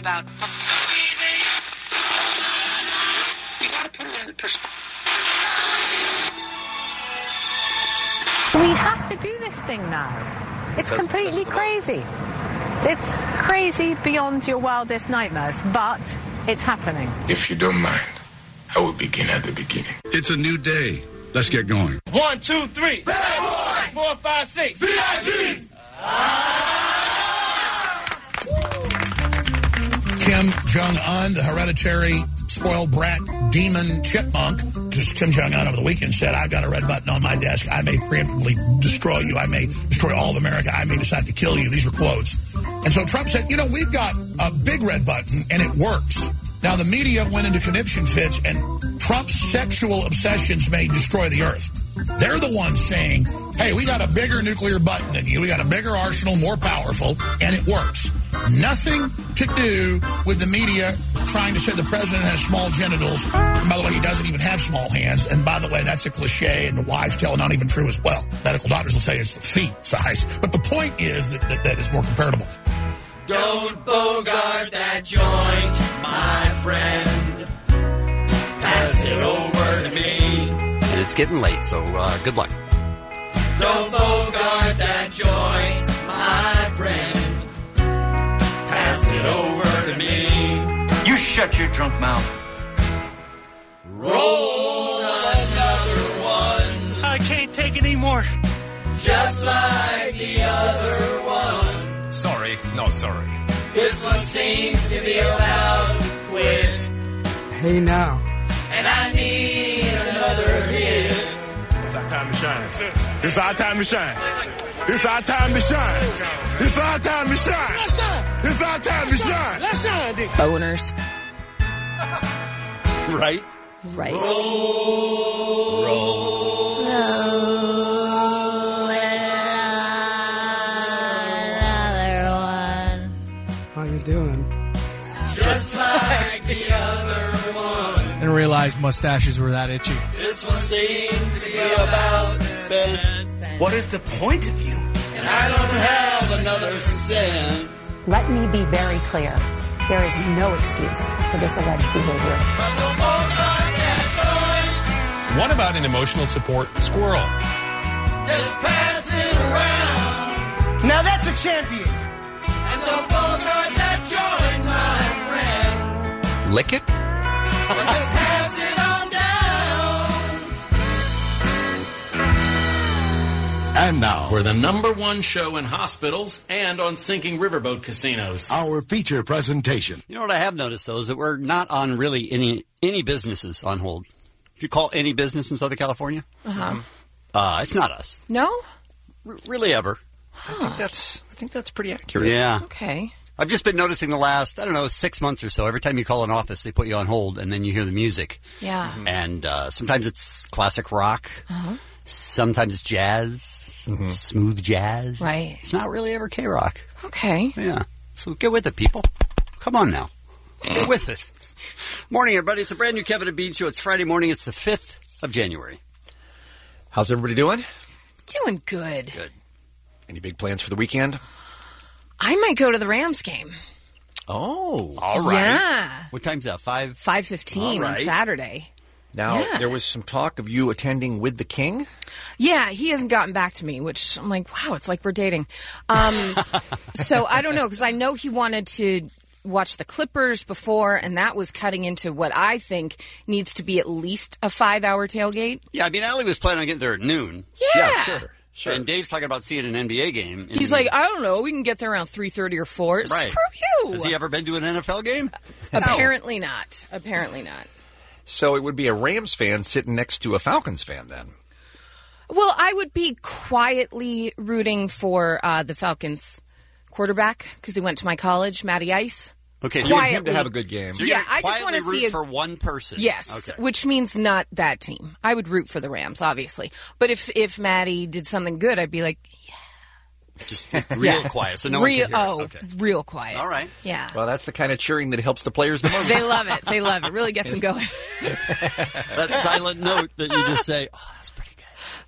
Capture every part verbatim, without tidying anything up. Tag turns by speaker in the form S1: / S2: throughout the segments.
S1: about. You got to put it in perspective.
S2: We have to do this thing now. It's completely crazy. It's crazy beyond your wildest nightmares, but it's happening.
S3: If you don't mind, I will begin at the beginning.
S4: It's a new day. Let's get going.
S5: One, two, three. Bad boy. Four, five, six.
S6: B I G.
S7: Kim Jong-un, the hereditary spoiled brat demon chipmunk, just Kim Jong-un over the weekend said, I've got a red button on my desk. I may preemptively destroy you. I may destroy all of America. I may decide to kill you. These are quotes. And so Trump said, you know, we've got a big red button, and it works. Now, the media went into conniption fits, and Trump's sexual obsessions may destroy the earth. They're the ones saying, hey, we got a bigger nuclear button than you. We got a bigger arsenal, more powerful, and it works. Nothing to do with the media trying to say the president has small genitals. And by the way, he doesn't even have small hands. And by the way, that's a cliche and a wives' tale, not even true as well. Medical doctors will tell you it's the feet size. But the point is that, that, that it's more comparable.
S6: Don't bogart that joint, my friend. Pass it over to me.
S8: And it's getting late, so uh, good luck.
S6: Don't bogart that joint, my friend. Pass it over to me.
S5: You shut your drunk mouth.
S6: Roll another one.
S5: I can't take it anymore.
S6: Just like the other one.
S5: Sorry, no sorry.
S6: This one seems to be about to quit.
S9: Hey now.
S6: And I need another hit.
S5: It's our time to shine. It's our time to shine. It's our time to shine. It's our time to shine. It's our time to shine.
S9: Let's shine, Dick.
S10: Boners.
S8: Right?
S10: Right.
S6: Roll. Roll.
S10: Roll another one.
S9: How you doing?
S6: Just like the other one.
S11: Didn't realize mustaches were that itchy.
S6: This one seems to be about to spend.
S5: What is the point of you?
S6: And I don't have another cent.
S12: Let me be very clear. There is no excuse for this alleged behavior.
S13: What about an emotional support squirrel?
S6: Just pass it around.
S9: Now that's a champion.
S6: And don't bogart that joint, my friend.
S13: Lick it?
S6: And just pass it on down.
S4: And now,
S14: we're the number one show in hospitals and on sinking riverboat casinos.
S4: Our feature presentation.
S8: You know what I have noticed, though, is that we're not on really any any businesses on hold. If you call any business in Southern California,
S10: Uh-huh.
S8: uh, it's not us.
S10: No?
S8: R- really ever.
S10: Huh.
S15: I think that's I think that's pretty accurate.
S8: Yeah.
S10: Okay.
S8: I've just been noticing the last, I don't know, six months or so, every time you call an office, they put you on hold, and then you hear the music.
S10: Yeah.
S8: Mm-hmm. And uh, sometimes it's classic rock.
S10: Uh-huh.
S8: Sometimes it's jazz, mm-hmm. smooth jazz.
S10: Right.
S8: It's not really ever K-rock.
S10: Okay.
S8: Yeah. So get with it, people. Come on now. Get with it. Morning, everybody. It's a brand new Kevin and Bean Show. It's Friday morning. It's the fifth of January.
S15: How's everybody doing?
S10: Doing good.
S8: Good.
S15: Any big plans for the weekend?
S10: I might go to the Rams game.
S15: Oh.
S8: All right.
S10: Yeah.
S8: What time's that? Five?
S10: five fifteen
S15: right.
S10: on Saturday.
S15: Now,
S10: yeah.
S15: there was some talk of you attending with the king?
S10: Yeah, he hasn't gotten back to me, which I'm like, wow, it's like we're dating. Um, so I don't know, because I know he wanted to watch the Clippers before, and that was cutting into what I think needs to be at least a five-hour tailgate.
S8: Yeah, I mean, Allie was planning on getting there at noon.
S10: Yeah.
S15: Yeah, sure. Sure.
S8: And Dave's talking about seeing an N B A game.
S10: He's like, I don't know, we can get there around three thirty or four.
S8: Right.
S10: Screw you.
S8: Has he ever been to an N F L game?
S10: Apparently no. not. Apparently not.
S15: So it would be a Rams fan sitting next to a Falcons fan then?
S10: Well, I would be quietly rooting for uh, the Falcons quarterback because he went to my college, Matty Ice.
S8: Okay,
S15: so you want him to have a good game.
S8: So
S10: yeah, I just want to see
S8: root for one person.
S10: Yes,
S8: okay.
S10: Which means not that team. I would root for the Rams, obviously. But if if Matty did something good, I'd be like, yeah.
S8: Just real yeah. quiet, so no
S10: real,
S8: one can hear.
S10: Oh,
S8: okay.
S10: real quiet.
S8: All right.
S10: Yeah.
S15: Well, that's the kind of cheering that helps the players the most.
S10: They love it. They love it. Really gets them going.
S8: That silent note that you just say, oh, that's pretty good.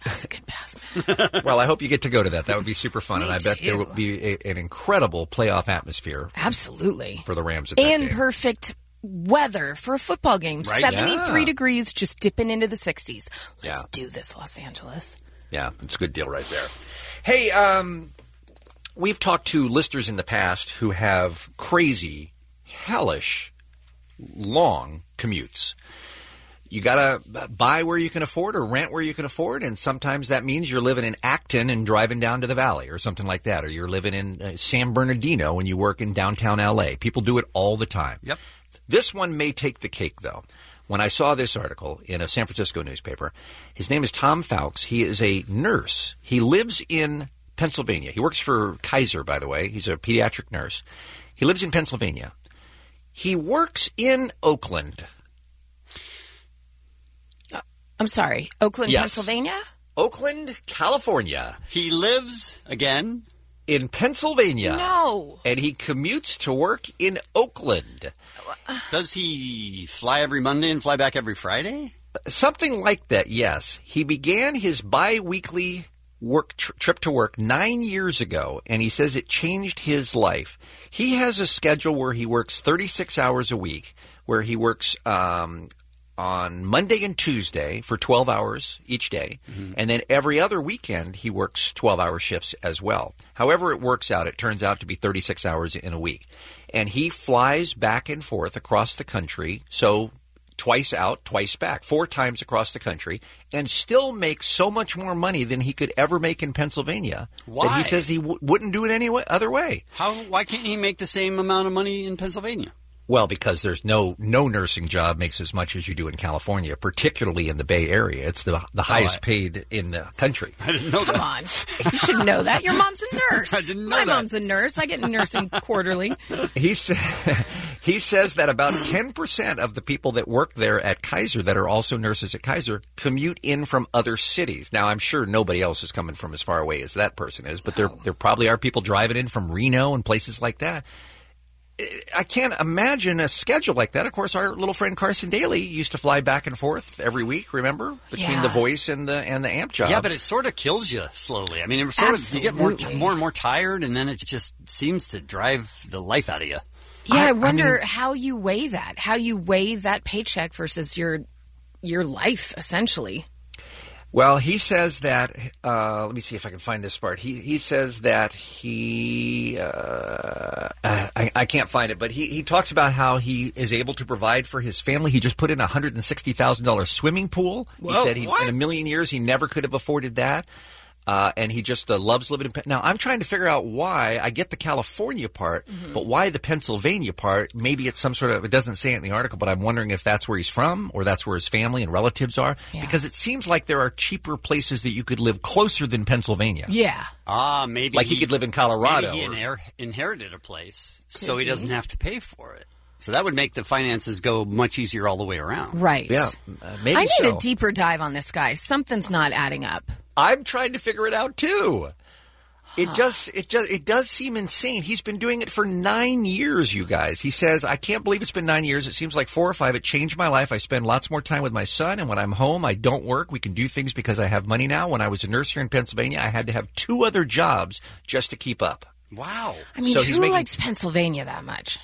S10: That's a good pass, man.
S15: Well, I hope you get to go to that. That would be super fun,
S10: Me
S15: and I bet
S10: too.
S15: there will be a, an incredible playoff atmosphere.
S10: Absolutely.
S15: For the Rams at that
S10: And
S15: game.
S10: perfect weather for a football game.
S15: Right?
S10: seventy-three
S15: Yeah.
S10: degrees, just dipping into the sixties. Let's
S15: Yeah.
S10: do this, Los Angeles.
S15: Yeah, it's a good deal right there. Hey, um, we've talked to listeners in the past who have crazy, hellish, long commutes. You got to buy where you can afford or rent where you can afford, and sometimes that means you're living in Acton and driving down to the valley or something like that, or you're living in uh, San Bernardino when you work in downtown L A. People do it all the time.
S8: Yep.
S15: This one may take the cake, though. When I saw this article in a San Francisco newspaper, his name is Tom Fowkes. He is a nurse. He lives in Pennsylvania. He works for Kaiser, by the way. He's a pediatric nurse. He lives in Pennsylvania. He works in Oakland.
S10: I'm sorry, Oakland,
S15: Yes.
S10: Pennsylvania?
S15: Oakland, California.
S8: He lives, again,
S15: in Pennsylvania.
S10: No.
S15: And he commutes to work in Oakland.
S8: Does he fly every Monday and fly back every Friday?
S15: Something like that, yes. He began his bi-weekly work tr- trip to work nine years ago, and he says it changed his life. He has a schedule where he works thirty-six hours a week, where he works um, on Monday and Tuesday for twelve hours each day, mm-hmm. and then every other weekend he works twelve-hour shifts as well. However it works out, it turns out to be thirty-six hours in a week. And he flies back and forth across the country, so twice out, twice back, four times across the country, and still makes so much more money than he could ever make in Pennsylvania.
S8: Why?
S15: That he says he w- wouldn't do it any way, other way.
S8: How? Why can't he make the same amount of money in Pennsylvania?
S15: Well, because there's no no nursing job makes as much as you do in California, particularly in the Bay Area. It's the the highest
S8: I,
S15: paid in the country.
S8: I didn't know
S10: Come
S8: that.
S10: on. You should know that. Your mom's a nurse.
S8: I didn't know
S10: My
S8: that.
S10: mom's a nurse. I get nursing quarterly.
S15: He, sa- he says that about ten percent of the people that work there at Kaiser that are also nurses at Kaiser commute in from other cities. Now, I'm sure nobody else is coming from as far away as that person is, but there there probably are people driving in from Reno and places like that. I can't imagine a schedule like that. Of course, our little friend Carson Daly used to fly back and forth every week, remember? Between
S10: Yeah.
S15: the voice and the and the amp job.
S8: Yeah, but it sort of kills you slowly. I mean, it sort of you get more
S10: Absolutely.
S8: more and more tired, and then it just seems to drive the life out of you.
S10: Yeah, I,
S15: I- I
S10: wonder
S15: mean-
S10: how you weigh that. How you weigh that paycheck versus your your life, essentially.
S15: Well, he says that. Uh, let me see if I can find this part. He he says that he. Uh, I, I can't find it, but he, he talks about how he is able to provide for his family. He just put in a hundred and sixty thousand dollars swimming pool.
S8: Whoa,
S15: he said he,
S8: what?
S15: in a million years he never could have afforded that. Uh, and he just uh, loves living in Pen- Now, I'm trying to figure out why. I get the California part,
S10: Mm-hmm.
S15: but why the Pennsylvania part? Maybe it's some sort of, it doesn't say it in the article, but I'm wondering if that's where he's from or that's where his family and relatives are.
S10: Yeah.
S15: Because it seems like there are cheaper places that you could live closer than Pennsylvania.
S10: Yeah.
S8: Ah, maybe
S15: Like he could live in Colorado
S8: Maybe he
S15: or-
S8: inher- inherited a place, so
S10: Could
S8: he
S10: be.
S8: doesn't have to pay for it. So that would make the finances go much easier all the way around.
S10: Right.
S15: Yeah, uh, maybe
S10: I need
S15: so.
S10: a deeper dive on this guy. Something's not adding up.
S15: I'm trying to figure it out too. It just, it just, it does seem insane. He's been doing it for nine years, you guys. He says, I can't believe it's been nine years. It seems like four or five. It changed my life. I spend lots more time with my son, and when I'm home, I don't work. We can do things because I have money now. When I was a nurse here in Pennsylvania, I had to have two other jobs just to keep up.
S8: Wow.
S10: I mean,
S15: So
S10: who
S15: he's making-
S10: likes Pennsylvania that much?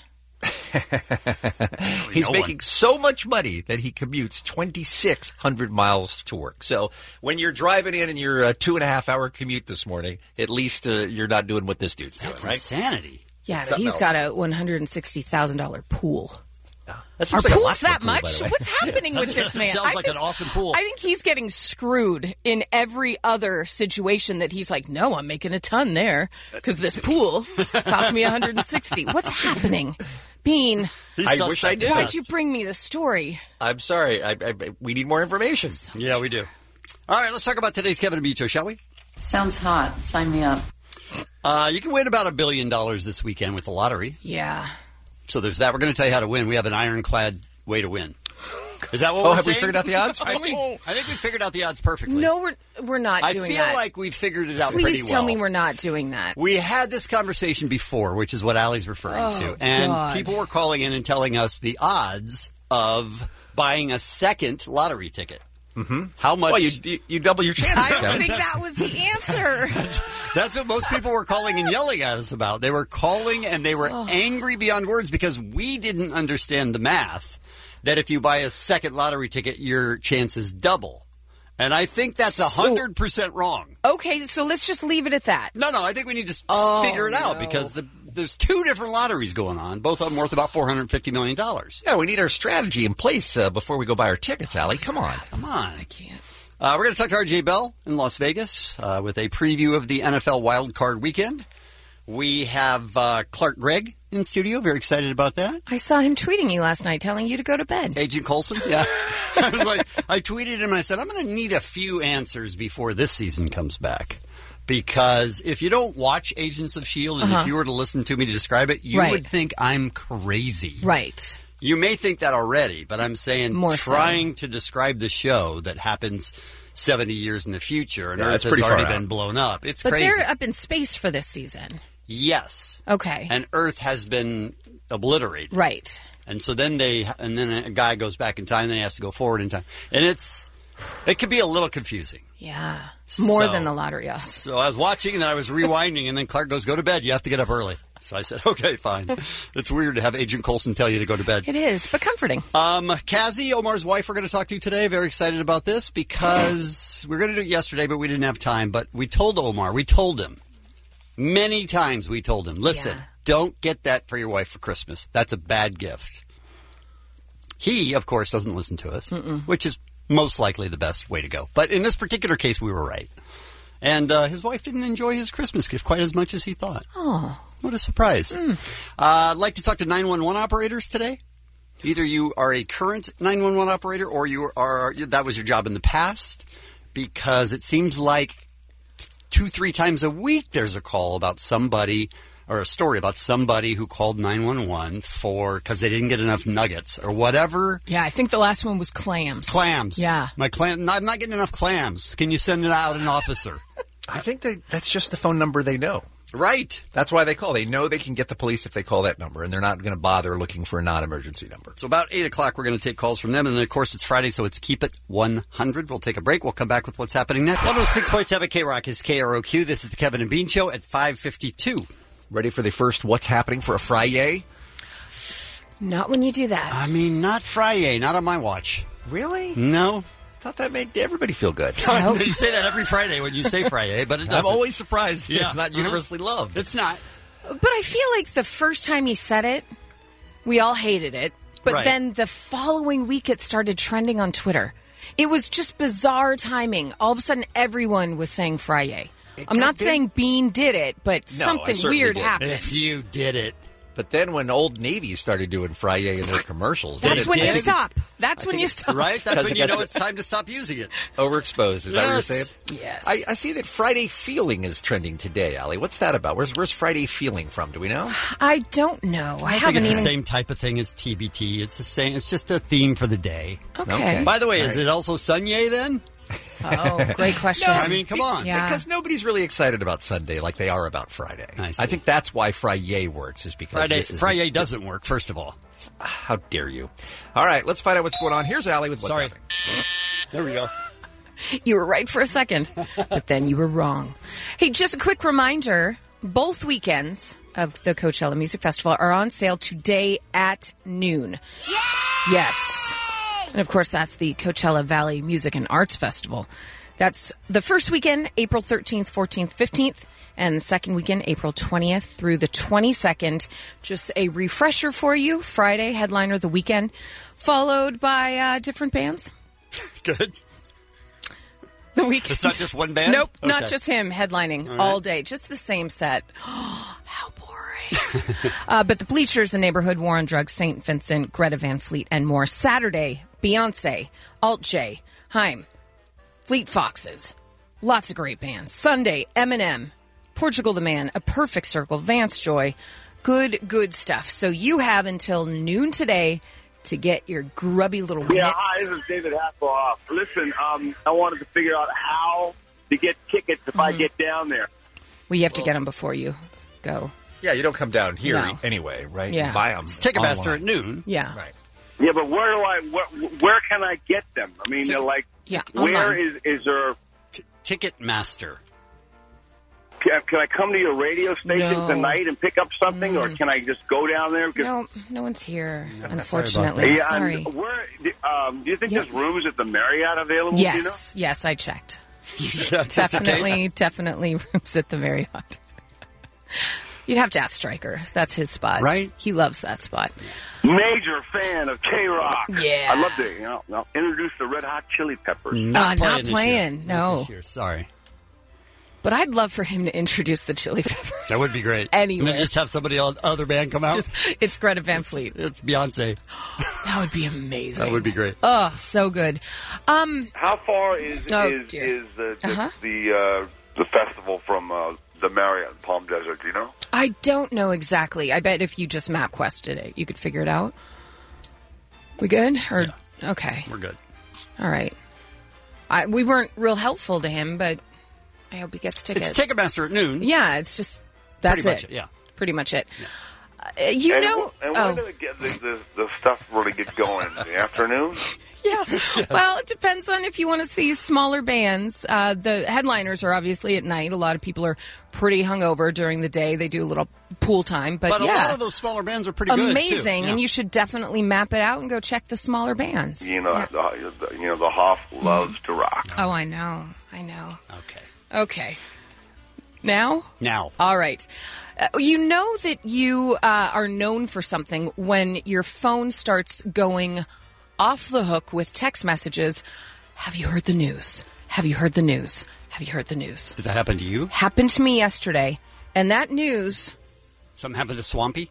S15: He's
S8: no
S15: making
S8: one.
S15: so much money that he commutes twenty-six hundred miles to work. So when you're driving in and you're a two and a half hour commute this morning, at least uh, you're not doing what this dude's
S8: That's
S15: doing, right?
S8: insanity.
S10: Yeah, but
S15: Something
S10: he's
S15: else.
S10: got a one hundred sixty thousand dollars pool.
S15: That
S10: Our
S15: seems like a lot
S10: pool's
S15: for a
S10: that
S15: pool, by
S10: much?
S15: the way.
S10: What's happening with this man?
S8: Sounds
S10: I
S8: like
S10: think-
S8: an awesome pool.
S10: I think he's getting screwed in every other situation that he's like, no, I'm making a ton there because this pool cost me one hundred sixty. What's happening? Bean,
S8: He's
S15: I
S8: suspect
S15: wish I did.
S8: at
S10: why'd
S8: best.
S10: you bring me the story?
S15: I'm sorry. I, I, we need more information.
S8: Yeah, we do. All right, let's talk about today's Kevin and Bean Show, shall we?
S16: Sounds hot. Sign me up.
S8: Uh, you can win about a billion dollars this weekend with the lottery.
S10: Yeah.
S8: So there's that. We're going to tell you how to win. We have an ironclad way to win. Is that what
S15: Oh,
S8: we're
S15: have we
S8: saying?
S15: figured out the odds?
S8: I think, I think we figured out the odds perfectly.
S10: No, we're we're not
S8: I
S10: doing
S8: feel
S10: that.
S8: like we figured it out
S10: Please
S8: pretty
S10: tell
S8: well.
S10: me we're not doing that.
S8: We had this conversation before, which is what Allie's referring
S10: Oh,
S8: to. And
S10: God.
S8: people were calling in and telling us the odds of buying a second lottery ticket. Mm-hmm. How much?
S15: Well, you, you, you double your chances.
S10: I don't
S15: Kevin.
S10: think that was the answer.
S8: that's, that's what most people were calling and yelling at us about. They were calling and they were
S10: Oh.
S8: angry beyond words because we didn't understand the math that if you buy a second lottery ticket, your chances double. And I think that's one hundred percent wrong.
S10: Okay, so let's just leave it at that.
S8: No, no, I think we need to s-
S10: Oh,
S8: figure it out
S10: no.
S8: because the, there's two different lotteries going on, both of them worth about four hundred fifty million dollars.
S15: Yeah, we need our strategy in place uh, before we go buy our tickets, Allie. Come on.
S8: Come on. I can't. Uh, we're going to talk to R J Bell in Las Vegas uh, with a preview of the N F L Wild Card Weekend. We have uh, Clark Gregg in studio. Very excited about that.
S10: I saw him tweeting you last night telling you to go to bed.
S8: Agent Coulson? Yeah. I was like, I tweeted him and I said, I'm going to need a few answers before this season comes back. Because if you don't watch Agents of S H I E L D and
S10: Uh-huh.
S8: if you were to listen to me to describe it, you
S10: Right.
S8: would think I'm crazy.
S10: Right.
S8: You may think that already, but I'm saying
S10: More so.
S8: trying to describe the show that happens seventy years in the future and
S15: Yeah,
S8: Earth
S15: it's
S8: has
S15: pretty far
S8: already
S15: out.
S8: been blown up. It's
S10: But
S8: crazy.
S10: they're up in space for this season.
S8: Yes.
S10: Okay.
S8: And Earth has been obliterated.
S10: Right.
S8: And so then they, and then a guy goes back in time, then he has to go forward in time. And it's, it can be a little confusing.
S10: Yeah. More
S8: So-
S10: than the lottery odds.
S8: So I was watching and then I was rewinding and then Clark goes, go to bed. You have to get up early. So I said, okay, fine. It's weird to have Agent Coulson tell you to go to bed.
S10: It is, but comforting.
S8: Um, Kazi, Omar's wife, we're going to talk to today. Very excited about this because we were going to do it yesterday, but we didn't have time. But we told Omar, we told him, many times we told him, listen,
S10: Yeah.
S8: don't get that for your wife for Christmas. That's a bad gift. He, of course, doesn't listen to us,
S10: Mm-mm.
S8: which is most likely the best way to go. But in this particular case, we were right. And uh, his wife didn't enjoy his Christmas gift quite as much as he thought.
S10: Oh.
S8: What a surprise. Uh, I'd like to talk to nine one one operators today. Either you are a current nine one one operator or you are that was your job in the past, because it seems like two, three times a week there's a call about somebody or a story about somebody who called nine one one for because they didn't get enough nuggets or whatever.
S10: Yeah, I think the last one was clams.
S8: Clams.
S10: Yeah.
S8: My clam. I'm not getting enough clams. Can you send out an officer?
S15: I think they, that's just the phone number they know.
S8: Right.
S15: That's why they call. They know they can get the police if they call that number, and they're not going to bother looking for a non-emergency number.
S8: So about eight o'clock, we're going to take calls from them. And then, of course, it's Friday, so it's Keep It one hundred. We'll take a break. We'll come back with what's happening next. one oh six point seven K-Rock is K R O Q. This is the Kevin and Bean Show at five fifty-two.
S15: Ready for the first What's Happening for a Friday?
S10: Not when you do that.
S8: I mean, not Friday. Not on my watch.
S15: Really?
S8: No.
S15: Thought that made everybody feel good.
S8: You say that every Friday when you say Friday, but it doesn't.
S15: I'm always surprised
S8: Yeah.
S15: it's not
S8: Uh-huh.
S15: universally loved.
S8: It's not.
S10: But I feel like the first time he said it, we all hated it. But
S8: Right.
S10: then the following week, it started trending on Twitter. It was just bizarre timing. All of a sudden, everyone was saying Friday. I'm not
S15: did.
S10: saying Bean did it, but
S15: No, I
S10: something
S15: certainly
S10: weird
S15: did.
S10: happened.
S8: If you did it.
S15: But then when Old Navy started doing Friday in their commercials,
S10: That's
S15: they
S10: when you
S15: did.
S10: stop. That's when you stop.
S8: Right? That's
S15: Because
S8: when
S15: it
S8: you
S15: gets
S8: know
S15: it.
S8: it's time to stop using it.
S15: Overexposed. Is that what you're
S8: Yes.
S15: saying?
S10: Yes.
S15: I, I see that Friday Feeling is trending today, Allie. What's that about? Where's Where's Friday Feeling from? Do we know?
S10: I don't know. I,
S8: I think
S10: haven't
S8: it's
S10: even.
S8: the same type of thing as T B T. It's the same. It's just a theme for the day.
S10: Okay.
S15: Okay.
S8: By the way,
S15: All
S8: is
S15: right.
S8: it also Sunday then?
S10: Oh, great question.
S8: I mean, come on.
S10: Yeah.
S15: Because nobody's really excited about Sunday like they are about Friday.
S8: I see.
S15: I think that's why Friday works, is because
S8: Friday,
S15: this is
S8: Friday doesn't work, first of all.
S15: The, how dare you? All right, let's find out what's going on. Here's Allie with what's
S8: Sorry.
S15: happening.
S8: There we go.
S10: You were right for a second, but then you were wrong. Hey, just a quick reminder, both weekends of the Coachella Music Festival are on sale today at noon. Yay! Yes. And of course, that's the Coachella Valley Music and Arts Festival. That's the first weekend, April thirteenth, fourteenth, fifteenth, and the second weekend, April twentieth through the twenty-second. Just a refresher for you, Friday, headliner of the weekend, followed by uh, different bands.
S8: Good.
S10: The weekend.
S8: It's not just one band?
S10: Nope, not
S8: Okay.
S10: just him headlining
S8: All right.
S10: all day. Just the same set. How boring. uh, but the Bleachers, The Neighborhood, War on Drugs, Saint Vincent, Greta Van Fleet, and more. Saturday, Beyonce, Alt J, Haim, Fleet Foxes. Lots of great bands. Sunday, Eminem, Portugal the Man, A Perfect Circle, Vance Joy. Good, good stuff. So you have until noon today to get your grubby little
S17: Yeah,
S10: mitts.
S17: hi, this is David Hasselhoff. Listen, um, I wanted to figure out how to get tickets if I get down there.
S10: Well, you have to get them before you go.
S15: Yeah, you don't come down here
S10: No.
S15: anyway, right?
S10: Yeah.
S15: You buy them.
S8: It's Ticketmaster at noon.
S10: Yeah.
S15: Right.
S17: Yeah, but where do I? Where, where can I get them? I mean, they're like,
S10: yeah,
S17: where is is there?
S8: T- Ticketmaster.
S17: Can, can I come to your radio station
S10: No.
S17: tonight and pick up something,
S10: Mm.
S17: or can I just go down there? 'Cause-
S10: No, no one's here, unfortunately.
S17: Yeah,
S10: Sorry.
S17: and where? Um, do you think
S10: Yeah.
S17: there's rooms at the Marriott available? do you know?
S10: Yes, yes, I checked.
S8: Just in
S10: definitely, definitely rooms at the Marriott. You'd have to ask Stryker. That's his spot.
S8: Right.
S10: He loves that spot.
S17: Major fan of K-Rock.
S10: Yeah.
S17: I'd love to, you know, I'll introduce the Red Hot Chili Peppers.
S10: Not
S8: playing
S10: not
S8: this
S10: playing,
S8: year.
S10: no.
S8: Not this year. Sorry.
S10: But I'd love for him to introduce the Chili Peppers.
S8: That would be great.
S10: Anyway.
S8: And then just have somebody else, other band come out.
S10: Just, it's Greta Van Fleet.
S8: It's Beyonce.
S10: That would be amazing.
S8: That would be great.
S10: Oh, so good. Um,
S18: How far is
S10: Oh,
S18: is
S10: dear.
S18: is the the
S10: Uh-huh.
S18: the, uh, the festival from uh, the Marriott in Palm Desert? Do you know?
S10: I don't know exactly. I bet if you just MapQuested it, you could figure it out. We good? Or okay,
S8: We're good.
S10: all right. I, we weren't real helpful to him, but I hope he gets tickets.
S8: It's Ticketmaster at noon.
S10: Yeah, it's just that's
S8: Pretty much
S10: it.
S8: it, yeah.
S10: Pretty much it. Uh, you
S18: and,
S10: know,
S18: and
S10: oh.
S18: when do the, the, the the stuff really get going? In the afternoon?
S10: Yeah. Well, it depends on if you want to see smaller bands. Uh, the headliners are obviously at night. A lot of people are pretty hungover during the day. They do a little pool time, but,
S8: But a
S10: yeah,
S8: lot of those smaller bands are pretty good, too.
S10: amazing.
S8: Yeah.
S10: And you should definitely map it out and go check the smaller bands.
S18: You know, the, the, you know, the Hoff loves to rock.
S10: Oh, I know. I know.
S8: Okay.
S10: Okay. Now?
S8: Now.
S10: All right. Uh, you know that you uh, are known for something when your phone starts going off the hook with text messages. Have you heard the news? Have you heard the news? Have you heard the news?
S8: Did that happen to you?
S10: Happened to me yesterday. And that news...
S8: Something happened to Swampy?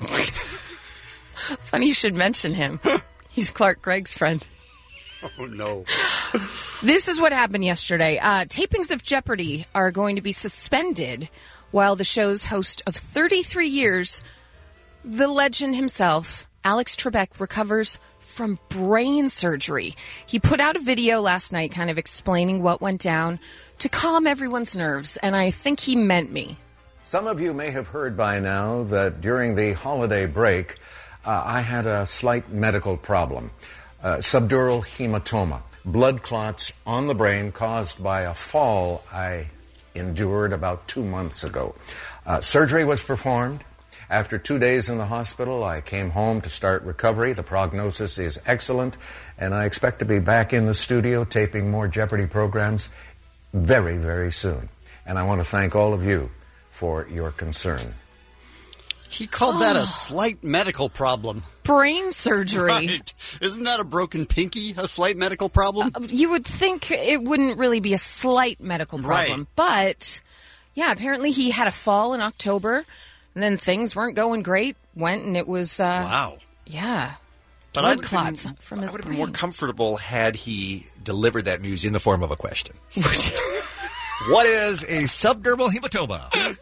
S10: Funny you should mention him. He's Clark Gregg's friend.
S8: Oh, no.
S10: This is what happened yesterday. Uh, tapings of Jeopardy are going to be suspended while the show's host of thirty-three years, the legend himself, Alex Trebek, recovers from brain surgery. He put out a video last night kind of explaining what went down to calm everyone's nerves, and I think he meant me.
S19: Some of you may have heard by now that during the holiday break, uh, I had a slight medical problem. Uh, subdural hematoma, blood clots on the brain caused by a fall I endured about two months ago. Uh, surgery was performed. After two days in the hospital, I came home to start recovery. The prognosis is excellent, and I expect to be back in the studio taping more Jeopardy programs very, very soon. And I want to thank all of you for your concern.
S8: He called that a slight medical problem.
S10: Brain surgery.
S8: Right. Isn't that a broken pinky, a slight medical problem?
S10: Uh, you would think it wouldn't really be a slight medical problem,
S8: Right.
S10: but yeah, apparently he had a fall in October, and then things weren't going great. Went and it was uh,
S15: Wow.
S10: yeah,
S15: But
S10: blood
S15: I'd
S10: clots
S15: been-
S10: from
S15: I
S10: his
S15: would have
S10: brain.
S15: been more comfortable had he delivered that news in the form of a question. What is a subdermal hematoma?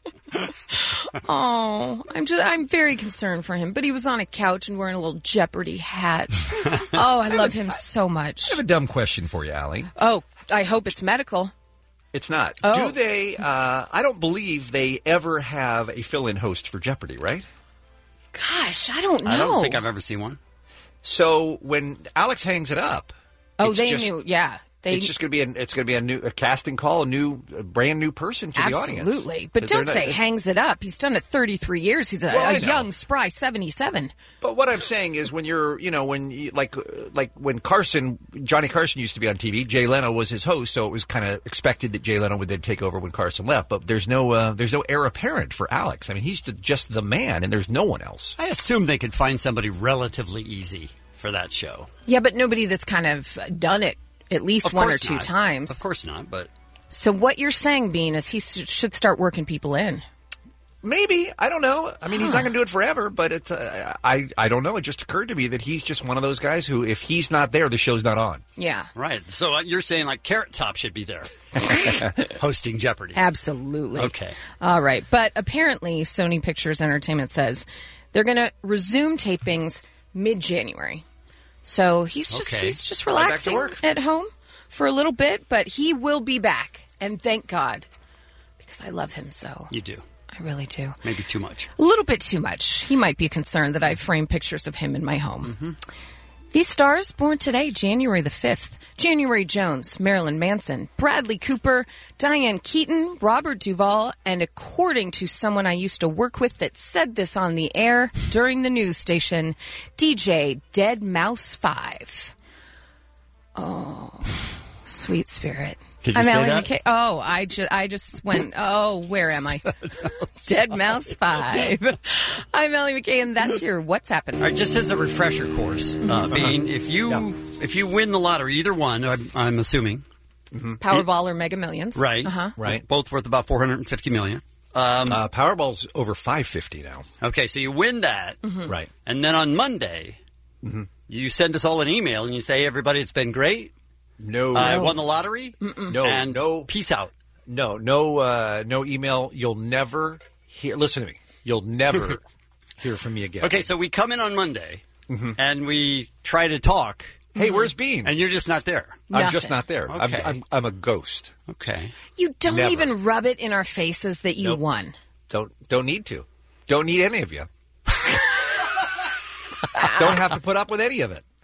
S10: Oh, I'm just I'm very concerned for him. But he was on a couch and wearing a little Jeopardy hat. Oh, I love him so much.
S15: I have a dumb question for you, Allie.
S10: Oh, I hope it's medical.
S15: It's not.
S10: Oh.
S15: Do they, uh, I don't believe they ever have a fill-in host for Jeopardy, right?
S10: Gosh, I don't know.
S8: I don't think I've ever seen one.
S15: So when Alex hangs it up,
S10: Oh,
S15: it's
S10: they
S15: just-
S10: knew. Yeah, they
S15: it's just going to be an, it's going to be a new a casting call, a new, a brand new person to the audience.
S10: absolutely. But
S15: 'Cause they're
S10: don't
S15: not-
S10: say hangs it up. He's done it thirty-three years. He's a,
S15: Well, I
S10: a
S15: know.
S10: young, spry seventy-seven.
S15: But what I'm saying is, when you're, you know, when you, like, uh, like when Carson, Johnny Carson used to be on T V, Jay Leno was his host, so it was kind of expected that Jay Leno would then take over when Carson left. But there's no, uh, there's no heir apparent for Alex. I mean, he's the- just the man, and there's no one else.
S8: I assume they could find somebody relatively easy for that show.
S10: Yeah, but nobody that's kind of done it at least
S8: Of
S10: one or
S8: course
S10: two
S8: not.
S10: times.
S8: Of course not, but...
S10: So what you're saying, Bean, is he s- should start working people in.
S15: Maybe. I don't know. I mean, he's not going to do it forever, but it's, uh, I, I don't know. It just occurred to me that he's just one of those guys who, if he's not there, the show's not on.
S10: Yeah.
S8: Right. So uh, you're saying like Carrot Top should be there hosting Jeopardy.
S10: Absolutely.
S8: Okay.
S10: All right. But apparently, Sony Pictures Entertainment says they're going to resume tapings mid-January. So he's just
S8: Okay.
S10: he's just
S15: Right back to
S10: relaxing
S15: work.
S10: at home for a little bit, but he will be back. And thank God, because I love him so.
S8: You do.
S10: I really do.
S8: Maybe too much.
S10: A little bit too much. He might be concerned that I frame pictures of him in my home.
S8: Mm-hmm.
S10: These stars born today, January the fifth. January Jones, Marilyn Manson, Bradley Cooper, Diane Keaton, Robert Duvall, and according to someone I used to work with that said this on the air during the news station, D J Dead Mouse five. Oh, sweet spirit.
S8: Did you
S10: I'm
S8: say
S10: Allie
S8: that?
S10: McKay. Oh, I, ju- I just went, oh, where am I? Dead Mouse five. I'm Allie McKay, and that's your What's Happening.
S8: All right, just as a refresher course, uh, Bean, if you
S10: Yeah.
S8: if you win the lottery, either one, I'm, I'm assuming.
S10: Powerball or Mega Millions.
S8: Right.
S10: Uh-huh.
S15: Right.
S8: Both worth about four hundred fifty million dollars. Um,
S15: uh, Powerball's over five hundred fifty now.
S8: Okay, so you win that.
S10: Mhm.
S15: Right.
S8: And then on Monday,
S15: Mhm.
S8: you send us all an email and you say, hey, everybody, it's been great.
S15: No.
S8: I won the lottery.
S15: No.
S8: And
S15: no.
S8: peace out.
S15: No. No. Uh, no email. You'll never hear. Listen to me. You'll never hear from me again.
S8: Okay, so we come in on Monday and we try to talk.
S15: Hey, where's Bean?
S8: And you're just not there.
S15: I'm just not there.
S8: Okay.
S15: I'm, I'm, I'm a ghost.
S8: Okay.
S10: You don't
S15: Never.
S10: even rub it in our faces that you
S15: Nope.
S10: won.
S15: Don't don't need to. Don't need any of you. Don't have to put up with any of it.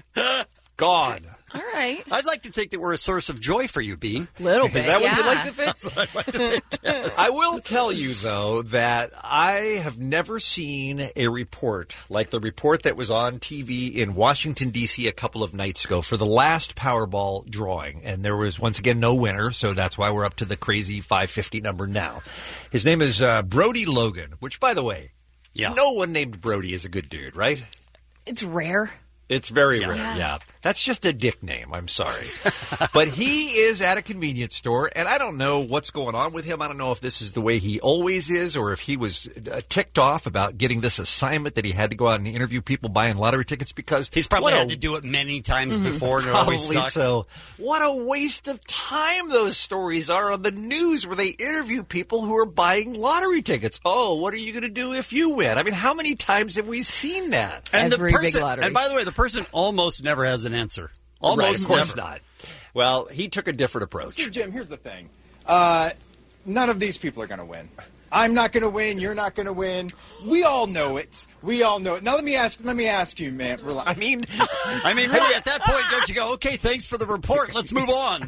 S15: Gone.
S10: All right.
S8: I'd like to think that we're a source of joy for you, Bean.
S10: Little
S15: Is
S10: bit,
S15: that what
S10: yeah.
S15: you'd like to think?
S8: That's what I'd like to think. Yes.
S15: I will tell you, though, that I have never seen a report like the report that was on T V in Washington, D C a couple of nights ago for the last Powerball drawing. And there was, once again, no winner, so that's why we're up to the crazy five fifty number now. His name is uh, Brody Logan, which, by the way,
S8: yeah.
S15: no one named Brody is a good dude, right?
S10: It's rare.
S15: It's very
S8: Yeah.
S15: rare,
S10: Yeah.
S15: yeah. That's just a dick name, I'm sorry. But he is at a convenience store, and I don't know what's going on with him. I don't know if this is the way he always is or if he was uh, ticked off about getting this assignment that he had to go out and interview people buying lottery tickets because...
S8: He's probably
S15: what
S8: had
S15: a-
S8: to do it many times
S10: Mm-hmm.
S8: before, and it
S15: Probably
S8: always sucks.
S15: so. What a waste of time those stories are on the news where they interview people who are buying lottery tickets. Oh, what are you going to do if you win? I mean, how many times have we seen that?
S8: And
S10: Every
S8: the
S10: big
S8: person,
S10: lottery.
S8: And by the way, the person almost never has an answer. Almost
S15: Right, of course
S8: never.
S15: not. Well, he took a different approach.
S20: See, Jim, here's the thing. Uh, none of these people are going to win. I'm not going to win. You're not going to win. We all know it. We all know it. Now let me ask. Let me ask you, man. Rel-
S15: I mean,
S8: I mean, really, at that point, don't you go, okay, thanks for the report. Let's move on.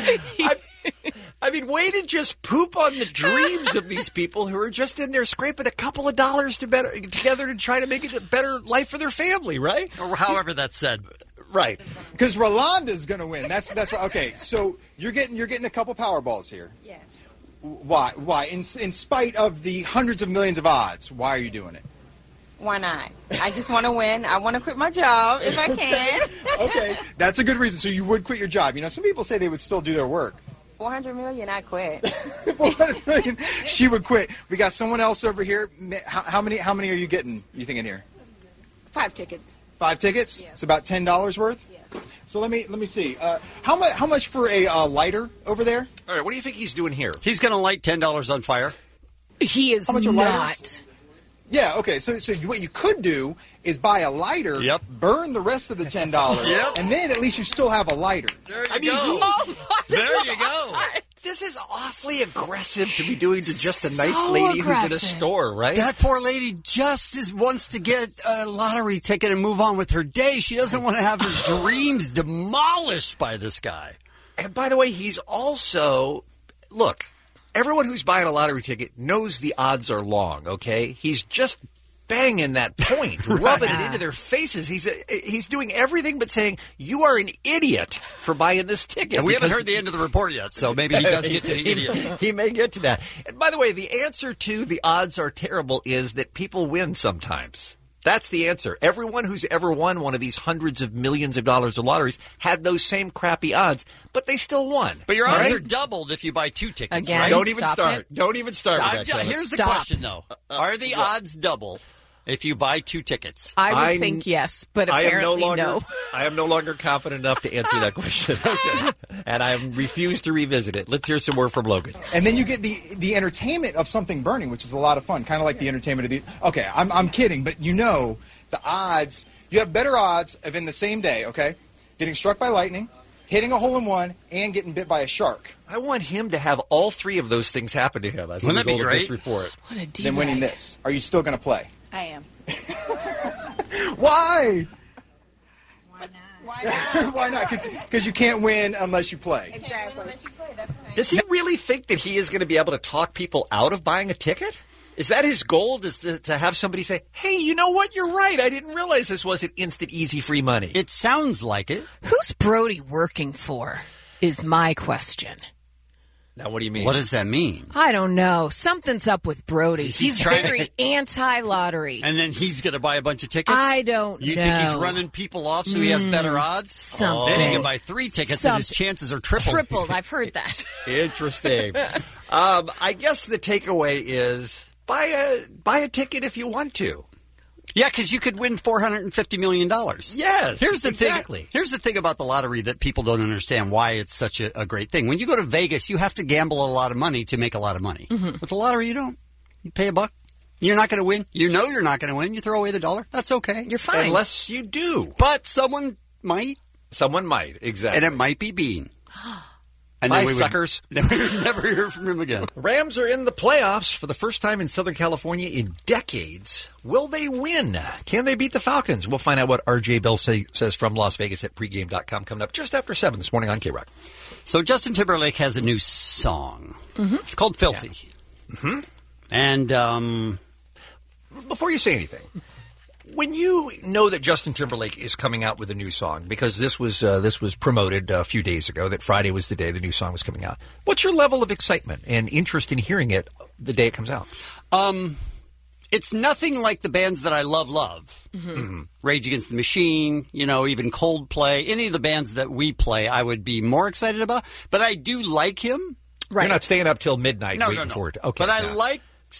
S15: I, I mean, way to just poop on the dreams of these people who are just in there scraping a couple of dollars to better, together to try to make it a better life for their family, right?
S8: Or however that's said.
S15: Right.
S20: Because Rolanda's going to win. That's that's what, okay. So you're getting you're getting a couple Powerballs here.
S12: Yeah.
S20: Why? Why? In in spite of the hundreds of millions of odds, why are you doing it?
S21: Why not? I just want to win. I want to quit my job if I can.
S20: Okay, that's a good reason. So you would quit your job. You know, some people say they would still do their work.
S21: four hundred million, I quit.
S20: four hundred million, she would quit. We got someone else over here. How, how many? How many are you getting? You thinking here?
S12: Five tickets.
S20: Five tickets.
S12: Yeah.
S20: It's about ten dollars worth.
S12: Yeah.
S20: So let me let me see. Uh, how much? How much for a uh, lighter over there?
S15: All right, what do you think he's doing here?
S8: He's going to light ten dollars on fire.
S10: He is
S20: How much are
S10: not.
S20: lighters? Yeah. Okay. So so you, what you could do is buy a lighter.
S8: Yep.
S20: Burn the rest of the ten dollars.
S8: Yep.
S20: And then at least you still have a lighter.
S8: There you
S15: I mean,
S8: go.
S15: who-
S10: Oh,
S8: There you go.
S15: This is awfully aggressive to be doing to just a nice
S10: So
S15: lady who's in a
S10: aggressive.
S15: store, right?
S8: That poor lady just is, wants to get a lottery ticket and move on with her day. She doesn't want to have her dreams demolished by this guy.
S15: And by the way, he's also, look, everyone who's buying a lottery ticket knows the odds are long, okay? He's just banging that point, rubbing it into their faces. He's he's doing everything but saying, you are an idiot for buying this ticket.
S8: And we haven't
S15: Because-
S8: heard the end of the report yet, so maybe he does get to the
S15: He-
S8: idiot.
S15: He may get to that. And by the way, the answer to the odds are terrible is that people win sometimes. That's the answer. Everyone who's ever won one of these hundreds of millions of dollars of lotteries had those same crappy odds, but they still won.
S8: But your
S15: All
S8: odds
S15: right?
S8: are doubled if you buy two tickets,
S10: Again,
S8: right?
S15: Don't even
S10: Stop
S15: start.
S10: it.
S15: Don't even start with
S8: I'm
S15: that,
S8: ju-
S15: Kevin.
S8: here's the
S10: Stop.
S8: question, though. Are the odds double if you buy two tickets?
S10: I would
S15: I-
S10: think yes, but
S15: I am
S10: apparently
S15: no longer.
S10: no.
S15: I am no longer confident enough to answer that question, okay. And I refuse to revisit it. Let's hear some more from Logan.
S20: And then you get the the entertainment of something burning, which is a lot of fun, kind of like the entertainment of the. Okay, I'm I'm kidding, but you know the odds. You have better odds of in the same day, okay, getting struck by lightning, hitting a hole-in-one, and getting bit by a shark.
S15: I want him to have all three of those things happen to him as a
S20: Wouldn't that be
S15: result of this
S20: great?
S15: report.
S10: What a
S20: Then winning this. Are you still going to play?
S21: I am.
S20: Why?
S21: Why not?
S20: Why not? Because you can't win unless you play.
S21: Exactly.
S15: Does he really think that he is going to be able to talk people out of buying a ticket? Is that his goal, is to, to have somebody say, hey, you know what? You're right. I didn't realize this wasn't instant, easy, free money.
S8: It sounds like it.
S10: Who's Brody working for is my question.
S15: Now, what do you mean?
S8: What does that mean?
S10: I don't know. Something's up with Brody.
S8: Is he
S10: He's
S8: trying to-
S10: very anti-lottery.
S8: And then he's going to buy a bunch of tickets?
S10: I don't
S8: you
S10: know.
S8: think he's running people off so he has
S10: Mm,
S8: better odds?
S10: something.
S8: Then he can buy three tickets and his
S10: Something.
S8: chances are tripled.
S10: Tripled. I've heard that.
S15: Interesting. um, I guess the takeaway is buy a buy a ticket if you want to.
S8: Yeah, because you could win four hundred fifty million dollars.
S15: Yes,
S8: Here's the
S15: exactly.
S8: thing. Here's the thing about the lottery that people don't understand why it's such a, a great thing. When you go to Vegas, you have to gamble a lot of money to make a lot of money.
S10: Mm-hmm.
S8: With the lottery, you don't. You pay a buck. You're not going to win. You know you're not going to win. You throw away the dollar. That's okay.
S10: You're fine.
S15: Unless you do.
S8: But someone might.
S15: Someone might, exactly.
S8: And it might be Bean. And
S15: Bye,
S8: then we would,
S15: suckers.
S8: Then we would never hear from him again.
S15: Rams are in the playoffs for the first time in Southern California in decades. Will they win? Can they beat the Falcons? We'll find out what R J Bell say, says from Las Vegas at pregame dot com coming up just after seven this morning on K-Rock.
S8: So Justin Timberlake has a new song. Mm-hmm. It's called Filthy.
S15: Yeah. Mm-hmm.
S8: And um,
S15: before you say anything, when you know that Justin Timberlake is coming out with a new song, because this was uh, this was promoted a few days ago, that Friday was the day the new song was coming out, what's your level of excitement and interest in hearing it the day it comes out?
S8: Um, it's nothing like the bands that I love, love.
S10: Mm-hmm.
S15: Mm-hmm.
S8: Rage Against the Machine, you know, even Coldplay, any of the bands that we play, I would be more excited about. But I do like him.
S10: Right.
S15: You're not staying up till midnight
S8: No,
S15: waiting
S8: no, no.
S15: for it. Okay,
S8: but I
S15: yeah.
S8: like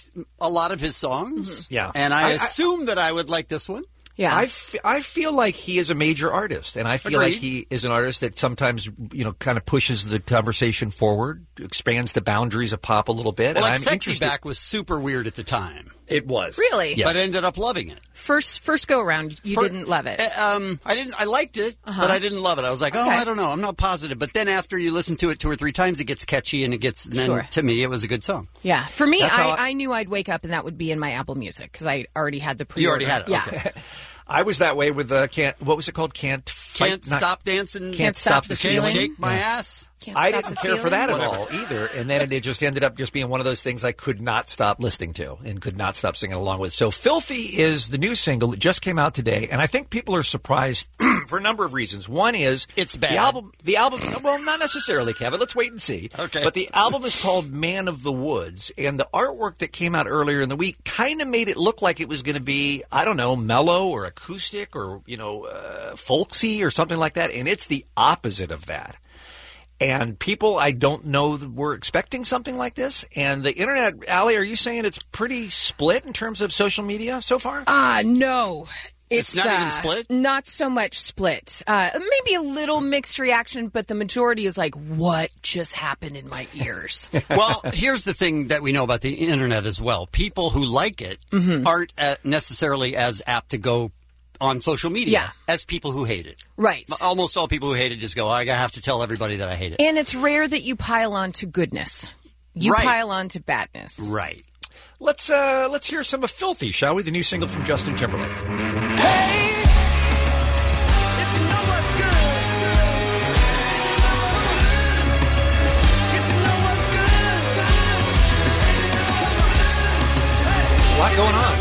S8: a lot of his songs.
S10: Mm-hmm.
S15: Yeah.
S8: And I,
S15: I- I-
S8: assume that I would like this one.
S10: Yeah.
S15: I, f- I feel like he is a major artist, and I feel
S8: Agreed.
S15: like he is an artist that sometimes, you know, kind of pushes the conversation forward, expands the boundaries of pop a little bit.
S8: Well,
S15: and
S8: like
S15: I'm
S8: Sexy
S15: interested-
S8: Back was super weird at the time.
S15: It was.
S10: Really?
S15: Yes.
S8: But I ended up loving it.
S10: First first go around, you
S8: For-
S10: didn't love it.
S8: Uh, Um, I didn't. I liked it,
S10: Uh-huh.
S8: but I didn't love it. I was like, oh,
S10: Okay.
S8: I don't know. I'm not positive. But then after you listen to it two or three times, it gets catchy and it gets. And then
S10: Sure.
S8: to me, it was a good song.
S10: Yeah. For me,
S15: That's how
S10: I,
S15: I-
S10: I knew I'd wake up and that would be in my Apple Music because I already had the pre.
S8: You already had it.
S10: Yeah.
S8: Okay.
S15: I was that way with uh, can't. What was it called? Can't fight,
S8: Can't
S15: not-
S8: stop dancing.
S15: Can't stop the
S8: Can't
S15: feeling.
S8: shake my
S15: Yeah.
S8: ass.
S10: Can't
S15: I
S10: stop
S15: didn't
S10: the
S15: care for that
S10: feeling.
S15: at all either, and then it just ended up just being one of those things I could not stop listening to and could not stop singing along with. So, "Filthy" is the new single. It just came out today, and I think people are surprised for a number of reasons. One is
S8: It's bad.
S15: The album, the album. Well, not necessarily, Kevin. Let's wait and see.
S8: Okay.
S15: But the album is called "Man of the Woods," and the artwork that came out earlier in the week kind of made it look like it was going to be, I don't know, mellow or acoustic or you know, uh, folksy or something like that, and it's the opposite of that. And people, I don't know, were expecting something like this. And the internet, Allie, are you saying it's pretty split in terms of social media so far?
S10: Ah, no.
S8: It's not even
S10: uh,
S8: split?
S10: Not so much split. Uh, maybe a little mixed reaction, but the majority is like, what just happened in my ears?
S8: Well, here's the thing that we know about the internet as well. People who like it
S10: Mm-hmm.
S8: aren't uh, necessarily as apt to go on social media
S10: Yeah.
S8: as people who hate it.
S10: Right.
S8: Almost all people who hate it just go, I have to tell everybody that I hate it.
S10: And it's rare that you pile on to goodness. You
S8: Right.
S10: pile on to badness.
S8: Right.
S15: Let's uh, let's hear some of "Filthy," shall we? The new single from Justin Timberlake. A lot going on.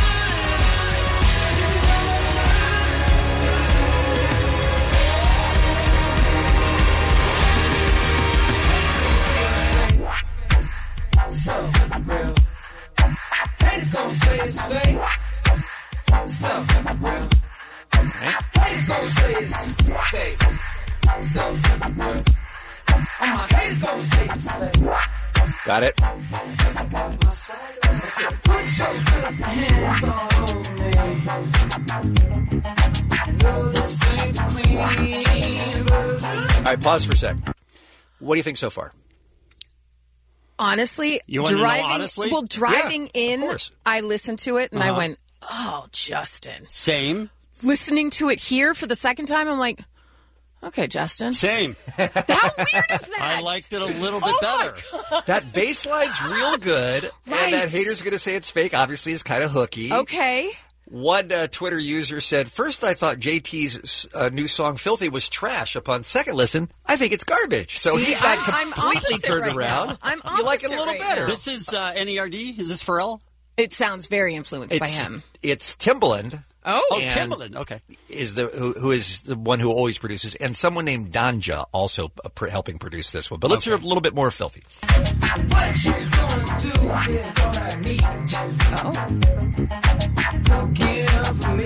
S6: Haters gon' say it's fake. So real. Haters gon' say it's fake. So real. All my haters gon' say it's fake.
S15: Got it?
S6: Put your filthy hands on me. No, this ain't the clean version.
S15: All right, pause for a sec. What do you think so far?
S10: Honestly,
S8: You wanna know
S10: driving,
S8: honestly?
S10: well, driving
S15: Yeah, of
S10: in,
S15: course.
S10: I listened to it and I
S8: Uh-huh.
S10: went, oh, Justin.
S8: Same.
S10: Listening to it here for the second time, I'm like, Okay, Justin.
S1: Same.
S10: How weird is that?
S1: I liked it a little bit
S10: Oh
S1: better.
S15: That bass line's real good,
S10: Right.
S15: and that hater's going to say it's fake. Obviously, it's kind of hooky.
S10: Okay.
S15: One uh, Twitter user said, first I thought J T's uh, new song, Filthy, was trash. Upon second listen, I think it's garbage. So
S10: See,
S15: he's not
S10: I'm- I'm
S15: completely
S10: opposite
S15: turned
S10: right
S15: around.
S10: now. I'm
S15: You like it a
S10: opposite
S15: little
S10: right
S15: better.
S10: now.
S1: This is uh, N E R D? Is this Pharrell?
S10: It sounds very influenced by
S15: It's-
S10: him.
S15: It's Timbaland.
S10: Oh.
S1: Oh,
S15: And
S1: Timbaland. Okay.
S15: Is the who, who is the one who always produces, and someone named Danja also uh, pr- helping produce this one. But let's hear a little bit more of Filthy.
S6: What you gonna do is all I need.
S10: Oh.
S6: Go give me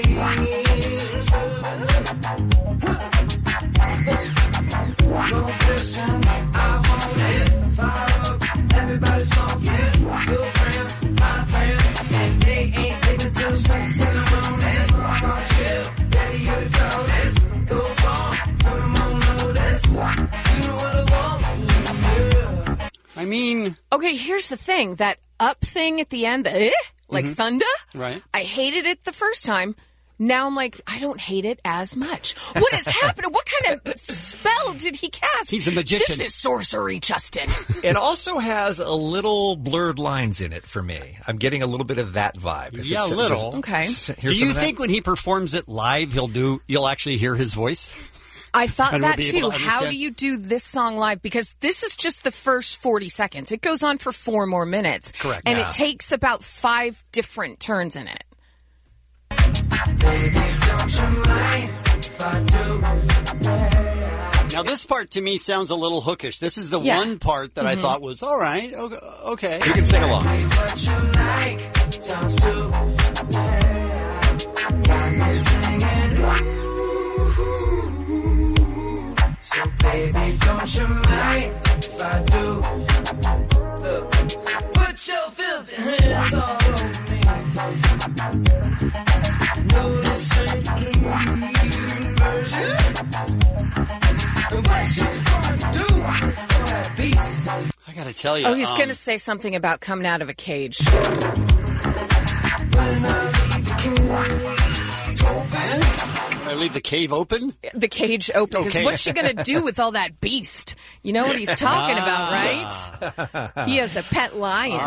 S6: no question. I want it. Fire up. Everybody smoking. Your friends, my friends. They ain't taking till six in the morning. Car chill. Baby, you the coldest. Go wrong. Put 'em on notice. You know what I want. Yeah.
S1: I mean,
S10: Okay, here's the thing. That up thing at the end, the eh, like
S1: Mhm.
S10: thunder,
S1: right.
S10: I hated it the first time. Now I'm like, I don't hate it as much. What is happening? What kind of spell did he cast?
S1: He's a magician.
S10: This is sorcery, Justin.
S15: It also has a little blurred lines in it for me. I'm getting a little bit of that vibe. If
S1: Yeah, a
S15: it's-
S1: little.
S10: Okay.
S15: Here's
S1: Do
S15: some
S1: you
S15: of that.
S1: think when he performs it live, he'll do? You'll actually hear his voice?
S10: I thought
S1: And we'll
S10: that
S1: be able
S10: too.
S1: to
S10: How
S1: understand.
S10: do you do this song live? Because this is just the first forty seconds. It goes on for four more minutes.
S1: Correct.
S10: And
S1: Yeah.
S10: it takes about five different turns in it.
S6: Baby, don't you mind if I do?
S1: Now, this part to me sounds a little hookish. This is the
S10: Yeah.
S1: one part that I
S10: Mhm.
S1: thought was all right. Okay. okay.
S15: You can sing along.
S6: What you like, don't you? Got me singing. Ooh. So baby, don't you mind if I do? Look, put your filthy hands all over me. No, this ain't inversion. What you gonna do for that beast?
S1: I got to tell you.
S10: Oh, he's
S1: um,
S10: going to say something about coming out of a cage.
S1: I leave the cave open?
S10: The cage open. Because
S1: Okay.
S10: what's she going to do with all that beast? You know what he's talking about, right? He has a pet lion.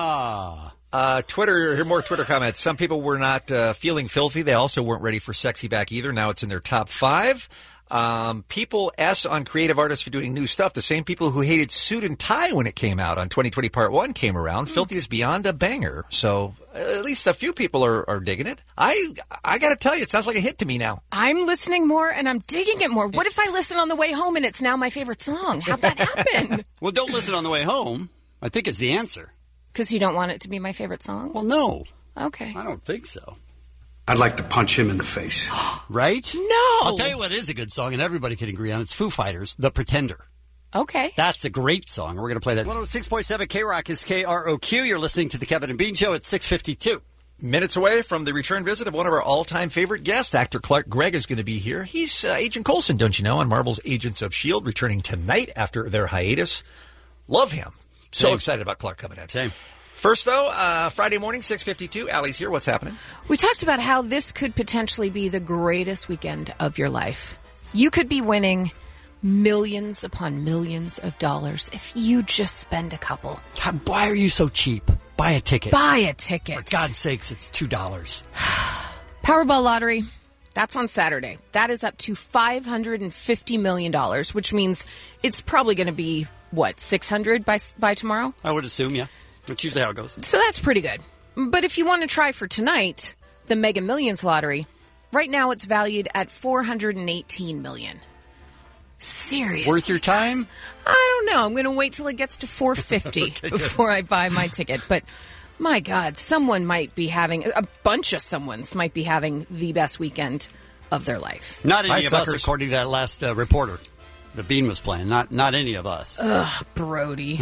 S1: Ah.
S15: Uh, Twitter, here more Twitter comments. Some people were not uh, feeling filthy. They also weren't ready for Sexy Back either. Now it's in their top five. Um, people S on creative artists for doing new stuff. The same people who hated Suit and Tie when it came out on twenty twenty Part one came around. Filthy is beyond a banger. So uh, at least a few people are, are digging it. I I got to tell you, it sounds like a hit to me now.
S10: I'm listening more and I'm digging it more. What if I listen on the way home and it's now my favorite song? How'd that happen?
S1: Well, don't listen on the way home, I think is the answer.
S10: Because you don't want it to be my favorite song?
S1: Well, no.
S10: Okay.
S1: I don't think so.
S4: I'd like to punch him in the face.
S1: Right?
S10: No!
S1: I'll tell you what is a good song, and everybody can agree on. It's Foo Fighters, The Pretender.
S10: Okay.
S1: That's a great song. We're going to play that. one oh six point seven K-Rock is K R O Q. You're listening to The Kevin and Bean Show at six fifty-two.
S15: Minutes away from the return visit of one of our all-time favorite guests, actor Clark Gregg is going to be here. He's uh, Agent Coulson, don't you know, on Marvel's Agents of S H I E L D, returning tonight after their hiatus. Love him. So
S1: Same.
S15: excited about Clark coming in.
S1: Same.
S15: First, though, uh, Friday morning, six fifty-two. Allie's here. What's happening?
S10: We talked about how this could potentially be the greatest weekend of your life. You could be winning millions upon millions of dollars if you just spend a couple.
S1: God, why are you so cheap? Buy a ticket.
S10: Buy a ticket.
S1: For God's sakes, it's two dollars.
S10: Powerball lottery, that's on Saturday. That is up to five hundred fifty million dollars, which means it's probably going to be, what, six hundred by by tomorrow?
S1: I would assume, yeah. That's usually how it goes.
S10: So that's pretty good. But if you want to try for tonight, the Mega Millions lottery, right now it's valued at four hundred eighteen million dollars. Seriously.
S1: Worth your time?
S10: I don't know. I'm going to wait till it gets to four hundred fifty okay, before I buy my ticket. But my God, someone might be having, a bunch of someone's might be having the best weekend of their life.
S1: Not any
S15: Hi,
S1: of
S15: suckers.
S1: us, according to that last uh, reporter. The Bean was playing. Not not any of us.
S10: Ugh, Brody.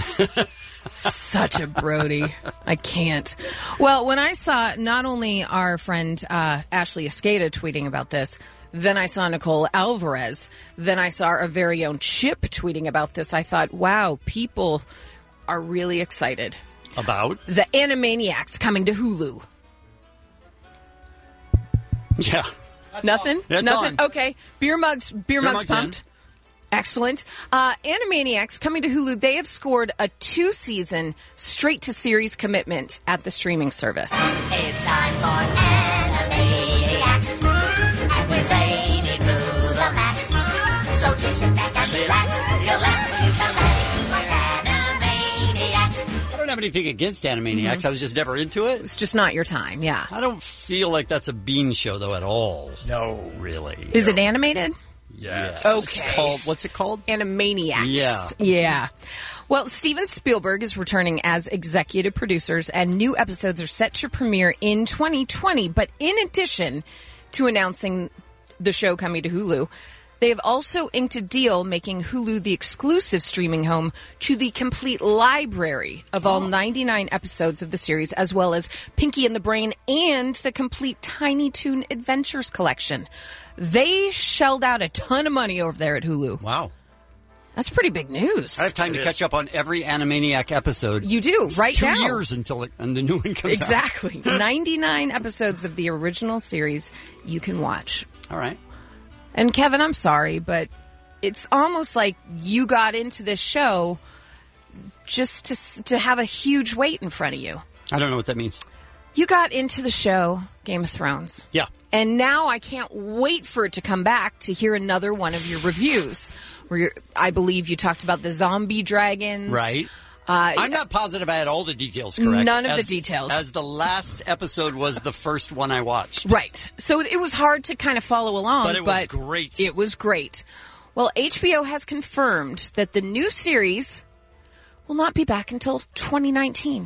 S10: Such a Brody. I can't. Well, when I saw not only our friend uh, Ashley Escada tweeting about this, then I saw Nicole Alvarez, then I saw our very own Chip tweeting about this, I thought, wow, people are really excited.
S1: About?
S10: The Animaniacs coming to Hulu.
S1: Yeah.
S10: Nothing?
S1: That's
S10: Nothing?
S1: on.
S10: Okay. Beer mugs, beer,
S1: Beer
S10: mugs,
S1: mugs
S10: pumped. Excellent. Uh, Animaniacs coming to Hulu. They have scored a two-season straight-to-series commitment at the streaming service.
S6: It's time for Animaniacs, and we're zany to the max. So just sit back and relax. You'll laugh when you come back. We're Animaniacs.
S8: I don't have anything against Animaniacs.
S10: Mhm.
S8: I was just never into it.
S10: It's just not your time, yeah.
S8: I don't feel like that's a Bean show, though, at all. No. Really.
S10: Is it animated?
S8: Yes.
S10: Okay.
S8: It's called, what's it called?
S10: Animaniacs.
S8: Yeah.
S10: Yeah. Well, Steven Spielberg is returning as executive producers, and new episodes are set to premiere in twenty twenty. But in addition to announcing the show coming to Hulu, they have also inked a deal making Hulu the exclusive streaming home to the complete library of all ninety-nine episodes of the series, as well as Pinky and the Brain and the complete Tiny Toon Adventures collection. They shelled out a ton of money over there at Hulu.
S8: Wow.
S10: That's pretty big news.
S8: I have time
S10: It
S8: to
S10: is.
S8: catch up on every Animaniac episode.
S10: You do,
S8: It's
S10: right
S8: two
S10: now.
S8: years until it, and the new one comes
S10: Exactly.
S8: out.
S10: ninety-nine episodes of the original series you can watch.
S8: All right.
S10: And Kevin, I'm sorry, but it's almost like you got into this show just to to have a huge weight in front of you.
S8: I don't know what that means.
S10: You got into the show Game of Thrones.
S8: Yeah.
S10: And now I can't wait for it to come back to hear another one of your reviews where you're, I believe you talked about the zombie dragons.
S8: Right.
S10: Uh,
S8: I'm not positive I had all the details correct.
S10: None of the
S8: As-
S10: details.
S8: As the last episode was the first one I watched.
S10: Right. So it was hard to kind of follow along.
S8: But it was great.
S10: It was great. Well, H B O has confirmed that the new series will not be back until twenty nineteen.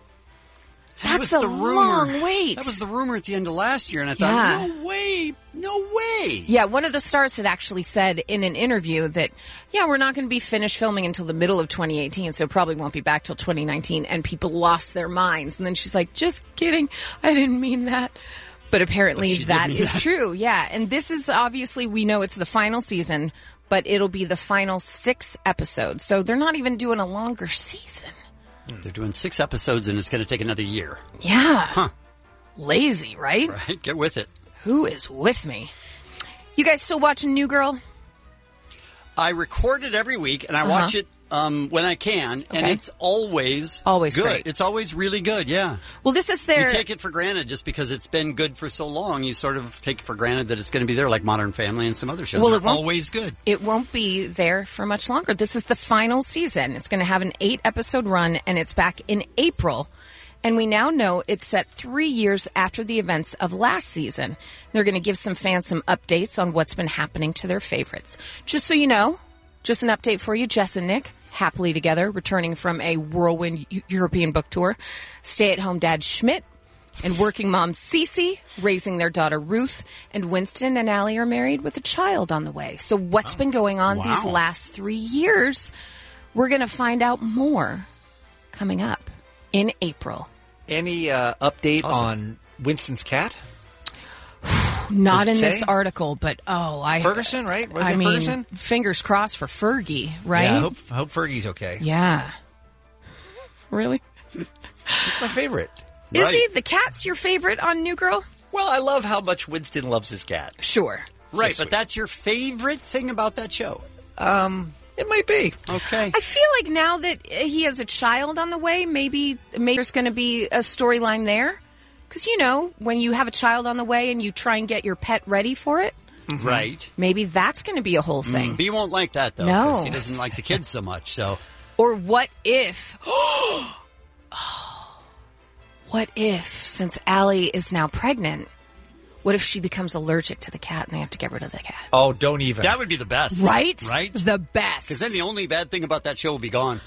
S8: That
S10: That's
S8: was
S10: a
S8: the rumor.
S10: long wait.
S8: That was the rumor at the end of last year, and I thought,
S10: Yeah.
S8: no way, no way.
S10: Yeah, one of the stars had actually said in an interview that, yeah, we're not going to be finished filming until the middle of twenty eighteen, so probably won't be back till twenty nineteen, and people lost their minds. And then she's like, just kidding, I didn't mean that. But apparently
S8: But she did
S10: that
S8: mean
S10: is
S8: that.
S10: true, yeah. And this is obviously, we know it's the final season, but it'll be the final six episodes, so they're not even doing a longer season.
S8: They're doing six episodes, and it's going to take another year.
S10: Yeah.
S8: Huh.
S10: Lazy, right?
S8: Right, get with it.
S10: Who is with me? You guys still watching New Girl?
S8: I record it every week, and I
S10: Uh-huh.
S8: watch it um, when I can, and
S10: Okay.
S8: it's always
S10: Always
S8: good.
S10: great.
S8: It's always really good, yeah.
S10: Well, this is their...
S8: You take it for granted just because it's been good for so long. You sort of take for granted that it's going to be there, like Modern Family and some other shows.
S10: Well,
S8: They're
S10: it won't-
S8: always good.
S10: It won't be there for much longer. This is the final season. It's going to have an eight episode run, and it's back in April. And we now know it's set three years after the events of last season. They're going to give some fans some updates on what's been happening to their favorites. Just so you know, just an update for you, Jess and Nick, happily together, returning from a whirlwind Eu- European book tour. Stay-at-home dad Schmidt and working mom Cece, raising their daughter Ruth, and Winston and Allie are married with a child on the way. So what's been going on
S15: Wow.
S10: these last three years? We're going to find out more coming up in April.
S15: Any uh, update
S10: Awesome.
S15: on Winston's cat?
S10: Not
S15: Does
S10: in
S15: it
S10: this
S15: say?
S10: article, but oh, I
S15: Ferguson, right? Was
S10: I
S15: it
S10: mean,
S15: Ferguson?
S10: fingers crossed for Fergie, right?
S15: Yeah, I hope, I hope Fergie's okay.
S10: Yeah. Really?
S15: He's my favorite.
S10: Is he? The cat's your favorite on New Girl?
S15: Well, I love how much Winston loves his cat.
S10: Sure.
S8: Right, but that's your favorite thing about that show?
S15: Um, it might be.
S8: Okay.
S10: I feel like now that uh, he has a child on the way, maybe, maybe there's going to be a storyline there. Because, you know, when you have a child on the way and you try and get your pet ready for it,
S8: Right.
S10: maybe that's going to be a whole thing.
S8: Mm, but he won't like that, though.
S10: No.
S8: 'cause he doesn't like the kids so much, so...
S10: Or what if... what if, since Allie is now pregnant, what if she becomes allergic to the cat and they have to get rid of the cat?
S15: Oh, don't even.
S8: That would be the best.
S10: Right?
S8: Right?
S10: The best.
S8: Because then the only bad thing about that show will be gone.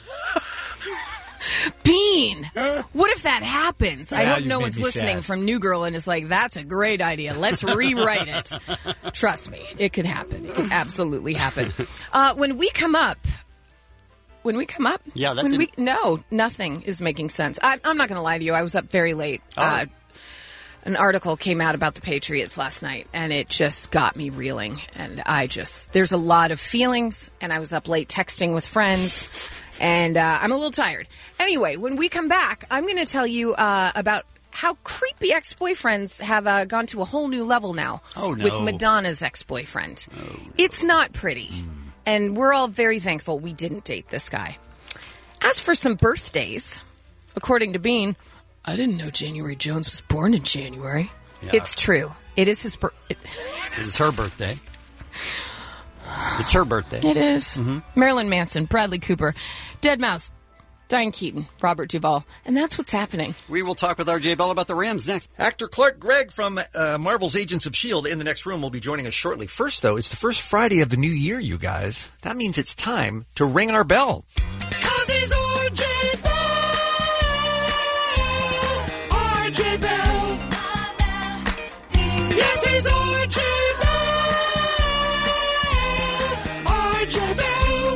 S10: Bean! What if that happens? I
S8: Now
S10: hope
S8: you've
S10: no
S8: made
S10: one's
S8: me
S10: listening
S8: sad.
S10: from New Girl and is like, that's a great idea. Let's rewrite it. Trust me, it could happen. It could absolutely happen. Uh, when we come up, when we come up,
S8: Yeah, that
S10: when we
S8: didn't-
S10: no, nothing is making sense. I, I'm not going to lie to you. I was up very late.
S8: Oh.
S10: Uh, an article came out about the Patriots last night, and it just got me reeling. And I just, there's a lot of feelings, and I was up late texting with friends, and uh, I'm a little tired. Anyway, when we come back, I'm going to tell you uh, about how creepy ex-boyfriends have uh, gone to a whole new level now
S8: Oh, no.
S10: with Madonna's ex-boyfriend. It's not pretty. And we're all very thankful we didn't date this guy. As for some birthdays, according to Bean, I didn't know January Jones was born in January.
S8: Yeah.
S10: It's true. It is his birthday. It-
S8: It's her birthday. It's her birthday.
S10: It is.
S8: Mm-hmm.
S10: Marilyn Manson, Bradley Cooper, Deadmau5, Diane Keaton, Robert Duvall. And that's what's happening.
S8: We will talk with R J Bell about the Rams next.
S15: Actor Clark Gregg from uh, Marvel's Agents of S H I E L D in the next room will be joining us shortly. First, though, it's the first Friday of the new year, you guys. That means it's time to ring our bell.
S6: Cause he's R J Bell. R J Bell. Yes, he's R J Bell. R J Bell.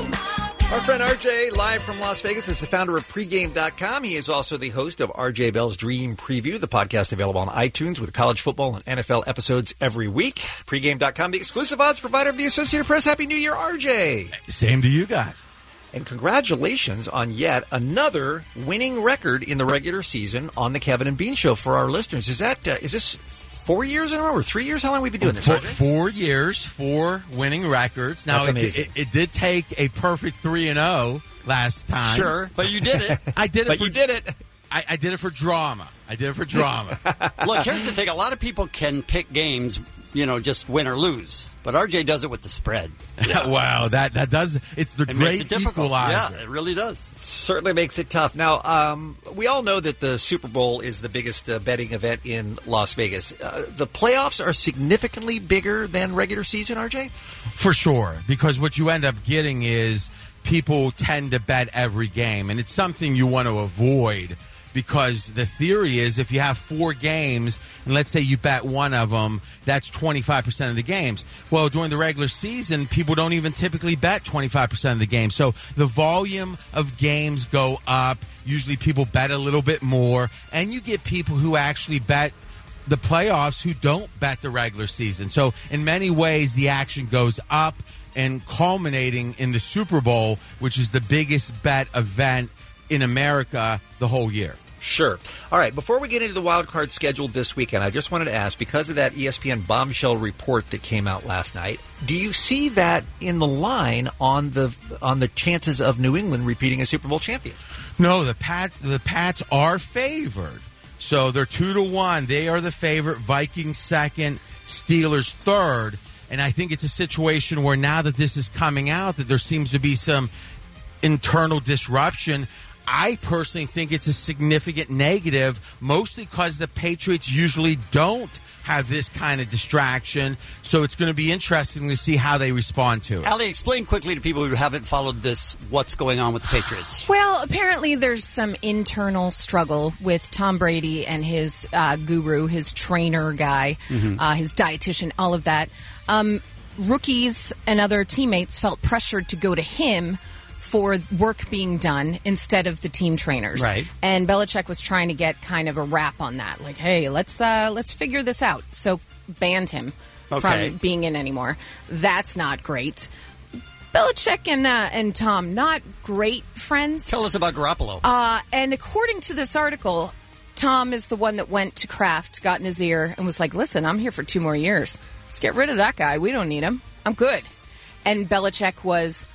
S15: Our friend R J, live from Las Vegas, is the founder of pregame dot com. He is also the host of R J Bell's Dream Preview, the podcast available on iTunes with college football and N F L episodes every week. pregame dot com, the exclusive odds provider of the Associated Press. Happy New Year, R J.
S2: Same to you guys.
S15: And congratulations on yet another winning record in the regular season on the Kevin and Bean Show for our listeners. Is that uh, is this four years in a row or three years? How long have we been doing this?
S2: Four, four years, four winning records. Now,
S15: That's
S2: it,
S15: amazing.
S2: it, it did take a perfect three and zero last time.
S8: Sure, but you did it.
S2: I did it.
S15: But
S2: for,
S15: you did it.
S2: I, I did it for drama. I did it for drama.
S8: Look, here's the thing. A lot of people can pick games, you know, just win or lose. But R J does it with the spread.
S2: Wow, that that does. It's the
S8: It
S2: great
S8: makes it difficult.
S2: equalizer.
S8: Yeah, it really does.
S15: Certainly makes it tough. Now, um, we all know that the Super Bowl is the biggest uh, betting event in Las Vegas. Uh, the playoffs are significantly bigger than regular season, R J?
S2: For sure, because what you end up getting is people tend to bet every game, and it's something you want to avoid because the theory is if you have four games, and let's say you bet one of them, that's twenty-five percent of the games. Well, during the regular season, people don't even typically bet twenty-five percent of the games. So the volume of games go up. Usually people bet a little bit more, and you get people who actually bet the playoffs who don't bet the regular season. So in many ways, the action goes up and culminating in the Super Bowl, which is the biggest bet event in America the whole year.
S15: Sure. All right, before we get into the wild card schedule this weekend, I just wanted to ask, because of that E S P N bombshell report that came out last night, do you see that in the line on the on the chances of New England repeating as Super Bowl champions?
S2: No, the Pat the Pats are favored. So they're two to one. They are the favorite. Vikings second, Steelers third. And I think it's a situation where now that this is coming out, that there seems to be some internal disruption. I personally think it's a significant negative, mostly because the Patriots usually don't have this kind of distraction. So it's going to be interesting to see how they respond to it.
S8: Allie, explain quickly to people who haven't followed this what's going on with the Patriots.
S10: Well, apparently there's some internal struggle with Tom Brady and his uh, guru, his trainer guy,
S8: Mhm.
S10: uh, his dietitian, all of that. Um, rookies and other teammates felt pressured to go to him for work being done instead of the team trainers.
S8: Right.
S10: And Belichick was trying to get kind of a rap on that. Like, hey, let's uh, let's figure this out. So banned him
S8: Okay.
S10: from being in anymore. That's not great. Belichick and uh, and Tom, not great friends.
S8: Tell us about Garoppolo.
S10: Uh, and according to this article, Tom is the one that went to Kraft, got in his ear, and was like, listen, I'm here for two more years. Let's get rid of that guy. We don't need him. I'm good. And Belichick was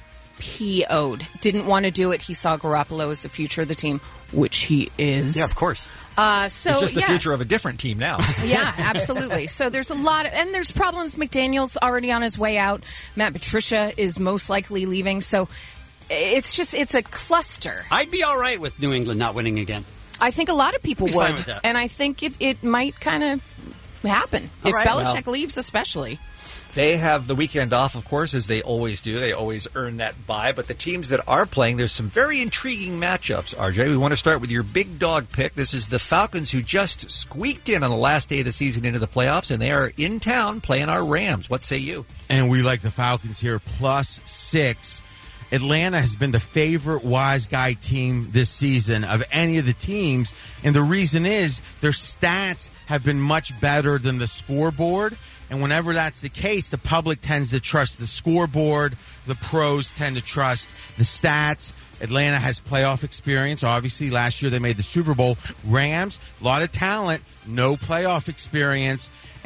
S10: P O'd. Didn't want to do it. He saw Garoppolo as the future of the team, which he is.
S8: Yeah, of course.
S10: Uh, so,
S15: it's just the
S10: yeah.
S15: future of a different team now.
S10: Yeah, absolutely. So there's a lot of, and there's problems. McDaniel's already on his way out. Matt Patricia is most likely leaving. So it's just, it's a cluster.
S8: I'd be all right with New England not winning again.
S10: I think a lot of people
S8: Be fine
S10: would.
S8: with that.
S10: And I think it, it might kind of happen.
S15: All
S10: if
S15: right.
S10: Belichick
S15: Well-
S10: leaves, especially.
S15: They have the weekend off, of course, as they always do. They always earn that bye. But the teams that are playing, there's some very intriguing matchups, R J. We want to start with your big dog pick. This is the Falcons, who just squeaked in on the last day of the season into the playoffs, and they are in town playing our Rams. What say you?
S2: And we like the Falcons here, plus six. Atlanta has been the favorite wise guy team this season of any of the teams. And the reason is their stats have been much better than the scoreboard. And whenever that's the case, the public tends to trust the scoreboard. The pros tend to trust the stats. Atlanta has playoff experience. Obviously, last year they made the Super Bowl. Rams, a lot of talent, no playoff experience.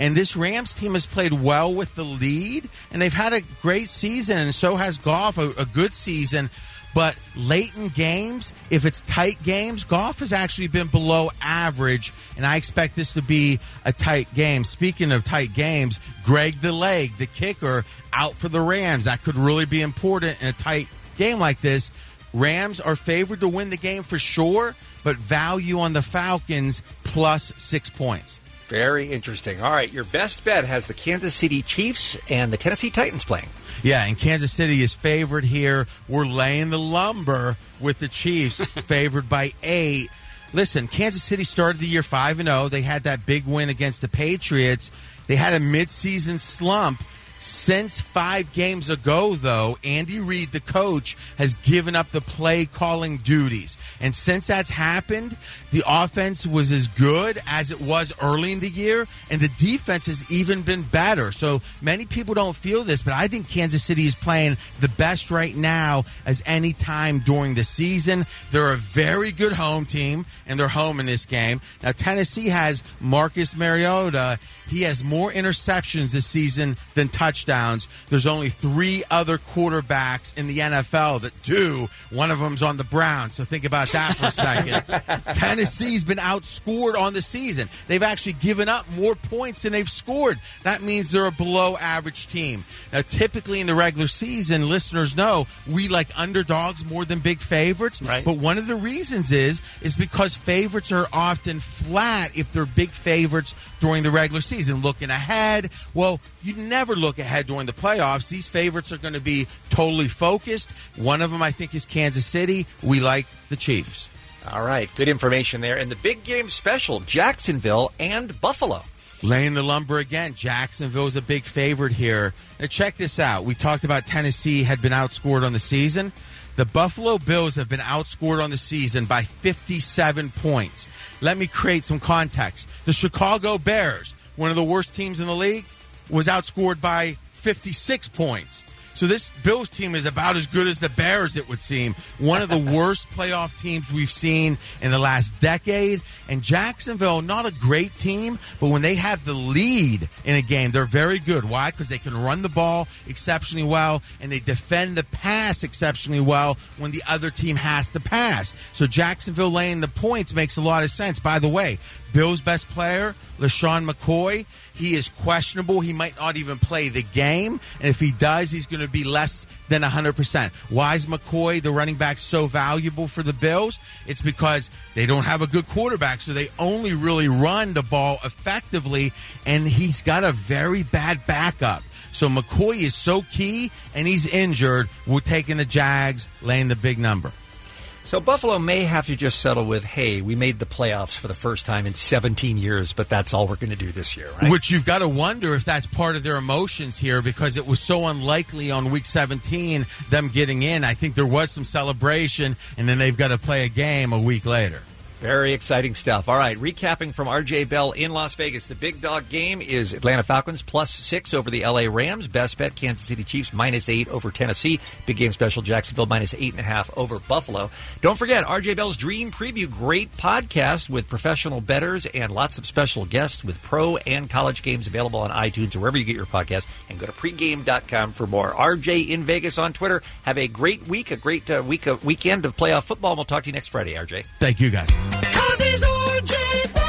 S2: And this Rams team has played well with the lead, and they've had a great season, and so has Goff, a, a good season. But late in games, if it's tight games, Goff has actually been below average, and I expect this to be a tight game. Speaking of tight games, Greg the Leg, the kicker, out for the Rams. That could really be important in a tight game like this. Rams are favored to win the game for sure, but value on the Falcons plus six points.
S15: Very interesting. All right, your best bet has the Kansas City Chiefs and the Tennessee Titans playing.
S2: Yeah, and Kansas City is favored here. We're laying the lumber with the Chiefs, favored by eight. Listen, Kansas City started the year five and oh. They had that big win against the Patriots. They had a midseason slump. Since five games ago, though, Andy Reid, the coach, has given up the play-calling duties. And since that's happened, the offense was as good as it was early in the year, and the defense has even been better. So many people don't feel this, but I think Kansas City is playing the best right now as any time during the season. They're a very good home team, and they're home in this game. Now, Tennessee has Marcus Mariota. He has more interceptions this season than touchdowns. There's only three other quarterbacks in the N F L that do. One of them's on the Browns, so think about that for a second. Tennessee's been outscored on the season. They've actually given up more points than they've scored. That means they're a below-average team. Now, typically in the regular season, listeners know we like underdogs more than big favorites.
S15: Right.
S2: But one of the reasons is is because favorites are often flat if they're big favorites during the regular season. Looking ahead, well, you never look ahead during the playoffs. These favorites are going to be totally focused. One of them, I think, is Kansas City. We like the Chiefs.
S15: All right, good information there. And the big game special, Jacksonville and Buffalo.
S2: Laying the lumber again. Jacksonville's a big favorite here. Now, check this out. We talked about Tennessee had been outscored on the season. The Buffalo Bills have been outscored on the season by fifty-seven points. Let me create some context. The Chicago Bears, one of the worst teams in the league, was outscored by fifty-six points. So this Bills team is about as good as the Bears, it would seem. One of the worst playoff teams we've seen in the last decade. And Jacksonville, not a great team, but when they have the lead in a game, they're very good. Why? Because they can run the ball exceptionally well, and they defend the pass exceptionally well when the other team has to pass. So Jacksonville laying the points makes a lot of sense. By the way, Bills' best player, LaShawn McCoy, he is questionable. He might not even play the game. And if he does, he's going to be less than one hundred percent. Why is McCoy, the running back, so valuable for the Bills? It's because they don't have a good quarterback, so they only really run the ball effectively, and he's got a very bad backup. So McCoy is so key, and he's injured. We're taking the Jags, laying the big number.
S15: So Buffalo may have to just settle with, hey, we made the playoffs for the first time in seventeen years, but that's all we're going to do this year, right?
S2: Which you've got to wonder if that's part of their emotions here, because it was so unlikely on week seventeen, them getting in. I think there was some celebration, and then they've got to play a game a week later.
S15: Very exciting stuff. All right, recapping from R J Bell in Las Vegas. The big dog game is Atlanta Falcons plus six over the L A Rams. Best bet, Kansas City Chiefs minus eight over Tennessee. Big game special, Jacksonville minus eight and a half over Buffalo. Don't forget, R J Bell's Dream Preview, great podcast with professional bettors and lots of special guests with pro and college games available on iTunes or wherever you get your podcast. And go to pregame dot com for more. R J in Vegas on Twitter. Have a great week, a great uh, week, uh, weekend of playoff football. We'll talk to you next Friday, R J.
S2: Thank you, guys.
S6: Cause he's R J Bell,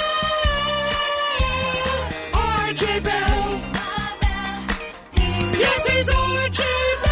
S6: R J Bell. Yes, he's R J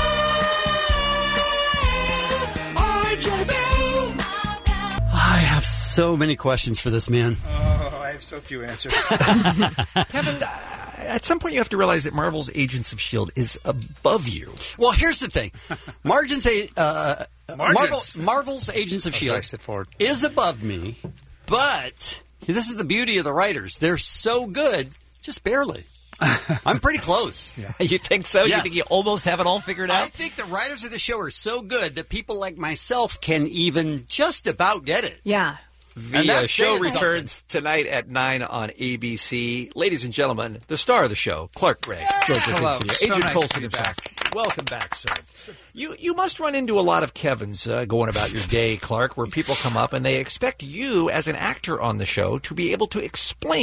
S6: Bell, R J Bell.
S8: I have so many questions for this man.
S11: Oh, I have so few answers.
S15: Kevin, uh, at some point you have to realize that Marvel's Agents of S H I E L D is above you.
S8: Well, here's the thing. Margins, uh, Marvel,
S11: Margins.
S8: Marvel's Agents of
S11: Oh,
S8: S H I E L D
S11: sorry, sit forward.
S8: is above me, but this is the beauty of the writers. They're so good, just barely. I'm pretty close.
S15: Yeah. You think so?
S8: Yes.
S15: You think you almost have it all figured out?
S8: I think the writers of the show are so good that people like myself can even just about get it.
S10: Yeah.
S15: The uh, show returns tonight at nine on A B C. Ladies and gentlemen, the star of the show, Clark Gregg, joins us
S11: Hello.
S15: in studio.
S11: So
S15: Adrian
S11: nice
S15: Colson
S11: to be
S15: himself.
S11: back.
S15: Welcome back, sir. You you must run into a lot of Kevins uh, going about your day, Clark, where people come up and they expect you, as an actor on the show, to be able to explain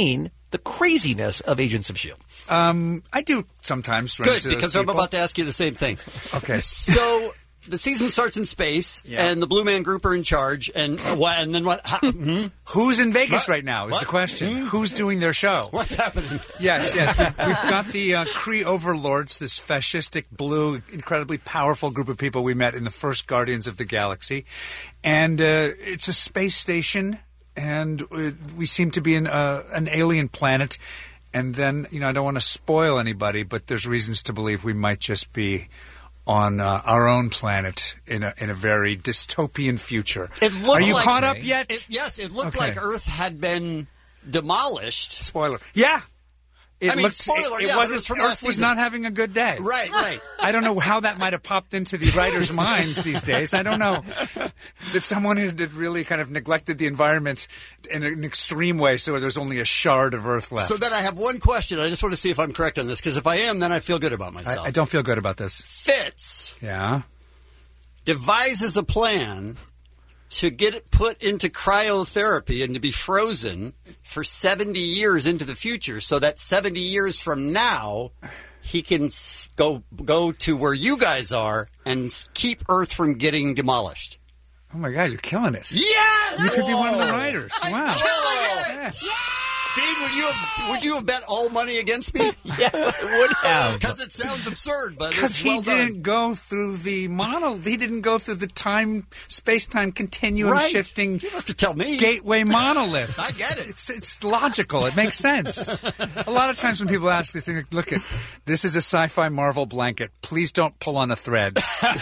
S15: the craziness of Agents of S H I E L D?
S11: Um, I do sometimes. Run
S8: Good,
S11: into those
S8: because I'm
S11: people.
S8: about to ask you the same thing.
S11: Okay.
S8: So the season starts in space,
S11: Yeah.
S8: and the Blue Man Group are in charge, and uh, what? And then what? How, hmm?
S11: Who's in Vegas
S8: What?
S11: right now is
S8: What?
S11: the question.
S8: Hmm?
S11: Who's doing their show?
S8: What's happening?
S11: Yes, yes. We've, we've got the uh, Kree overlords, this fascistic, blue, incredibly powerful group of people we met in the first Guardians of the Galaxy. And uh, it's a space station, and uh, we seem to be in uh, an alien planet. And then, you know, I don't want to spoil anybody, but there's reasons to believe we might just be on uh, our own planet in a in a very dystopian future.
S8: It looked
S11: Are you
S8: like,
S11: caught up yet?
S8: It, yes, it looked
S11: Okay.
S8: like Earth had been demolished.
S11: Spoiler. Yeah. It
S8: I mean,
S11: looked,
S8: spoiler,
S11: it, it
S8: yeah, but
S11: wasn't,
S8: it was from
S11: Earth
S8: last
S11: was
S8: season.
S11: not having a good day.
S8: Right, right.
S11: I don't know how that might have popped into the writers' minds these days. I don't know that someone had had really kind of neglected the environment in an extreme way, so there's only a shard of Earth left.
S8: So then I have one question. I just want to see if I'm correct on this, because if I am, then I feel good about myself.
S11: I, I don't feel good about this.
S8: Fitz
S11: Yeah.
S8: devises a plan to get it put into cryotherapy and to be frozen for seventy years into the future, so that seventy years from now, he can s- go go to where you guys are and s- keep Earth from getting demolished.
S11: Oh my God, you're killing it.
S8: Yes!
S11: You could be one of the writers. Wow.
S8: Yes. Dean, would you have, would you have bet all money against me?
S15: Yes, I would have.
S8: Because it sounds absurd, but
S11: Because
S8: it's well
S11: he didn't
S8: done.
S11: go through the mono, he didn't go through the time, space-time continuum
S8: Right.
S11: shifting.
S8: You don't have to tell me.
S11: Gateway monolith.
S8: I get it.
S11: It's it's logical. It makes sense. A lot of times when people ask this thing, look at this is a sci-fi Marvel blanket. Please don't pull on a thread.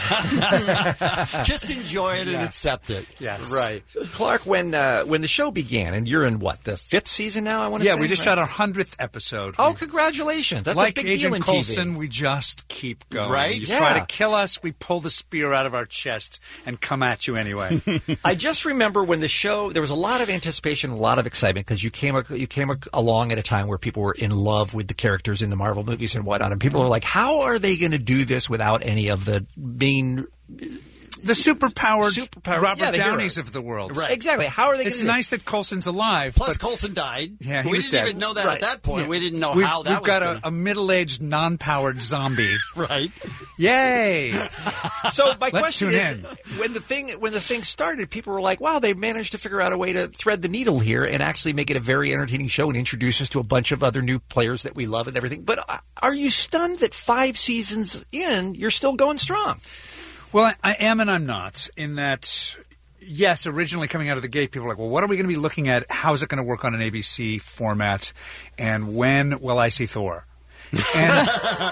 S8: Just enjoy it and
S11: Yes.
S8: accept it.
S11: Yes.
S8: Right.
S15: Clark, when uh, when the show began, and you're in what, the fifth season now, I want to
S11: Yeah,
S15: say?
S11: we just
S15: right?
S11: shot our hundredth episode.
S15: Oh,
S11: We-
S15: congratulations. That's
S11: like
S15: a big
S11: Agent
S15: deal in
S11: Coulson,
S15: T V.
S11: we just keep going.
S8: Right?
S11: You
S15: Yeah.
S11: try to kill us, we pull the spear out of our chest and come at you anyway.
S15: I just remember when the show, there was a lot of anticipation, a lot of excitement, because you came you came along at a time where people were in love with the characters in the Marvel movies and whatnot, and people were like, how are they going to do this without any of the main...
S11: The superpowered,
S15: Superpowered-
S11: Robert
S15: yeah, the
S11: Downeys
S15: heroes.
S11: of the world.
S15: Right. Exactly. How are they going
S11: It's
S15: to
S11: nice that Coulson's alive.
S8: Plus,
S11: but
S8: Coulson died.
S11: Yeah, he
S8: we
S11: was
S8: didn't
S11: dead.
S8: even know that
S15: Right.
S8: at that point.
S11: Yeah.
S8: We didn't know
S11: we've,
S8: how that
S11: we've
S8: was
S11: got
S8: gonna...
S11: a, a middle-aged, non-powered zombie.
S8: Right.
S11: Yay!
S15: So my
S11: Let's
S15: question
S11: tune
S15: is,
S11: in.
S15: when the thing when the thing started, people were like, "Wow, they managed to figure out a way to thread the needle here and actually make it a very entertaining show and introduce us to a bunch of other new players that we love and everything." But uh, are you stunned that five seasons in, you're still going strong?
S11: Well, I, I am and I'm not, in that, yes, originally coming out of the gate, people were like, well, what are we going to be looking at? How is it going to work on an A B C format? And when will I see Thor? And,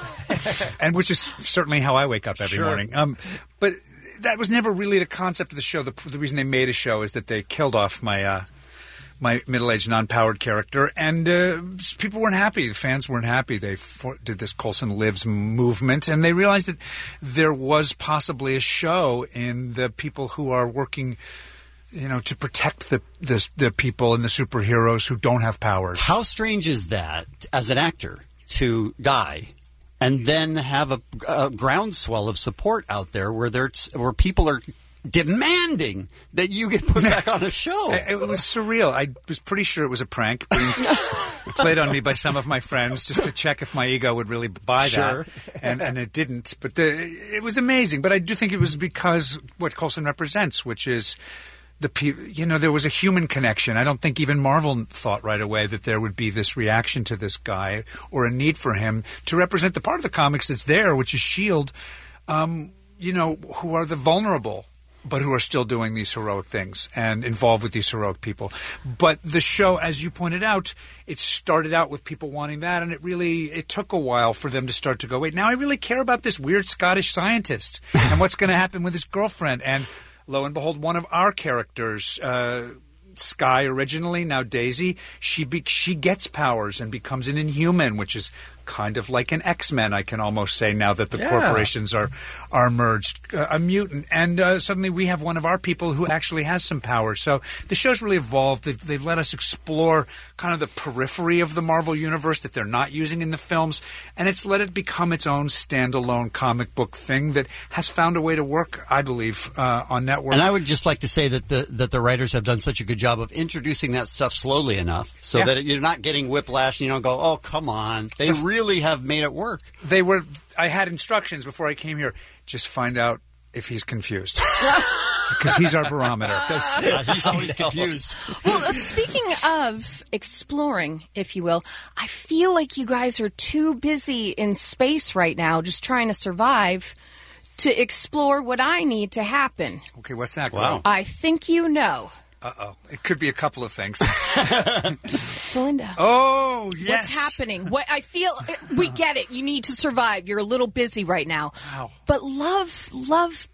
S11: and which is certainly how I wake up every
S8: Sure.
S11: morning. Um, but that was never really the concept of the show. The, the reason they made a show is that they killed off my... Uh, my middle-aged, non-powered character, and uh, people weren't happy. The fans weren't happy. They for- did this Coulson Lives movement, and they realized that there was possibly a show in the people who are working, you know, to protect the, the the people and the superheroes who don't have powers.
S8: How strange is that, as an actor, to die and then have a, a groundswell of support out there where there's where people are demanding that you get put back on a show?
S11: It, it was surreal. I was pretty sure it was a prank being played on me by some of my friends just to check if my ego would really buy
S8: Sure.
S11: that, and, and it didn't. But the, it was amazing. But I do think it was because what Coulson represents, which is the pe- you know, there was a human connection. I don't think even Marvel thought right away that there would be this reaction to this guy or a need for him to represent the part of the comics that's there, which is S H I E L D, um, you know, who are the vulnerable, but who are still doing these heroic things and involved with these heroic people. But the show, as you pointed out, it started out with people wanting that, and it really it took a while for them to start to go, wait, now I really care about this weird Scottish scientist and what's going to happen with his girlfriend. And lo and behold, one of our characters, uh, Sky originally, now Daisy, she be- she gets powers and becomes an Inhuman, which is kind of like an X-Men, I can almost say, now that the
S15: Yeah.
S11: corporations are are merged. Uh, a mutant. And uh, suddenly we have one of our people who actually has some power. So the show's really evolved. They've, they've let us explore kind of the periphery of the Marvel Universe that they're not using in the films. And it's let it become its own standalone comic book thing that has found a way to work, I believe, uh, on network.
S8: And I would just like to say that the that the writers have done such a good job of introducing that stuff slowly enough so
S11: Yeah.
S8: that you're not getting whiplash and you don't go, oh, come on. They really have made it work.
S11: They were. I had instructions before I came here. Just find out if he's confused, because he's our barometer.
S8: Yeah, he's always confused.
S10: Well, uh, speaking of exploring, if you will, I feel like you guys are too busy in space right now, just trying to survive, to explore what I need to happen.
S11: Okay, what's that?
S8: Wow.
S10: I think you know.
S11: Uh-oh. It could be a couple of things.
S10: Belinda.
S11: Oh, yes.
S10: What's happening? What I feel, we get it. You need to survive. You're a little busy right now.
S11: Wow.
S10: But love, love.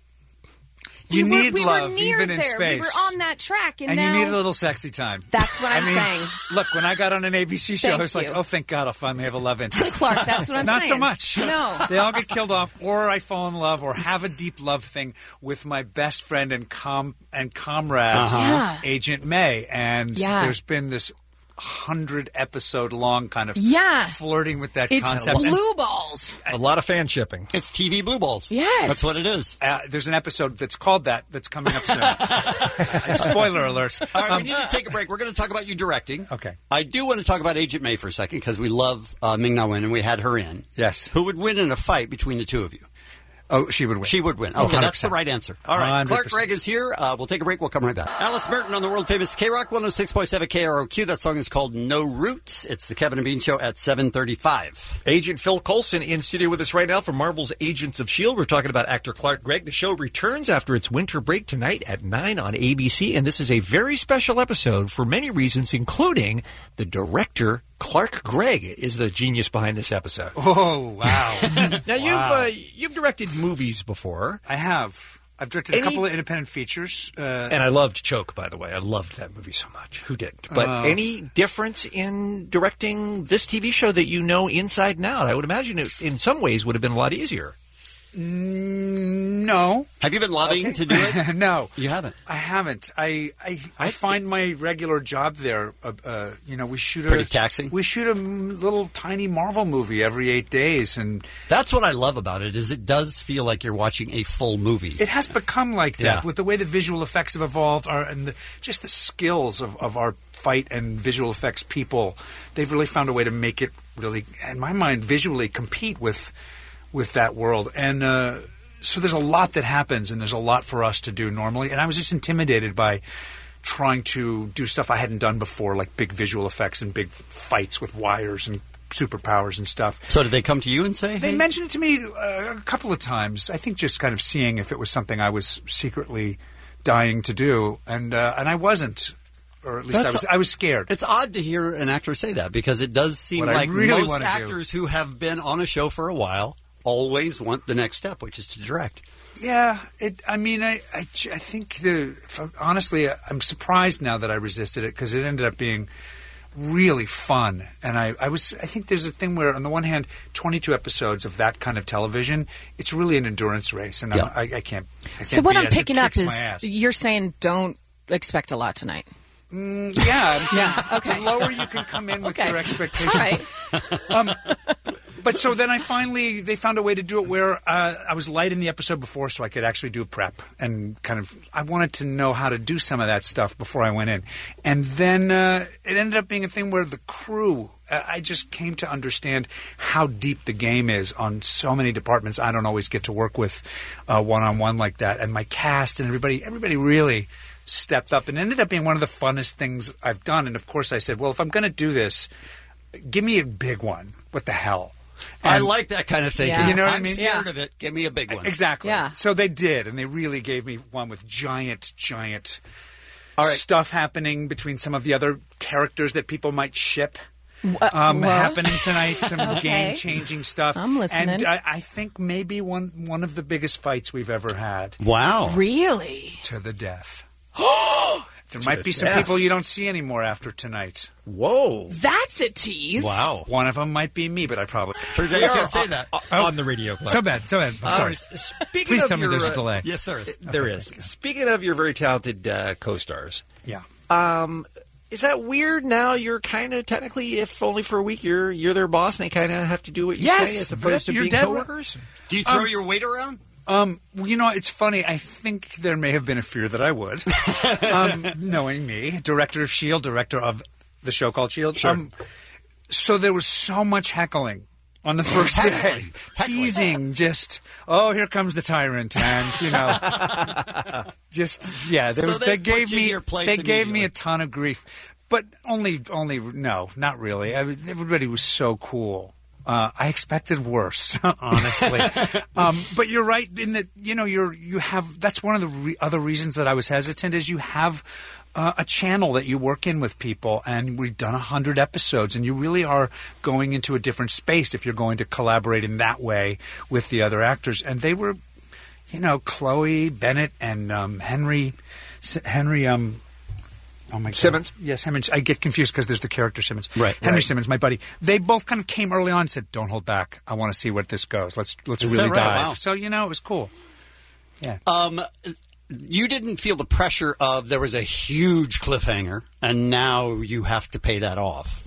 S11: You
S10: we were,
S11: need
S10: we
S11: love,
S10: were near
S11: even in
S10: there.
S11: space.
S10: We were on that track, and,
S11: And
S10: now
S11: you need a little sexy time.
S10: That's what I'm
S11: I mean,
S10: saying.
S11: Look, when I got on an A B C show,
S10: Thank
S11: I was like,
S10: you.
S11: oh, thank God, I'll finally have a love interest.
S10: Clark, that's what I'm
S11: Not
S10: saying.
S11: so much.
S10: No.
S11: They all get killed off, or I fall in love, or have a deep love thing with my best friend and com and comrade,
S8: Uh-huh.
S10: Yeah.
S11: Agent May. And
S10: Yeah.
S11: there's been this hundred episode long kind of
S10: Yeah.
S11: flirting with that
S10: It's
S11: concept. And-
S10: blue balls.
S15: A lot of fan shipping.
S8: It's T V blue balls.
S10: Yes.
S8: That's what it is.
S11: Uh, there's an episode that's called that that's coming up soon. Spoiler alert.
S8: All right,
S11: Um,
S8: we need to take a break. We're going to talk about you directing.
S11: Okay.
S8: I do want to talk about Agent May for a second because we love uh, Ming-Na Wen and we had her in.
S11: Yes.
S8: Who would win in a fight between the two of you?
S11: Oh, she would win.
S8: She would win.
S11: Oh,
S8: Okay,
S11: one hundred
S8: that's the
S11: percent.
S8: right answer. All right,
S11: one hundred
S8: Clark
S11: percent.
S8: Gregg is here. Uh, we'll take a break. We'll come right back. Alice Merton on the world-famous K-Rock, one oh six point seven K R O Q. That song is called No Roots. It's the Kevin and Bean Show at seven thirty-five.
S15: Agent Phil Coulson in studio with us right now from Marvel's Agents of S H I E L D. We're talking about actor Clark Gregg. The show returns after its winter break tonight at nine on A B C, and this is a very special episode for many reasons, including the director, Clark Gregg, is the genius behind this episode.
S11: Oh, wow.
S15: Now, you've
S11: Wow.
S15: uh, you've directed movies before.
S11: I have. I've directed
S15: Any-
S11: a couple of independent features. Uh,
S15: And I loved Choke, by the way. I loved that movie so much. Who didn't? But
S11: Uh,
S15: any difference in directing this T V show that you know inside and out? I would imagine it, in some ways, would have been a lot easier.
S11: No.
S8: Have you been lobbying to do it?
S11: No.
S8: You haven't?
S11: I haven't. I I, I find my regular job there, uh, uh, you know, we shoot
S8: Pretty
S11: a...
S8: taxing?
S11: We shoot a m- little tiny Marvel movie every eight days, and...
S8: That's what I love about it, is it does feel like you're watching a full movie.
S11: It has become like that
S8: Yeah.
S11: with the way the visual effects have evolved, our, and the, just the skills of, of our fight and visual effects people. They've really found a way to make it really, in my mind, visually compete with with that world. And uh, so there's a lot that happens, and there's a lot for us to do normally. And I was just intimidated by trying to do stuff I hadn't done before, like big visual effects and big fights with wires and superpowers and stuff.
S8: So did they come to you and say,
S11: They
S8: hey?
S11: mentioned it to me uh, a couple of times. I think just kind of seeing if it was something I was secretly dying to do, and uh, and I wasn't, or at least I
S8: That's
S11: was.
S8: a-
S11: I was scared.
S8: It's odd to hear an actor say that because it does seem
S11: What I
S8: like
S11: really
S8: most
S11: wanna do-
S8: actors who have been on a show for a while always want the next step, which is to direct.
S11: Yeah, it. I mean, I, I, I think the if I- honestly, I'm surprised now that I resisted it because it ended up being really fun. And I, I was. I think there's a thing where, on the one hand, twenty-two episodes of that kind of television, it's really an endurance race, and
S8: Yeah.
S11: I'm, I, I can't. I can't
S10: So what
S11: be
S10: I'm
S11: as it
S10: picking up
S11: kicks
S10: is
S11: my ass.
S10: you're saying don't expect a lot tonight.
S11: Mm, yeah, I'm saying
S10: Yeah, okay.
S11: the lower you can come in with
S10: Okay.
S11: your expectations.
S10: All right.
S11: Um, but so then I finally, they found a way to do it where uh, I was light in the episode before so I could actually do prep and kind of, I wanted to know how to do some of that stuff before I went in. And then uh, it ended up being a thing where the crew, uh, I just came to understand how deep the game is on so many departments I don't always get to work with uh, one-on-one like that. And my cast and everybody, everybody really stepped up and ended up being one of the funnest things I've done. And of course I said, well, if I'm going to do this, give me a big one. What the hell?
S8: I
S11: And-
S8: like that kind of thinking.
S11: Yeah. You know what I
S8: I'm
S11: mean?
S8: scared
S11: Yeah.
S8: of it. Give me a big one.
S11: Exactly.
S10: Yeah.
S11: So they did, and they really gave me one with giant, giant
S8: All right.
S11: stuff happening between some of the other characters that people might ship.
S10: Wha-
S11: Um,
S10: what?
S11: happening tonight, some
S10: Okay.
S11: game-changing stuff.
S10: I'm listening.
S11: And I, I think maybe one one of the biggest fights we've ever had.
S8: Wow.
S10: Really?
S11: To the death. There might be some
S15: Yeah.
S11: people you don't see anymore after tonight.
S15: Whoa.
S10: That's a tease.
S1: Wow.
S11: One of them might be me, but I probably...
S1: Turns out you can't say that on the radio. Club.
S11: So bad, so bad. I'm
S15: Uh,
S11: sorry.
S15: speaking
S11: Please
S15: of
S11: tell me
S15: your,
S11: there's a
S15: uh,
S11: delay.
S1: Yes, there is.
S15: There is. Speaking of your very talented uh, co-stars,
S11: Yeah.
S15: um, is that weird now? You're kind of technically, if only for a week, you're you're their boss, and they kind of have to do what you
S11: Yes,
S15: say as opposed to
S11: you're
S15: being
S11: dead
S15: coworkers.
S1: Do you throw
S11: Um,
S1: your weight around?
S11: Um, well, you know, it's funny. I think there may have been a fear that I would, um, knowing me, director of S H I E L D, director of the show called S H I E L D.
S1: Sure.
S11: Um, so there was so much heckling on the first day,
S1: Heckling.
S11: teasing, just oh, here comes the tyrant, and you know, just yeah. There
S1: So
S11: was,
S1: they
S11: they
S1: put
S11: gave
S1: you in
S11: me
S1: your place
S11: they gave me
S1: immediately.
S11: a ton of grief, but only only no, not really. I mean, everybody was so cool. Uh, I expected worse, honestly. um, but you're right in that you know you're you have that's one of the re- other reasons that I was hesitant is you have uh, a channel that you work in with people, and we've done a hundred episodes, and you really are going into a different space if you're going to collaborate in that way with the other actors. And they were, you know, Chloe Bennett and um, Henry Henry. Um, Oh my God.
S15: Simmons?
S11: Yes, Simmons. I get confused because there's the character Simmons.
S1: Right,
S11: Henry
S1: right.
S11: Simmons, my buddy. They both kind of came early on and said, don't hold back. I want to see where this goes. Let's let's
S1: Is
S11: really
S1: that right?
S11: dive.
S1: Wow.
S11: So, you know, it was cool. Yeah.
S1: Um, you didn't feel the pressure of there was a huge cliffhanger, and now you have to pay that off.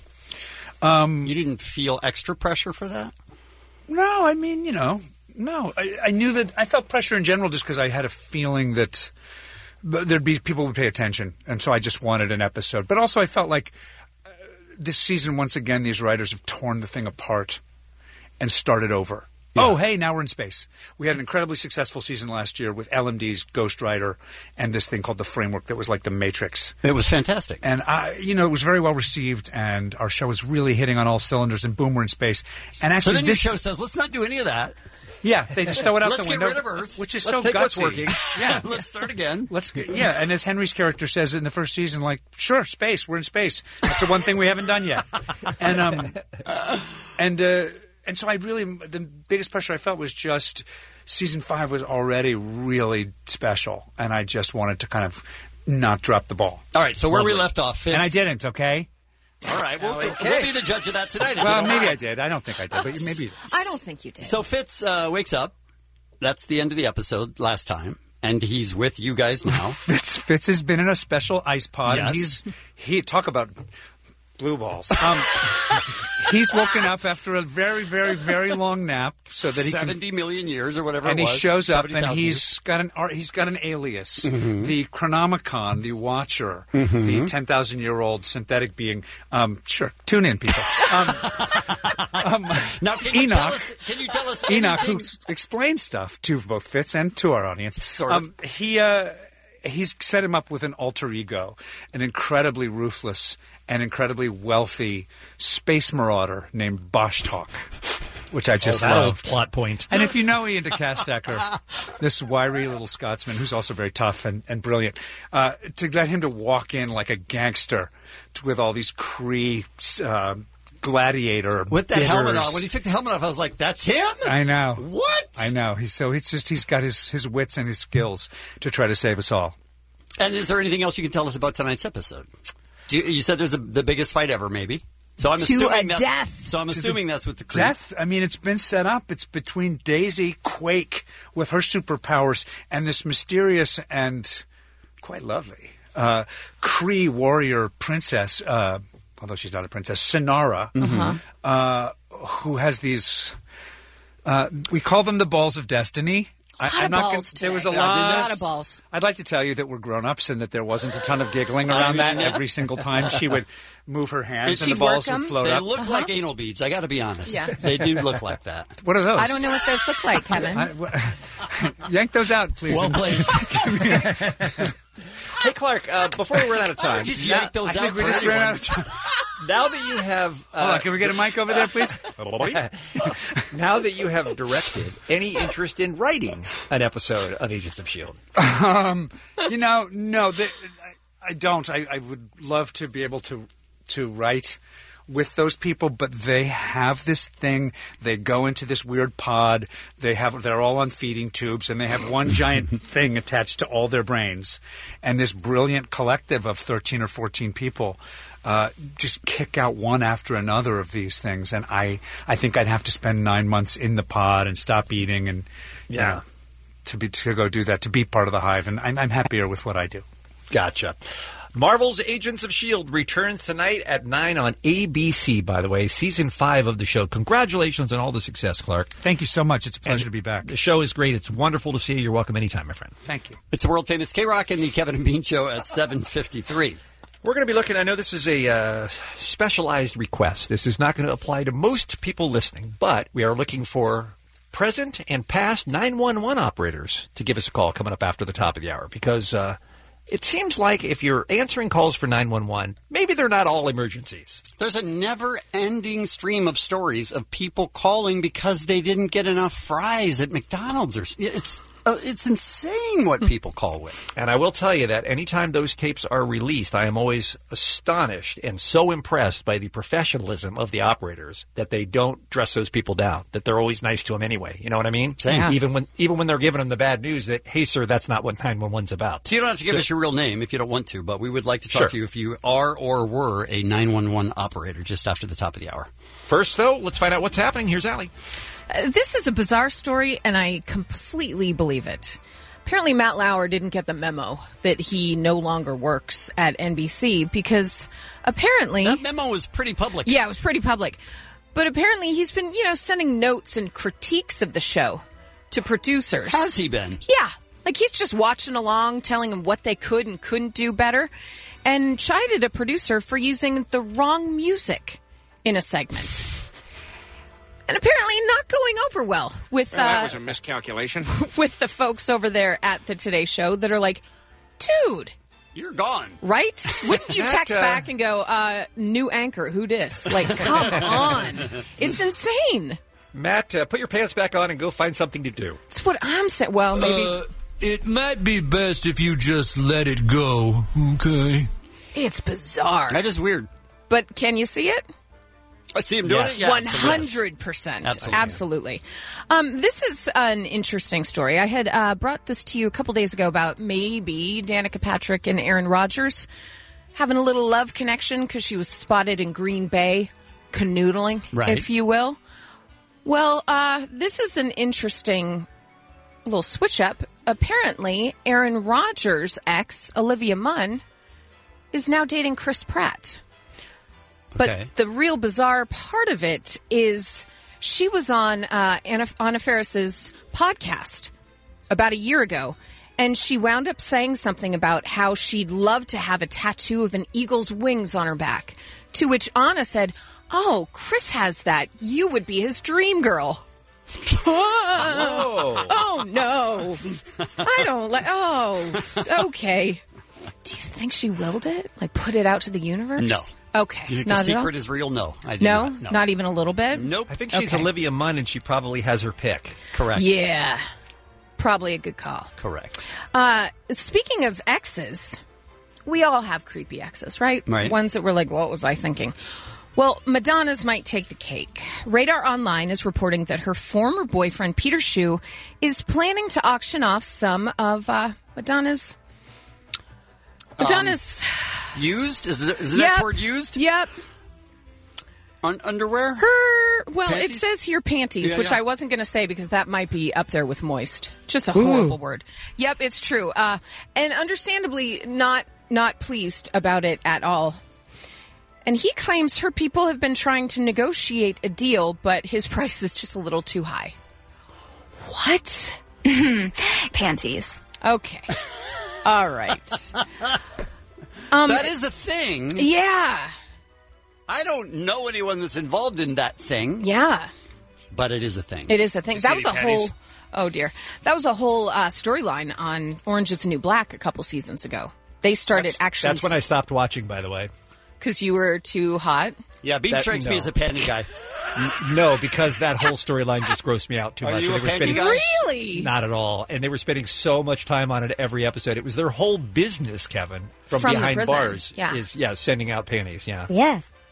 S11: Um,
S1: you didn't feel extra pressure for that?
S11: No, I mean, you know, no. I, I knew that I felt pressure in general just because I had a feeling that there'd be people would pay attention, and so I just wanted an episode. But also I felt like uh, this season, once again, these writers have torn the thing apart and started over. Oh, hey, now we're in space. We had an incredibly successful season last year with L M D's Ghost Rider and this thing called The Framework that was like The Matrix.
S1: It was fantastic.
S11: And, I, you know, it was very well received, and our show was really hitting on all cylinders, and boom, we're in space. And
S1: So
S11: actually,
S1: then
S11: this
S1: your show says, let's not do any of that.
S11: Yeah, they just throw it out
S1: Let's
S11: the
S1: get
S11: window.
S1: rid of Earth.
S11: Which is
S1: Let's
S11: so
S1: take
S11: gutsy.
S1: what's working.
S11: Yeah.
S1: Let's start again.
S11: Let's get, yeah, and as Henry's character says in the first season, like, sure, space, we're in space. That's the one thing we haven't done yet. And um, and uh, and so I really, the biggest pressure I felt was just season five was already really special, and I just wanted to kind of not drop the ball.
S1: All right, so where we
S11: Lovely.
S1: left off, Fitz.
S11: and I didn't. Okay.
S1: All right, we'll,
S11: Okay.
S1: we'll be the judge of that tonight. if you
S11: Well,
S1: don't
S11: maybe
S1: mind.
S11: I did. I don't think I did, but maybe.
S10: I don't think you did.
S1: So Fitz uh, wakes up. That's the end of the episode last time, and he's with you guys now.
S11: Fitz, Fitz has been in a special ice pod.
S1: Yes.
S11: And he's he talk about blue balls. Um, he's woken up after a very, very, very long nap, so that he can.
S1: Seventy million years or whatever.
S11: And
S1: it
S11: he
S1: was,
S11: shows up,
S1: seventy
S11: and
S1: thousand
S11: he's
S1: years.
S11: got an ar- he's got an alias,
S1: Mhm.
S11: the Chronomicon, the Watcher,
S1: Mhm.
S11: the ten thousand year old synthetic being. Um, sure, tune in, people. Um, um,
S1: Now, can you
S11: Enoch,
S1: tell us? Can you tell us?
S11: Enoch, who
S1: anything?
S11: s- explains stuff to both Fitz and to our audience.
S1: Sort of.
S11: Um, he uh, he's set him up with an alter ego, an incredibly ruthless and incredibly wealthy space marauder named Boshtalk, which I just
S3: Oh, that'll
S11: loved.
S3: plot point.
S11: And if you know Ian DeCastecker, this wiry little Scotsman who's also very tough and, and brilliant, uh, to get him to walk in like a gangster to, with all these Cree uh, gladiator
S1: With that
S11: bitters.
S1: helmet on. When he took the helmet off, I was like, "That's him."
S11: I know.
S1: What?
S11: I know. He's so he's just he's got his, his wits and his skills to try to save us all.
S1: And is there anything else you can tell us about tonight's episode? Do you, you said there's a, the biggest fight ever, maybe. So I'm
S10: To
S1: assuming
S10: a
S1: that's,
S10: death.
S1: So I'm
S11: To the
S1: assuming that's with the Kree.
S11: Death, I mean, it's been set up. It's between Daisy Quake with her superpowers and this mysterious and quite lovely uh, Kree warrior princess, uh, although she's not a princess, Sinara,
S10: Uh-huh.
S11: uh, who has these, uh, we call them the balls of destiny.
S10: A lot
S11: I'm
S10: of
S11: not
S10: balls
S11: gonna, there was a
S10: today.
S11: lot,
S10: A lot of balls.
S11: I'd like to tell you that we're grown-ups and that there wasn't a ton of giggling around that every single time she would move her hands and
S10: She'd
S11: the balls
S10: work
S11: would
S10: 'em.
S11: float
S1: They
S11: up.
S1: look like anal beads. I got to be honest.
S10: Yeah.
S1: They do look like that.
S11: What are those?
S10: I don't know what those look like, Kevin.
S11: I- wh- yank those out, please.
S1: Well played.
S15: Hey, Clark, uh, before we run out of
S1: Why
S15: time,
S1: don't you just
S15: now,
S1: yank those
S11: I
S1: out
S11: think we
S1: for
S11: just
S1: anyone?
S11: ran out of time.
S15: now that you have... Uh,
S11: Hold on, can we get a mic over there, please?
S15: now that you have directed, any interest in writing an episode of Agents of S H I E L D?
S11: um, you know, no, the, I, I don't. I, I would love to be able to to write with those people, but they have this thing. They go into this weird pod. They have they're all on feeding tubes, and they have one giant thing attached to all their brains. And this brilliant collective of thirteen or fourteen people uh, just kick out one after another of these things. And I, I think I'd have to spend nine months in the pod and stop eating and you
S15: Yeah.
S11: know, to be to go do that, to be part of the Hive. And I'm, I'm happier with what I do.
S15: Gotcha. Marvel's Agents of S H I E L D returns tonight at nine on A B C, by the way, season five of the show. Congratulations on all the success, Clark.
S11: Thank you so much. It's a pleasure
S15: And
S11: to be back.
S15: The show is great. It's wonderful to see you. You're welcome anytime, my friend.
S11: Thank you.
S8: It's the world-famous K-Rock and the Kevin and Bean Show at seven fifty-three.
S15: We're going to be looking, I know this is a uh, specialized request. This is not going to apply to most people listening, but we are looking for present and past nine one one operators to give us a call coming up after the top of the hour, because uh, it seems like if you're answering calls for nine one one, maybe they're not all emergencies.
S8: There's a never-ending stream of stories of people calling because they didn't get enough fries at McDonald's. Or it's uh, it's insane what people call with.
S15: And I will tell you that anytime those tapes are released, I am always astonished and so impressed by the professionalism of the operators that they don't dress those people down, that they're always nice to them anyway. You know what I mean?
S8: Same. Yeah.
S15: Even when even when they're giving them the bad news that, hey, sir, that's not what nine one one's about.
S8: So you don't have to give
S15: So-
S8: us your real name if you don't want to, but we would like to talk
S15: Sure.
S8: to you if you are or were a nine one one operator just after the top of the hour.
S15: First, though, let's find out what's happening. Here's Allie.
S10: Uh, this is a bizarre story, and I completely believe it. Apparently, Matt Lauer didn't get the memo that he no longer works at N B C because apparently...
S8: That memo was pretty public.
S10: Yeah, it was pretty public. But apparently he's been, you know, sending notes and critiques of the show to producers.
S8: Has he been?
S10: Yeah. Like, he's just watching along, telling them what they could and couldn't do better, and chided a producer for using the wrong music in a segment. And apparently not going over well with
S3: Well, that
S10: uh,
S3: was a miscalculation.
S10: with the folks over there at the Today Show that are like, dude,
S8: you're gone.
S10: Right? Wouldn't you
S15: That,
S10: text
S15: uh,
S10: back and go, uh, new anchor, who dis? Like, come on. It's insane.
S15: Matt, uh, put your pants back on and go find something to do.
S10: That's what I'm saying. Well, maybe.
S22: Uh, it might be best if you just let it go, okay?
S10: It's bizarre.
S8: That is weird.
S10: But can you see it?
S8: I see him doing
S15: Yes.
S8: it. Yeah,
S10: One hundred percent.
S8: Absolutely.
S10: Absolutely. Um, this is an interesting story. I had uh, brought this to you a couple days ago about maybe Danica Patrick and Aaron Rodgers having a little love connection because she was spotted in Green Bay canoodling,
S8: Right.
S10: if you will. Well, uh, this is an interesting little switch up. Apparently, Aaron Rodgers' ex, Olivia Munn, is now dating Chris Pratt. But
S8: Okay.
S10: the real bizarre part of it is she was on uh, Anna, Anna Faris's podcast about a year ago, and she wound up saying something about how she'd love to have a tattoo of an eagle's wings on her back, to which Anna said, oh, Chris has that. You would be his dream girl.
S15: Oh.
S10: Oh, no. I don't like... Oh, okay. Do you think she willed it? Like, put it out to the universe?
S8: No.
S10: Okay.
S8: You think
S10: Not
S8: the
S10: at all?
S8: secret is real? No. I do
S10: No?
S8: not. No.
S10: Not even a little bit?
S8: Nope.
S15: I think she's
S10: Okay.
S15: Olivia Munn, and she probably has her pick.
S8: Correct.
S10: Yeah. Probably a good call.
S8: Correct.
S10: Uh, speaking of exes, we all have creepy exes, right?
S8: Right.
S10: Ones that we're like, what was I thinking? Well, Madonna's might take the cake. Radar Online is reporting that her former boyfriend, Peter Shue, is planning to auction off some of uh, Madonna's... Madonna's...
S8: Used? Is the, is the
S10: Yep.
S8: next word used?
S10: Yep.
S8: Un- underwear?
S10: Her, well, it
S8: Panties?
S10: says here panties,
S8: Yeah,
S10: which
S8: yeah.
S10: I wasn't going to say because that might be up there with moist. Just a horrible word. Yep, it's true. Uh, and understandably not not pleased about it at all. And he claims her people have been trying to negotiate a deal, but his price is just a little too high. What?
S23: Panties.
S10: Okay. All right. Um,
S8: that is a thing.
S10: Yeah.
S8: I don't know anyone that's involved in that thing,
S10: Yeah.
S8: but it is a thing.
S10: It is a thing.
S8: Did you
S10: That
S8: see
S10: was a
S8: any
S10: whole.
S8: panties?
S10: Oh dear, that was a whole uh, storyline on Orange Is the New Black a couple seasons ago. They started
S15: That's,
S10: actually.
S15: that's when I stopped watching, by the way.
S10: Because you were too hot.
S8: Yeah, Bean
S15: That-
S8: strikes me
S15: no.
S8: as a panty guy.
S15: N- No, because that whole storyline just grossed me out too
S8: Are
S15: much.
S8: you
S15: And
S8: a
S15: they were
S8: panty
S15: spending
S8: guy?
S10: Really?
S15: Not at all. And they were spending so much time on it every episode. It was their whole business, Kevin, from,
S10: From the
S15: behind
S10: prison,
S15: bars.
S10: yeah.
S15: Is yeah, sending out panties. Yeah.
S23: Yes.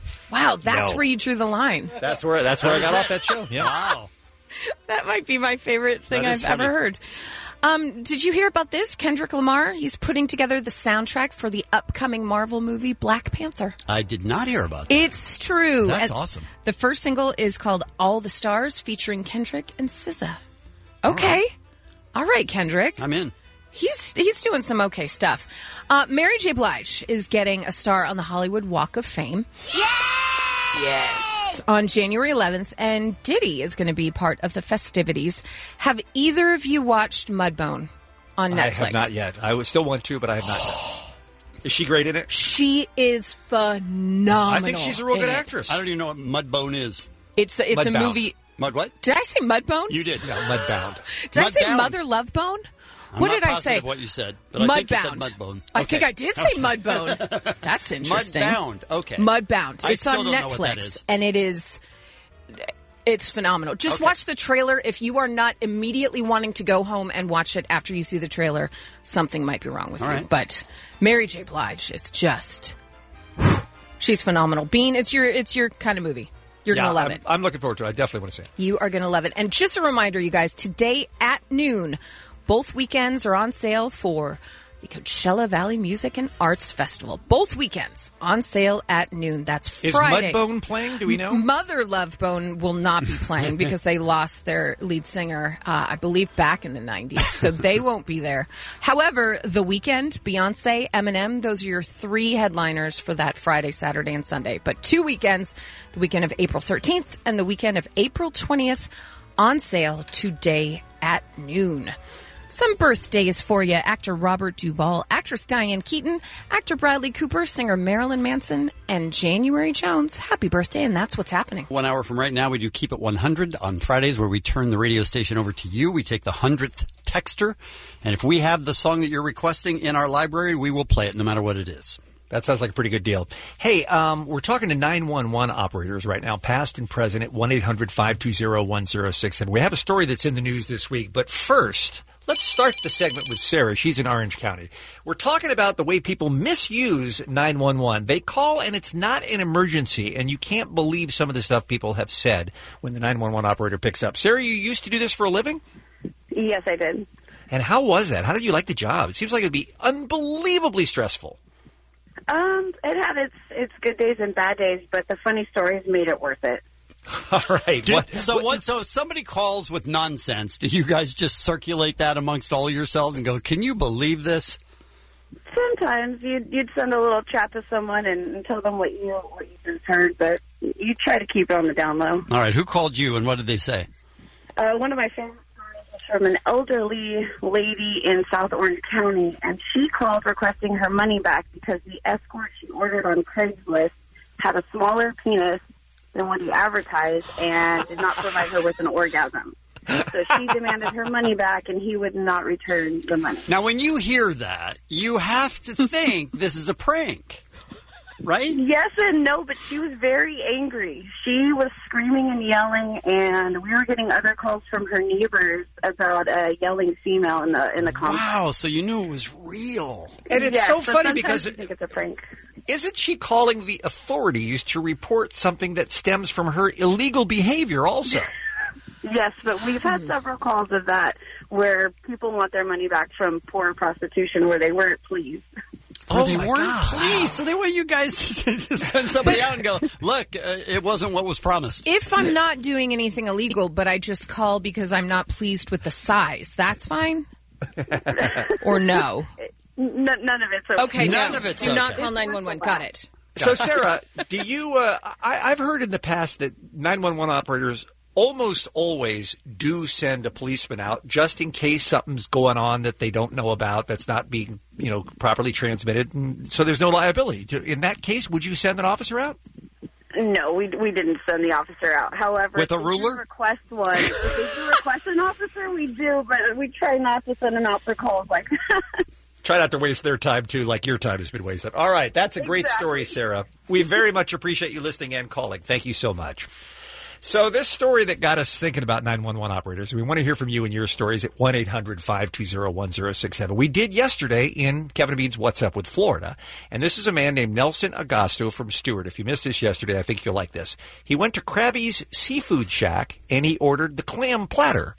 S10: Wow, that's
S3: No.
S10: where you drew the line.
S3: That's where that's where I got off that show. Yeah.
S8: Wow.
S10: That might be my favorite thing
S8: That
S10: I've
S8: is funny.
S10: ever heard. Um, did you hear about this? Kendrick Lamar, he's putting together the soundtrack for the upcoming Marvel movie Black Panther.
S8: I did not hear about that.
S10: It's true.
S8: That's
S10: And
S8: awesome.
S10: The first single is called All the Stars, featuring Kendrick and S Z A. Okay. All right, Kendrick.
S8: I'm in.
S10: He's he's doing some okay stuff. Uh, Mary J. Blige is getting a star on the Hollywood Walk of Fame. Yes. On January eleventh, and Diddy is going to be part of the festivities. Have either of you watched Mudbone on Netflix?
S3: I have not yet. I would still want to, but I have not yet. Is she great in it?
S10: She is phenomenal.
S3: I think she's a real
S10: in
S3: good
S10: it.
S3: actress.
S8: I don't even know what Mudbone is.
S10: It's it's a
S3: Mudbound.
S10: movie.
S8: Mud what?
S10: Did I say Mudbone?
S8: You did.
S3: No, Mudbound.
S10: Did I say
S8: Mudbound.
S10: Mother Love Bone?
S8: I'm
S10: What
S8: not
S10: did I
S8: positive
S10: say?
S8: what you said, but I think you said
S10: Mudbound.
S8: Mudbone.
S10: I
S8: Okay.
S10: think I did say Mudbone. That's interesting.
S8: Mudbound. Okay.
S10: Mudbound.
S8: I
S10: It's
S8: still
S10: on
S8: don't
S10: Netflix,
S8: know what that is.
S10: and it is. It's phenomenal. Just
S8: Okay.
S10: watch the trailer. If you are not immediately wanting to go home and watch it after you see the trailer, something might be wrong with
S8: All
S10: you.
S8: right.
S10: But Mary J. Blige is just. She's phenomenal. Bean, it's your it's your kind of movie. You're
S3: Yeah,
S10: gonna love
S3: I'm,
S10: it.
S3: I'm looking forward to it. I definitely want to see it.
S10: You are going to love it. And just a reminder, you guys, today at noon, both weekends are on sale for the Coachella Valley Music and Arts Festival. Both weekends on sale at noon. That's
S3: Is
S10: Friday.
S3: Mudbone playing? Do we know?
S10: Mother Love Bone will not be playing because they lost their lead singer, uh, I believe, back in the nineties. So they won't be there. However, The Weeknd, Beyonce, Eminem, those are your three headliners for that Friday, Saturday, and Sunday. But two weekends, the weekend of April thirteenth and the weekend of April twentieth, on sale today at noon. Some birthdays for you. Actor Robert Duvall, actress Diane Keaton, actor Bradley Cooper, singer Marilyn Manson, and January Jones. Happy birthday, and that's what's happening.
S8: One hour from right now, we do Keep It one hundred on Fridays, where we turn the radio station over to you. We take the hundredth texter, and if we have the song that you're requesting in our library, we will play it no matter what it is.
S3: That sounds like a pretty good deal. Hey, um, we're talking to nine one one operators right now, past and present, at one eight hundred five two zero one zero six seven. We have a story that's in the news this week, but first, let's start the segment with Sarah. She's in Orange County. We're talking about the way people misuse nine one one. They call and it's not an emergency, and you can't believe some of the stuff people have said when the nine one one operator picks up. Sarah, you used to do this for a living?
S5: Yes, I did.
S3: And how was that? How did you like the job? It seems like it would be unbelievably stressful.
S5: Um, it had its its good days and bad days, but the funny stories made it worth it.
S3: All right.
S8: Do-
S3: What-
S8: so what? So if somebody calls with nonsense, do you guys just circulate that amongst all yourselves and go, "Can you believe this?"
S5: Sometimes you'd you'd send a little chat to someone and, and tell them what you what you just heard, but you try to keep it on the down low.
S8: All right. Who called you and what did they say?
S5: Uh, one of my favorite stories was from an elderly lady in South Orange County, and she called requesting her money back because the escort she ordered on Craigslist had a smaller penis than what he advertised and did not provide her with an orgasm. So she demanded her money back, and he would not return the money.
S8: Now, when you hear that, you have to think this is a prank, right?
S5: Yes and no, but she was very angry. She was screaming and yelling, and we were getting other calls from her neighbors about a yelling female in the in the complex.
S8: Wow, so you knew it was real.
S3: And it's
S5: Yes,
S3: so
S5: so
S3: funny
S5: sometimes
S3: because
S5: you think it's a prank.
S3: Isn't she calling the authorities to report something that stems from her illegal behavior also?
S5: Yes, but we've had several calls of that where people want their money back from poor prostitution where they weren't pleased.
S8: Oh, they
S3: my
S8: weren't
S3: God.
S8: pleased. So they want you guys to send somebody out and go, look, uh, it wasn't what was promised.
S10: If I'm not doing anything illegal, but I just call because I'm not pleased with the size, that's fine? Or no?
S5: N- none of it's okay.
S10: Okay,
S8: None
S10: no.
S8: of it's
S10: Do not
S8: okay.
S10: call nine one one. Got it.
S3: So, Sarah, do you? Uh, I, I've heard in the past that nine one one operators almost always do send a policeman out just in case something's going on that they don't know about, that's not being, you know, properly transmitted, and so there's no liability. In that case, would you send an officer out?
S5: No, we we didn't send the officer out. However,
S8: With a
S5: if they
S8: ruler?
S5: do request one. If they do request an officer, we do, but we try not to send them out for calls like that.
S3: Try not to waste their time, too, like your time has been wasted. All right, that's a great
S5: Exactly.
S3: story, Sarah. We very much appreciate you listening and calling. Thank you so much. So this story that got us thinking about nine one one operators, we want to hear from you and your stories at one eight hundred five two zero one zero six seven. We did yesterday in Kevin and Bean's What's Up with Florida, and this is a man named Nelson Agosto from Stewart. If you missed this yesterday, I think you'll like this. He went to Krabby's Seafood Shack, and he ordered the clam platter.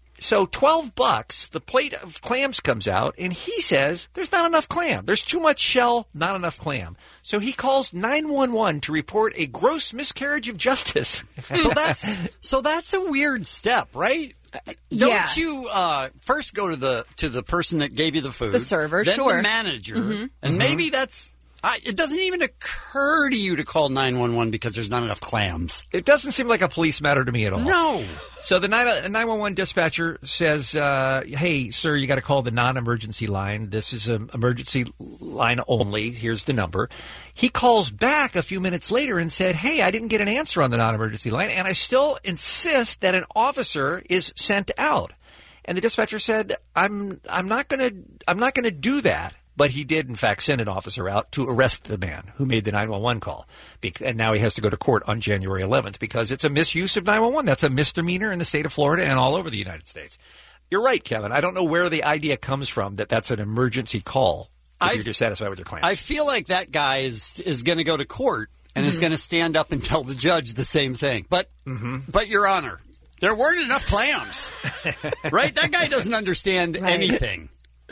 S3: So twelve bucks, the plate of clams comes out, and he says there's not enough clam. There's too much shell, not enough clam. So he calls nine one one to report a gross miscarriage of justice.
S8: So that's so that's a weird step, right?
S10: Yeah.
S8: Don't you uh, first go to the to the person that gave you the food,
S10: The server,
S8: then
S10: sure.
S8: the manager,
S10: Mhm.
S8: and
S10: Mhm.
S8: maybe that's. I, it doesn't even occur to you to call nine one one because there's not enough clams.
S3: It doesn't seem like a police matter to me at all.
S8: No.
S3: So the nine one one dispatcher says, uh, hey, sir, you got to call the non-emergency line. This is an emergency line only. Here's the number. He calls back a few minutes later and said, hey, I didn't get an answer on the non-emergency line, and I still insist that an officer is sent out. And the dispatcher said, I'm I'm not going to I'm not going to do that. But he did, in fact, send an officer out to arrest the man who made the nine one one call. And now he has to go to court on January eleventh because it's a misuse of nine one one. That's a misdemeanor in the state of Florida and all over the United States. You're right, Kevin. I don't know where the idea comes from that that's an emergency call if
S8: I-
S3: you're dissatisfied with your claims.
S8: I feel like that guy is is going to go to court and is
S3: Mhm.
S8: going to stand up and tell the judge the same thing. But but Your Honor, there weren't enough clams, right? That guy doesn't understand
S3: Right.
S8: anything.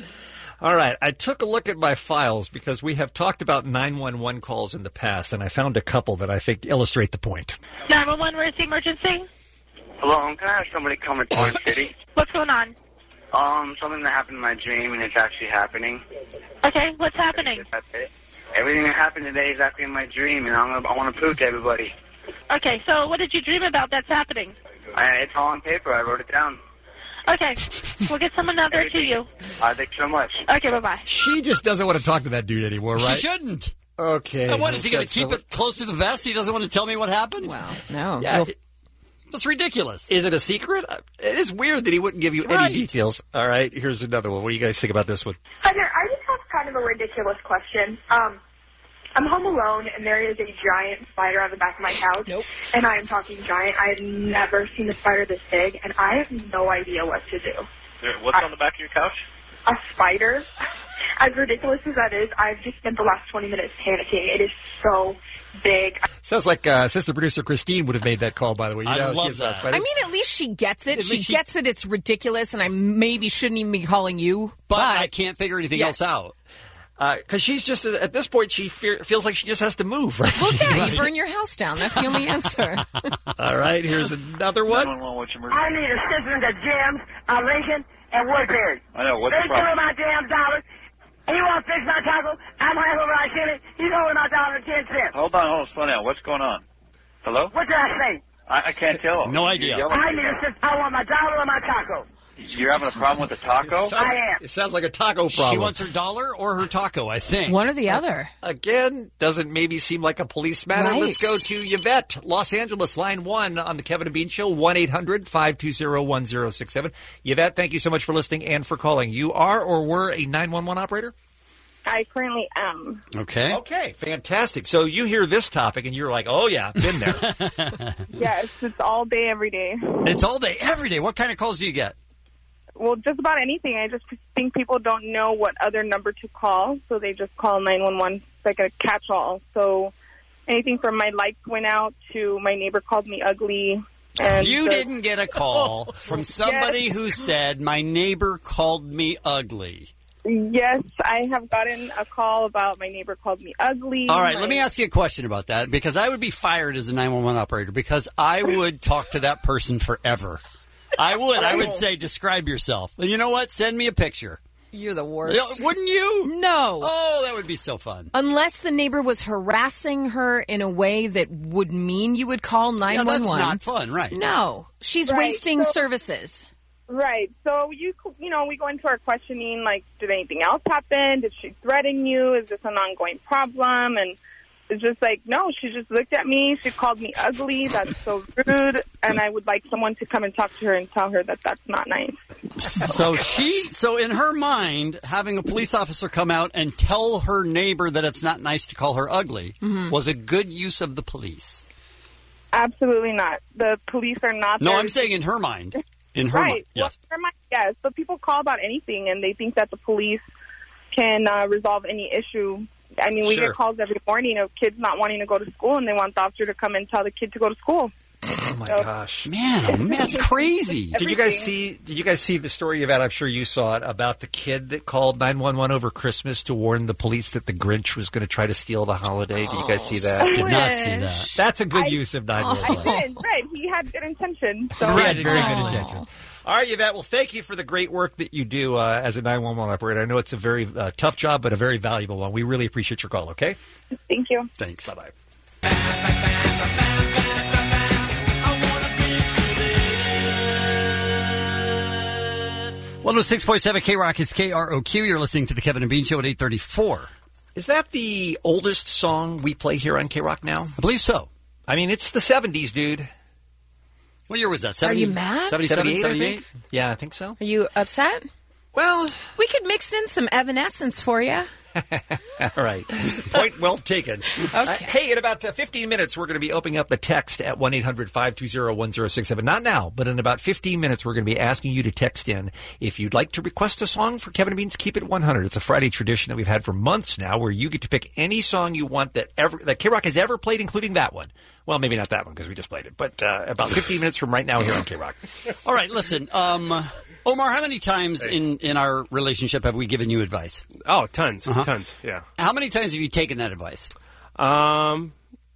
S3: All right. I took a look at my files because we have talked about nine one one calls in the past, and I found a couple that I think illustrate the point.
S7: nine one one, where's the emergency?
S9: Hello, can I have somebody come to Torrance City?
S7: What's going on?
S9: Um, something that happened in my dream, and it's actually happening.
S7: Okay, what's happening?
S9: That's it. Everything that happened today is actually in my dream, and I'm gonna, I want to prove to everybody.
S7: Okay, so what did you dream about that's happening?
S9: I, it's all on paper. I wrote it down.
S7: Okay, we'll get someone out there to you.
S9: Uh, thank you so much.
S7: Okay, bye-bye.
S3: She just doesn't want to talk to that dude anymore, right?
S8: She shouldn't.
S3: Okay.
S8: Now, what, is he going to
S3: That's
S8: keep
S3: so-
S8: it close to the vest? He doesn't want to tell me what happened?
S10: Wow. No.
S3: Yeah,
S10: Well,
S3: it-
S8: That's ridiculous.
S3: Is it a secret? Uh, It is weird that he wouldn't give you
S8: Right.
S3: any details. All right, here's another one. What do you guys think about this one?
S13: Hi there. I just have kind of a ridiculous question. Um, I'm home alone, and there is a giant spider on the back of my couch. Nope. And I am talking giant. I have never seen a spider this big, and I have no idea what to do.
S9: What's on the back of your couch?
S13: A spider? As ridiculous as that is, I've just spent the last twenty minutes panicking. It is so big.
S3: Sounds like uh, sister producer Christine would have made that call, by the way. You
S8: I
S3: know,
S8: love
S3: she is about
S8: that.
S3: spiders.
S10: I mean, at least she gets it.
S8: At
S10: She
S8: least she-
S10: gets that it's ridiculous, and I maybe shouldn't even be calling you.
S8: But, I can't figure anything
S10: Yes.
S8: else out.
S3: Because she's just, at this point, she fear, feels like she just has to move, right?
S10: Well, yeah, you burn your house down. That's the only answer.
S3: All right, here's another one.
S9: nine one one, what's your
S24: I need assistance at Jim's, uh, Lincoln, and Woodbury.
S9: I know, what's
S24: They
S9: the problem?
S24: threw my damn dollars. And you want to fix my taco? I'm half over I get it. He's over my dollar and ten cents.
S9: Hold on, hold on, slow down. What's going on? Hello?
S24: What did I say?
S9: I, I can't tell.
S8: No idea.
S9: You're, yelling.
S24: I need assistance. I want my dollar and my taco.
S9: You're having a problem with the taco?
S3: Sounds,
S24: I am.
S3: It sounds like a taco problem.
S8: She wants her dollar or her taco, I think.
S10: One or the other.
S3: Again, doesn't maybe seem like a police matter.
S10: Right.
S3: Let's go to Yvette, Los Angeles, line one on the Kevin and Bean Show, one eight hundred five two zero one zero six seven. Yvette, thank you so much for listening and for calling. You are or were a nine one one operator?
S5: I currently am.
S8: Okay.
S3: Okay, fantastic. So you hear this topic and you're like, oh, yeah, been there.
S5: Yes, it's all day, every day.
S8: It's all day, every day. What kind of calls do you get?
S5: Well, just about anything. I just think people don't know what other number to call, so they just call nine one one. It's like a catch-all. So anything from my lights went out to my neighbor called me ugly. And
S8: You
S5: the-
S8: didn't get a call from somebody
S5: Yes.
S8: who said, my neighbor called me ugly.
S5: Yes, I have gotten a call about my neighbor called me ugly.
S8: All right,
S5: My-
S8: let me ask you a question about that, because I would be fired as a nine one one operator because I would talk to that person forever. I would. I would say, describe yourself. And you know what? Send me a picture.
S10: You're the worst.
S8: Yeah, wouldn't you?
S10: No.
S8: Oh, that would be so fun.
S10: Unless the neighbor was harassing her in a way that would mean you would call nine one one.
S8: Yeah, that's not fun, right?
S10: No. She's
S5: Right,
S10: wasting
S5: so-
S10: services.
S5: Right. So you you know we go into our questioning like, did anything else happen? Did she threaten you? Is this an ongoing problem? And it's just like, no. She just looked at me. She called me ugly. That's so rude. And I would like someone to come and talk to her and tell her that that's not nice.
S8: So she, so in her mind, having a police officer come out and tell her neighbor that it's not nice to call her ugly
S10: Mhm.
S8: was a good use of the police.
S14: Absolutely not. The police are not
S8: No,
S14: there.
S8: I'm saying in her mind. In her
S14: right.
S8: mind, yes.
S14: Well, in her mind, yes. But people call about anything, and they think that the police can uh, resolve any issue. I mean, we
S15: Sure.
S14: get calls every morning of kids not wanting to go to school, and they want the officer to come and tell the kid to go to school.
S15: Oh my
S14: So-
S15: gosh,
S8: man, oh, man, that's crazy.
S15: Did you guys see? Did you guys see the story you've had? I'm sure you saw it about the kid that called nine one one over Christmas to warn the police that the Grinch was going to try to steal the holiday. Did you guys see that?
S14: I
S15: Did not
S14: wish.
S15: see that. That's a good
S14: I-
S15: use of nine
S14: I
S15: one one.
S14: didn't. Right. He had good intentions. So.
S15: He had very good intentions. All right, Yvette. Well, thank you for the great work that you do uh, as a nine one one operator. I know it's a very uh, tough job, but a very valuable one. We really appreciate your call. Okay.
S14: Thank you.
S8: Thanks.
S15: Bye bye.
S8: one oh six point seven K Rock is K R O Q. You're listening to the Kevin and Bean Show at eight thirty-four.
S15: Is that the oldest song we play here on K Rock now?
S8: I believe so.
S15: I mean, it's the seventies, dude.
S8: What year was that?
S10: Are you mad?
S8: seventy-seven,
S15: seventy-eight, I
S8: seventy-eight?
S15: think? Yeah, I think so.
S10: Are you upset?
S15: Well,
S10: we could mix in some Evanescence for you.
S15: All right. Point well taken.
S10: Okay.
S15: Uh, hey, in about uh, fifteen minutes, we're going to be opening up the text at one eight hundred five two zero one zero six seven. Not now, but in about fifteen minutes, we're going to be asking you to text in if you'd like to request a song for Kevin and Bean's Keep It one hundred. It's a Friday tradition that we've had for months now where you get to pick any song you want that ever that K-Rock has ever played, including that one. Well, maybe not that one because we just played it, but uh, about fifteen minutes from right now here on K-Rock.
S8: All right, listen. Um, Omar, how many times in, in our relationship have we given you advice?
S16: Oh, tons,
S8: Uh-huh.
S16: tons. Yeah.
S8: How many times have you taken that advice?
S16: Um,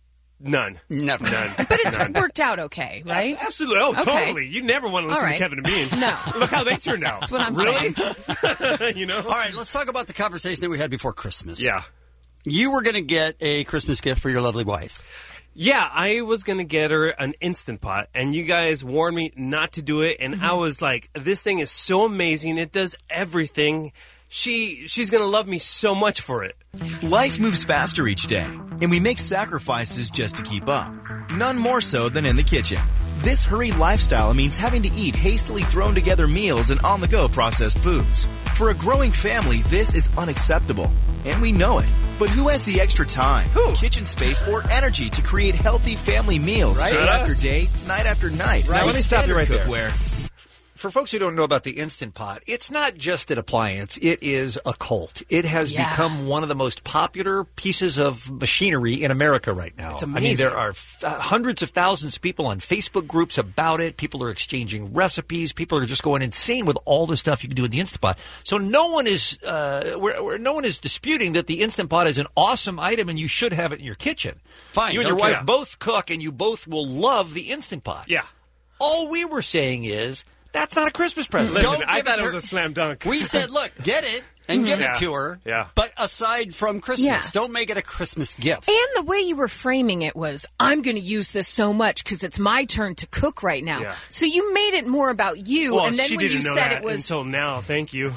S16: none.
S8: Never.
S16: None.
S10: But it's
S16: None.
S10: worked out okay, right?
S16: Absolutely. Oh,
S10: Okay.
S16: totally. You never want to listen
S10: All right.
S16: to Kevin and Bean.
S10: No.
S16: Look how they turned out.
S10: That's what I'm
S16: really?
S10: saying.
S16: you know?
S8: All right, let's talk about the conversation that we had before Christmas.
S16: Yeah.
S8: You were going to get a Christmas gift for your lovely wife.
S16: Yeah, I was going to get her an Instant Pot, and you guys warned me not to do it, and
S10: Mm-hmm.
S16: I was like, this thing is so amazing. It does everything. She She's going to love me so much for it.
S17: Life moves faster each day, and we make sacrifices just to keep up. None more so than in the kitchen. This hurried lifestyle means having to eat hastily thrown together meals and on-the-go processed foods. For a growing family, this is unacceptable, and we know it. But who has the extra time, kitchen space, or energy to create healthy family meals
S15: Right?
S17: day
S15: Us.
S17: after day, night after night?
S15: Now, let
S17: with
S15: me stop you
S17: standard
S15: right there.
S17: cookware?
S15: For folks who don't know about the Instant Pot, it's not just an appliance. It is a cult. It has
S16: Yeah.
S15: become one of the most popular pieces of machinery in America right now.
S16: It's
S15: I mean,
S16: amazing.
S15: there are f- uh, hundreds of thousands of people on Facebook groups about it. People are exchanging recipes. People are just going insane with all the stuff you can do in the Instant Pot. So no one is, uh, we're, we're, no one is disputing that the Instant Pot is an awesome item and you should have it in your kitchen.
S8: Fine.
S15: You and your
S8: okay.
S15: wife both cook and you both will love the Instant Pot.
S16: Yeah.
S15: All we were saying is, that's not a Christmas present.
S16: Listen,
S8: Don't
S16: I
S8: give
S16: thought
S8: it
S16: it
S8: to
S16: was
S8: her.
S16: a slam dunk.
S8: We said, look, get it and give
S16: Yeah.
S8: it to her.
S16: Yeah.
S8: But aside from Christmas,
S10: Yeah.
S8: don't make it a Christmas gift.
S10: And the way you were framing it was, I'm going to use this so much because it's my turn to cook right now.
S16: Yeah.
S10: So you made it more about you,
S16: Well,
S10: and then
S16: she
S10: when
S16: didn't
S10: you
S16: know
S10: said
S16: that
S10: it was
S16: until now. Thank you.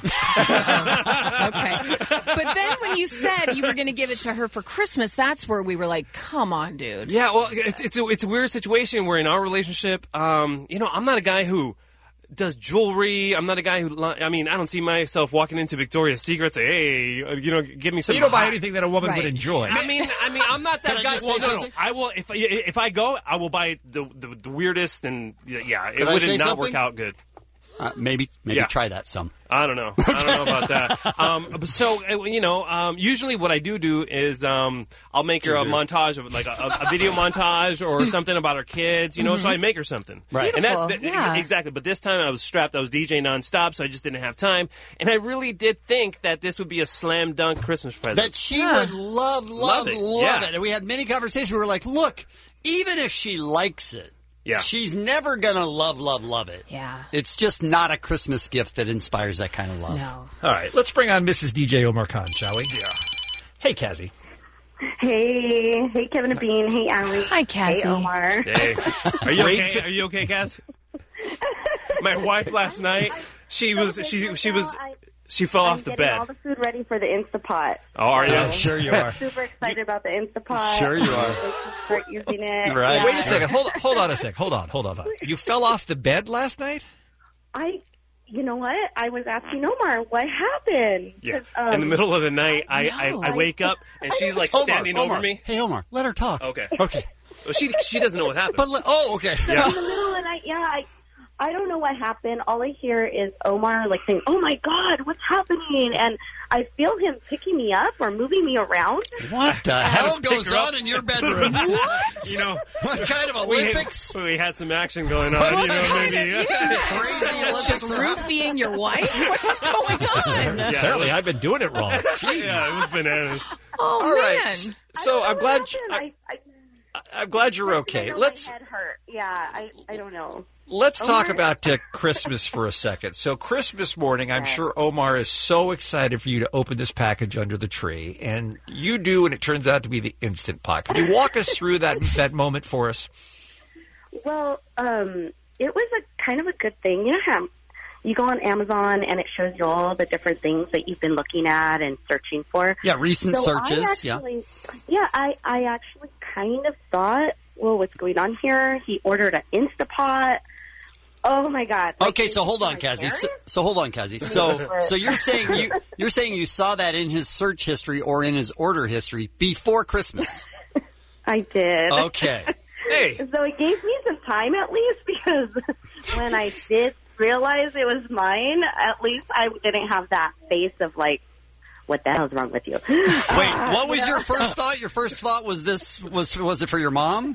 S10: okay, but then when you said you were going to give it to her for Christmas, that's where we were like, "Come on, dude."
S16: Yeah, well, it's it's a, it's a weird situation where in our relationship, um, you know, I'm not a guy who does jewelry. I'm not a guy who, li- I mean, I don't see myself walking into Victoria's Secret say, hey, uh, you know, give me
S15: So
S16: some.
S15: you don't buy
S16: hot-
S15: anything that a woman would enjoy.
S16: I mean, I mean, I'm not that
S8: Can I
S16: guy.
S8: just
S16: Well,
S8: say
S16: no, no,
S8: something?
S16: I will if I- if I go, I will buy the the, the weirdest and yeah, it
S8: Can I
S16: would
S8: say
S16: not work
S8: something?
S16: out good.
S8: Uh, maybe maybe
S16: Yeah.
S8: try that some.
S16: I don't know. I don't know about that. Um, but so uh, you know, um, usually what I do do is um, I'll make her a montage of like a, a video montage or something about her kids. You know, so I make her something.
S8: Right.
S16: And that's
S10: Beautiful.
S16: that-
S10: Yeah.
S16: exactly. But this time I was strapped. I was DJing nonstop, so I just didn't have time. And I really did think that this would be a slam dunk Christmas present.
S8: That she would love, love,
S16: Love it.
S8: love
S16: Yeah.
S8: it. And we had many conversations. We were like, look, even if she likes it,
S16: Yeah.
S8: she's never going to love, love, love it.
S10: Yeah.
S8: It's just not a Christmas gift that inspires that kind of love.
S10: No.
S15: All right, let's bring on Missus D J Omar Khan, shall we? Yeah. Hey, Kazi.
S5: Hey, hey, Kevin and Bean. Hey, Allie.
S10: Hi, Cassie.
S5: Hey, Omar.
S16: Hey, are you
S15: Great
S16: okay?
S15: to-
S16: Are you okay, Cass? My wife last night, she was she she was she fell
S5: I'm
S16: off the
S5: getting
S16: bed.
S5: all the food ready for the Instapot.
S16: Oh, are you?
S8: I'm sure you are.
S5: Super excited about the Instapot.
S8: Sure you are.
S5: Start using it.
S8: Right.
S5: Yeah.
S15: Wait a second. Hold on, hold on a sec. Hold on. Hold on. hold on. You fell off the bed last night?
S5: I, you know what? I was asking Omar what happened.
S16: Yeah.
S5: 'Cause, um,
S16: In the middle of the night, I, I,
S10: know.
S16: I wake up and she's like
S8: Omar,
S16: standing
S8: Omar.
S16: over me.
S8: Hey, Omar, let her talk.
S16: Okay.
S8: Okay.
S16: Well, she she doesn't know what happened.
S8: But oh, okay.
S16: Yeah.
S5: In the middle of the night, yeah, I, I don't know what happened. All I hear is Omar like saying, "Oh my God, what's happening?" And I feel him picking me up or moving me around.
S8: What the hell
S16: Pick
S8: goes
S16: her up.
S8: on in your bedroom?
S5: What?
S16: You know,
S8: what kind of Olympics?
S16: We had, we had some action going on. You know, maybe
S8: crazy
S10: Just roofing your wife? What's going on?
S16: Yeah,
S15: Apparently, I've been doing it wrong.
S16: yeah, it was bananas.
S10: Oh,
S15: All
S10: man.
S15: right. So I'm glad. You, I,
S5: I, I,
S15: I'm glad you're okay.
S5: I know
S15: Let's
S5: my head hurt. Yeah, I, I don't know.
S15: let's talk
S5: Omar-
S15: about uh, Christmas for a second. So Christmas morning, I'm sure Omar is so excited for you to open this package under the tree, and you do, and it turns out to be the Instant Pot. Can you walk us through that that moment for us?
S5: Well, um, it was a kind of a good thing. You know how you go on Amazon and it shows you all the different things that you've been looking at and searching for.
S8: Yeah, recent
S5: So I
S8: searches. Yeah.
S5: actually, yeah, I, I actually kind of thought, well, what's going on here? He ordered an Instapot. Oh my God! Like,
S8: Okay, so hold on, Kazi. So, so hold on, Kazi. So, so you're saying you you're saying you saw that in his search history or in his order history before Christmas?
S5: I did.
S8: Okay.
S16: Hey.
S5: So it gave me some time at least because when I did realize it was mine, at least I didn't have that face of like, what the hell's wrong with you?
S8: Wait, what was your first thought? Your first thought was this was was it for your mom?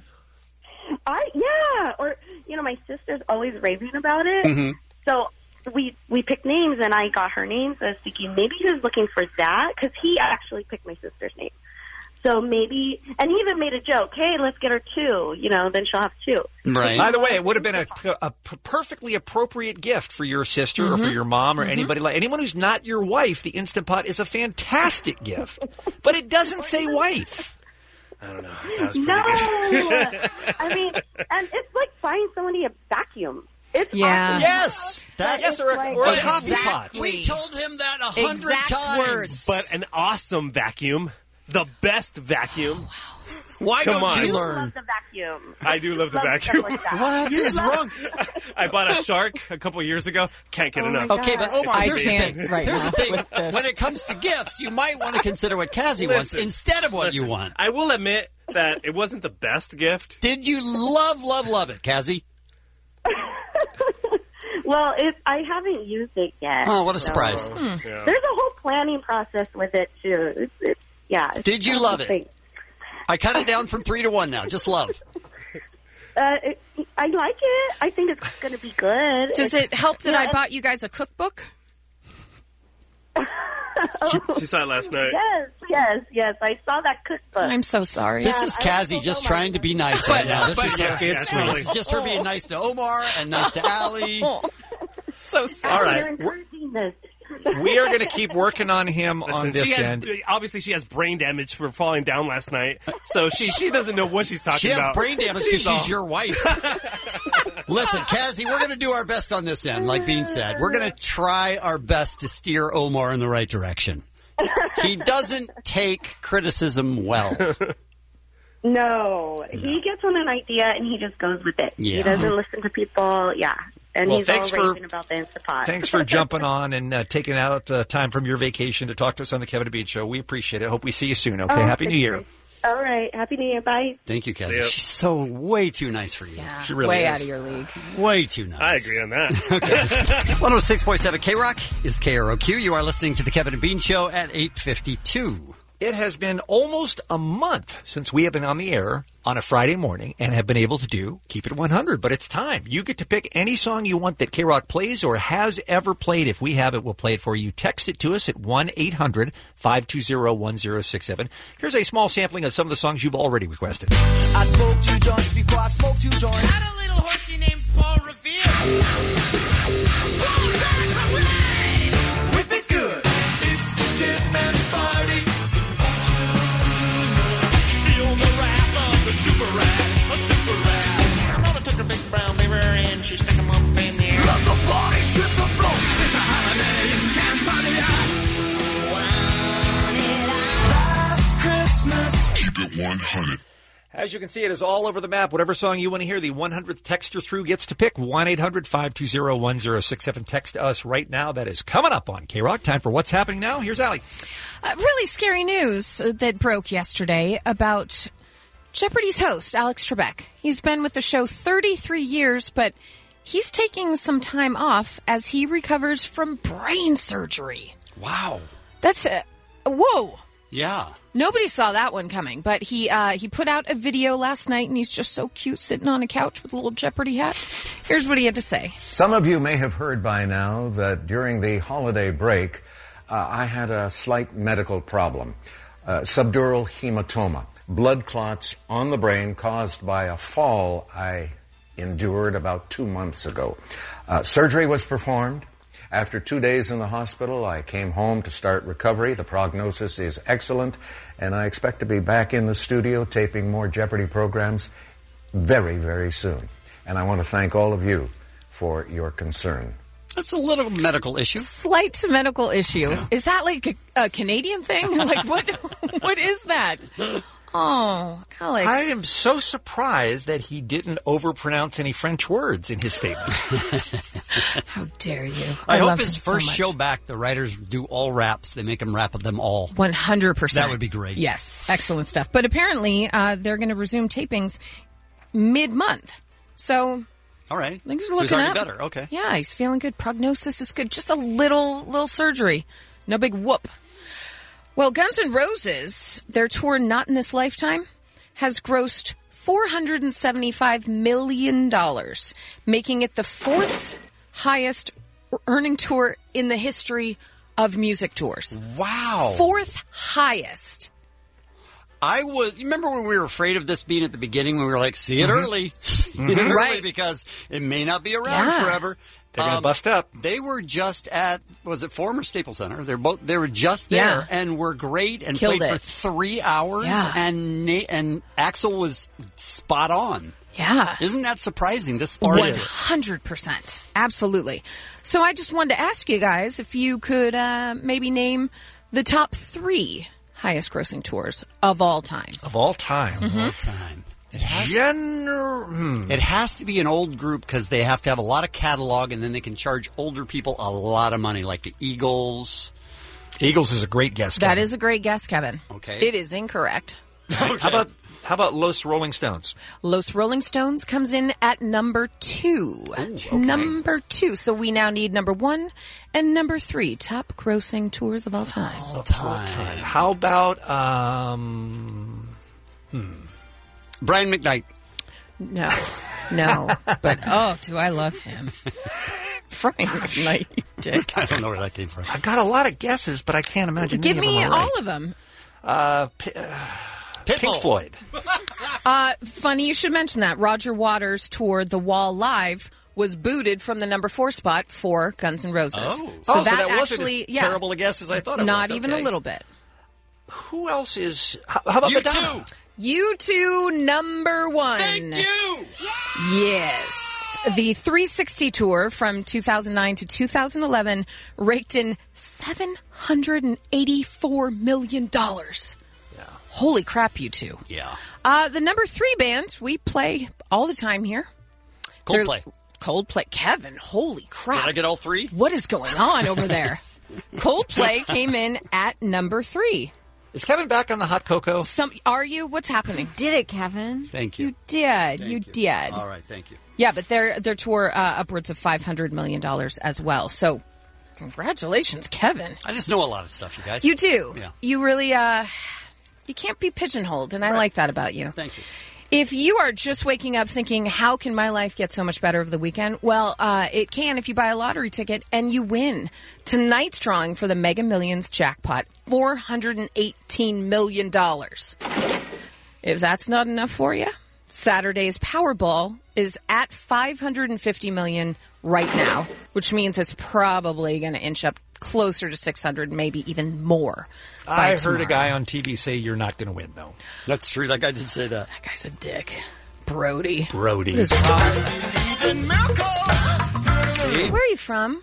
S5: I yeah, or you know, my sister's always raving about it.
S8: Mhm.
S5: So we we picked names, and I got her name. So I was thinking maybe he was looking for that because he actually picked my sister's name. So maybe, and he even made a joke. Hey, let's get her two. You know, then she'll have two.
S8: Right.
S15: By the way, it would have been a, a p- perfectly appropriate gift for your sister or for
S5: Mhm.
S15: your mom or
S5: Mhm.
S15: anybody like anyone who's not your wife. The Instant Pot is a fantastic gift, but it doesn't say wife.
S16: I don't know. That was
S5: No,
S16: pretty
S5: I mean, and it's like buying somebody a vacuum. It's
S10: Yeah.
S5: awesome.
S15: Yes.
S8: That's
S15: Yes, or a,
S5: like-
S15: or a coffee pot.
S8: We told him that a hundred
S10: Exact
S8: times.
S10: words.
S16: But an awesome vacuum. The best vacuum.
S8: Why
S16: Come
S8: don't
S16: on.
S8: you
S5: I
S8: learn?
S5: love the vacuum.
S16: I do love the
S5: Love
S16: vacuum.
S5: stuff like that.
S8: What
S5: You
S8: is
S5: love-
S8: wrong?
S16: I bought a shark a couple years ago. Can't get
S5: Oh my
S16: enough.
S5: God.
S8: Okay, but Omar,
S10: I
S8: here's the
S10: can't
S8: thing.
S10: right
S8: here's
S10: now
S8: the thing.
S10: with this.
S8: When it comes to gifts, you might want to consider what Kazi wants
S16: Listen.
S8: instead of what you
S16: Listen,
S8: want.
S16: I will admit that it wasn't the best gift.
S8: Did you love, love, love it, Kazi?
S5: Well, it, I haven't used it yet.
S8: Oh, what a
S5: so-
S8: surprise.
S16: Yeah.
S5: There's a whole planning process with it too. It's, it's, yeah. it's
S8: Did you
S5: a
S8: love
S5: whole
S8: it?
S5: thing.
S8: I cut it down from three to one now. Just love.
S5: Uh, it, I like it. I think it's going to be good.
S10: Does
S5: It's-
S10: it help that
S5: you know,
S10: I bought you guys a cookbook?
S16: She, she saw it last night.
S5: Yes, yes, yes. I saw that cookbook.
S10: I'm so sorry.
S8: This
S5: Yeah,
S8: is
S5: I
S8: Kazi
S5: don't
S8: just
S5: know
S8: trying to be nice right now. This
S16: But
S8: is,
S16: yeah, yeah,
S8: it's,
S16: totally.
S8: this is just her being nice to Omar and nice to Allie.
S10: So sorry.
S15: All right.
S5: You're encouraging this.
S15: We are going to keep working on him on
S16: Listen,
S15: this
S16: she has,
S15: end.
S16: obviously, she has brain damage for falling down last night, so she she doesn't know what she's talking
S8: She has
S16: about.
S8: brain damage because
S16: all-
S8: she's your wife. Listen, Kazi, we're going to do our best on this end, like Bean said. We're going to try our best to steer Omar in the right direction. He doesn't take criticism well.
S5: No, he gets on an idea and he just goes with it.
S8: Yeah.
S5: He doesn't listen to people. Yeah, and
S15: Well,
S5: he's all
S15: thanks for-
S5: raving about the Instapot.
S15: Thanks for jumping on and uh, taking out uh, time from your vacation to talk to us on the Kevin and Bean Show. We appreciate it. Hope we see you soon. Okay,
S5: Oh,
S15: Happy New Year.
S5: All right, Happy New Year. Bye.
S8: Thank you, Kazi.
S16: Yep.
S8: She's so way too nice for you.
S10: Yeah,
S15: She really
S10: way
S15: is.
S10: out of your league.
S8: Way too nice.
S16: I agree on that.
S8: one oh six point seven K-Rock is K R O Q. You are listening to the Kevin and Bean Show at eight fifty-two.
S15: It has been almost a month since we have been on the air on a Friday morning and have been able to do Keep It one hundred. But it's time. You get to pick any song you want that K-Rock plays or has ever played. If we have it, we'll play it for you. Text it to us at one eight hundred five two zero one zero six seven. Here's a small sampling of some of the songs you've already requested.
S6: I smoked two joints before I smoked two joints. Had a little horsey named Paul Revere. Whip it good. It's a dead man's party. Feel the wrath of the super rat, a super rat. Mama took her big brown beaver and she stuck him up in the air. Let the party hit the floor. It's a holiday in Cambodia. Love Christmas.
S12: Keep it one hundred.
S15: As you can see, it is all over the map. Whatever song you want to hear, the one hundredth texter through gets to pick. one eight hundred five two zero one zero six seven. Text us right now. That is coming up on K-Rock. Time for What's Happening Now. Here's Allie.
S10: Uh, really scary news uh, that broke yesterday about Jeopardy's host, Alex Trebek. He's been with the show thirty-three years, but he's taking some time off as he recovers from brain surgery.
S8: Wow.
S10: That's uh, whoa.
S8: Yeah.
S10: Nobody saw that one coming, but he uh, he put out a video last night, and he's just so cute sitting on a couch with a little Jeopardy hat. Here's what he had to say.
S12: Some of you may have heard by now that during the holiday break, uh, I had a slight medical problem. Uh, subdural hematoma, blood clots on the brain caused by a fall I endured about two months ago. Uh, surgery was performed. After two days in the hospital, I came home to start recovery. The prognosis is excellent, and I expect to be back in the studio taping more Jeopardy programs very, very soon. And I want to thank all of you for your concern.
S8: That's a little medical issue.
S10: Slight medical issue. Is that like a, a Canadian thing? Like what? What is that? Oh, Alex.
S3: I am so surprised that he didn't overpronounce any French words in his statement.
S10: How dare you?
S8: I,
S10: I
S8: hope
S10: love
S8: his
S10: him so
S8: first
S10: much.
S8: show back, the writers do all raps. They make him rap them all.
S10: one hundred percent.
S8: That would be great.
S10: Yes, excellent stuff. But apparently, uh, they're going to resume tapings mid-month. So...
S8: All right.
S10: Things are
S8: So
S10: looking
S8: he's already
S10: up.
S8: better. Okay.
S10: Yeah, he's feeling good. Prognosis is good. Just a little little surgery. No big whoop. Well, Guns N' Roses, their tour Not in This Lifetime, has grossed four hundred seventy-five million dollars, making it the fourth highest earning tour in the history of music tours.
S8: Wow.
S10: Fourth highest.
S8: I was. You remember when we were afraid of this being at the beginning when we were like, see it
S3: Mhm.
S8: early, see it early
S10: Right.
S8: because it may not be around
S10: Yeah.
S8: forever.
S3: They're going to
S8: Um,
S3: bust up.
S8: They were just at was it former Staples Center? They're both. They were just there
S10: Yeah.
S8: and were great and
S10: Killed
S8: played for
S10: it.
S8: three hours.
S10: Yeah.
S8: And Na- and Axl was spot on.
S10: Yeah.
S8: Isn't that surprising? This far
S10: One
S8: into it?
S10: hundred percent, absolutely. So I just wanted to ask you guys if you could uh, maybe name the top three highest grossing tours of all time.
S3: Of all time.
S10: Mhm.
S8: all time. It has,
S3: Gener- hmm.
S8: it has to be an old group because they have to have a lot of catalog, and then they can charge older people a lot of money, like the Eagles.
S3: Eagles is a great guess.
S10: That
S3: Kevin.
S10: is a great guess, Kevin.
S8: Okay.
S10: It is incorrect.
S3: How about how about Los Rolling Stones?
S10: Los Rolling Stones comes in at number two. Number two. So we now need number one and number three top grossing tours of all time.
S8: All time.
S3: How about um, hmm.
S8: Brian McKnight.
S10: No, no. But oh, do I love him? Brian McKnight, you dick.
S8: I don't know where that came from.
S3: I've got a lot of guesses, but I can't imagine.
S10: Give
S3: any
S10: me
S3: of them are
S10: all
S3: right.
S10: of them.
S3: Uh, P- uh, Pink
S8: Pitbull.
S3: Floyd.
S10: Uh, funny you should mention that. Roger Waters' tour The Wall Live was booted from the number four spot for Guns N' Roses.
S3: Oh.
S10: So
S3: Oh, so
S10: that,
S3: that wasn't
S10: actually,
S3: as
S10: yeah,
S3: terrible a guess as I thought it
S10: Not
S3: was.
S10: even
S3: Okay.
S10: a little bit.
S3: Who else is? How, how about
S8: You
S3: Madonna?
S8: too.
S10: You two, number one.
S8: Thank you.
S10: Yes. The three sixty tour from two thousand nine to two thousand eleven raked in seven hundred eighty-four million dollars.
S3: Yeah.
S10: Holy crap, you two.
S8: Yeah.
S10: Uh, the number three band we play all the time here.
S8: Coldplay.
S10: They're- Coldplay. Kevin, holy crap.
S8: Did I get all three?
S10: What is going on over there? Coldplay came in at number three.
S3: Is Kevin back on the hot cocoa?
S10: Some are you? What's happening?
S23: Did it, Kevin?
S8: Thank you.
S10: You did. You did.
S8: All right. Thank you.
S10: Yeah, but their their tour uh, upwards of five hundred million dollars as well. So, congratulations, Kevin.
S8: I just know a lot of stuff, you guys.
S10: You do.
S8: Yeah.
S10: You really uh, you can't be pigeonholed, and I like that about you.
S8: Thank you.
S10: If you are just waking up thinking, how can my life get so much better over the weekend? Well, uh, it can if you buy a lottery ticket and you win. Tonight's drawing for the Mega Millions jackpot, four hundred eighteen million dollars. If that's not enough for you, Saturday's Powerball is at five hundred fifty million dollars right now, which means it's probably going to inch up closer to six hundred, maybe even more. by
S3: I heard
S10: tomorrow.
S3: a guy on T V say you're not going to win, though.
S8: That's true. That guy did say that.
S10: That guy's a dick. Brody.
S3: Brody.
S10: What is wrong with him?
S8: See?
S10: Where are you from?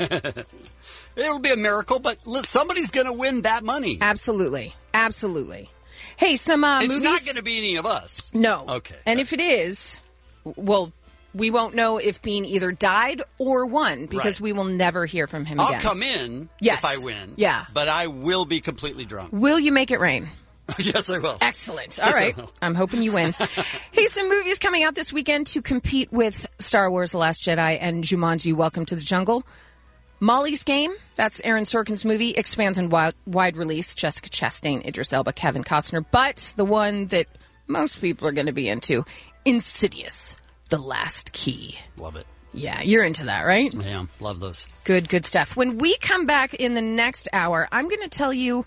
S8: It'll be a miracle, but look, somebody's going to win that money.
S10: Absolutely. Absolutely. Hey, some uh,
S8: It's
S10: movies.
S8: not going to be any of us.
S10: No.
S8: Okay.
S10: And if it is, well, we won't know if Bean either died or won because
S8: Right.
S10: we will never hear from him
S8: I'll
S10: again.
S8: come in
S10: Yes.
S8: if I win.
S10: Yeah.
S8: But I will be completely drunk.
S10: Will you make it rain?
S8: Yes, I will.
S10: Excellent. All
S8: Yes, I
S10: right.
S8: will.
S10: I'm hoping you win. Hey, some movies coming out this weekend to compete with Star Wars The Last Jedi and Jumanji Welcome to the Jungle. Molly's Game, that's Aaron Sorkin's movie, expands in wide, wide release. Jessica Chastain, Idris Elba, Kevin Costner. But the one that most people are going to be into, Insidious, The Last Key.
S8: Love it.
S10: Yeah, you're into that, right?
S8: I am. Love those.
S10: Good, good stuff. When we come back in the next hour, I'm going to tell you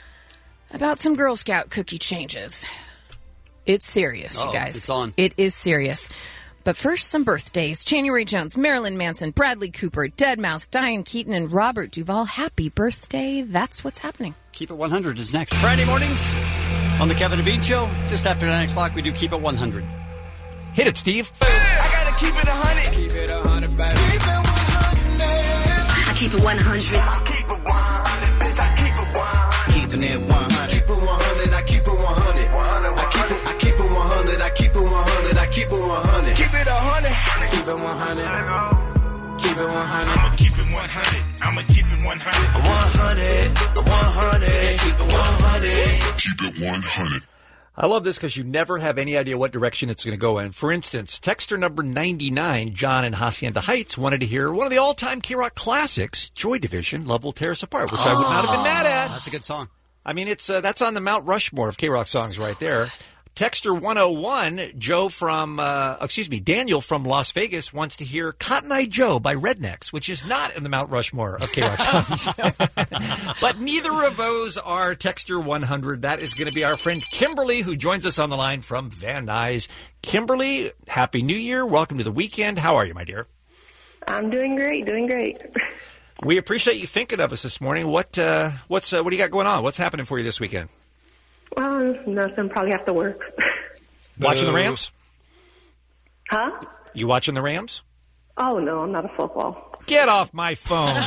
S10: about some Girl Scout cookie changes. It's serious,
S8: Uh-oh,
S10: you guys.
S8: it's on.
S10: It is serious. But first, some birthdays. January Jones, Marilyn Manson, Bradley Cooper, Deadmau five, Diane Keaton, and Robert Duvall. Happy birthday. That's what's happening.
S8: Keep It one hundred is next. Friday mornings on the Kevin and Bean Show. Just after nine o'clock, we do Keep It one hundred.
S15: Hit it, Steve.
S6: I gotta keep it a hundred. Keep it a hundred, baby. Keep it one hundred. I keep it one hundred. I keep it one hundred, bitch. I keep it one hundred. Keeping it one hundred. Keep it one hundred. I keep it one hundred. I keep it. I keep it one hundred. I keep it one hundred. I keep it one hundred. Keep it a hundred. Keep it one hundred. Keep it one hundred. I'ma keep it one hundred. I'ma keep it one hundred. one hundred. one hundred. Keep it one hundred.
S18: Keep it one hundred.
S15: I love this because you never have any idea what direction it's going to go in. For instance, texter number ninety-nine, John in Hacienda Heights, wanted to hear one of the all-time K-Rock classics, Joy Division, Love Will Tear Us Apart, which I would not have been mad at.
S8: That's a good song.
S15: I mean, it's uh, that's on the Mount Rushmore of K-Rock songs right there. Texter one oh one, Joe from, uh, excuse me, Daniel from Las Vegas wants to hear Cotton Eye Joe by Rednecks, which is not in the Mount Rushmore of K-Rock songs. But neither of those are Texter one hundred. That is going to be our friend Kimberly, who joins us on the line from Van Nuys. Kimberly, Happy New Year. Welcome to the weekend. How are you, my dear?
S19: I'm doing great, doing great.
S15: We appreciate you thinking of us this morning. What, uh, what's, uh, what do you got going on? What's happening for you this weekend?
S19: Well, nothing. Probably have to work.
S15: Watching the Rams?
S19: Huh?
S15: You watching the Rams?
S19: Oh, no, I'm not a football.
S15: Get off my phone.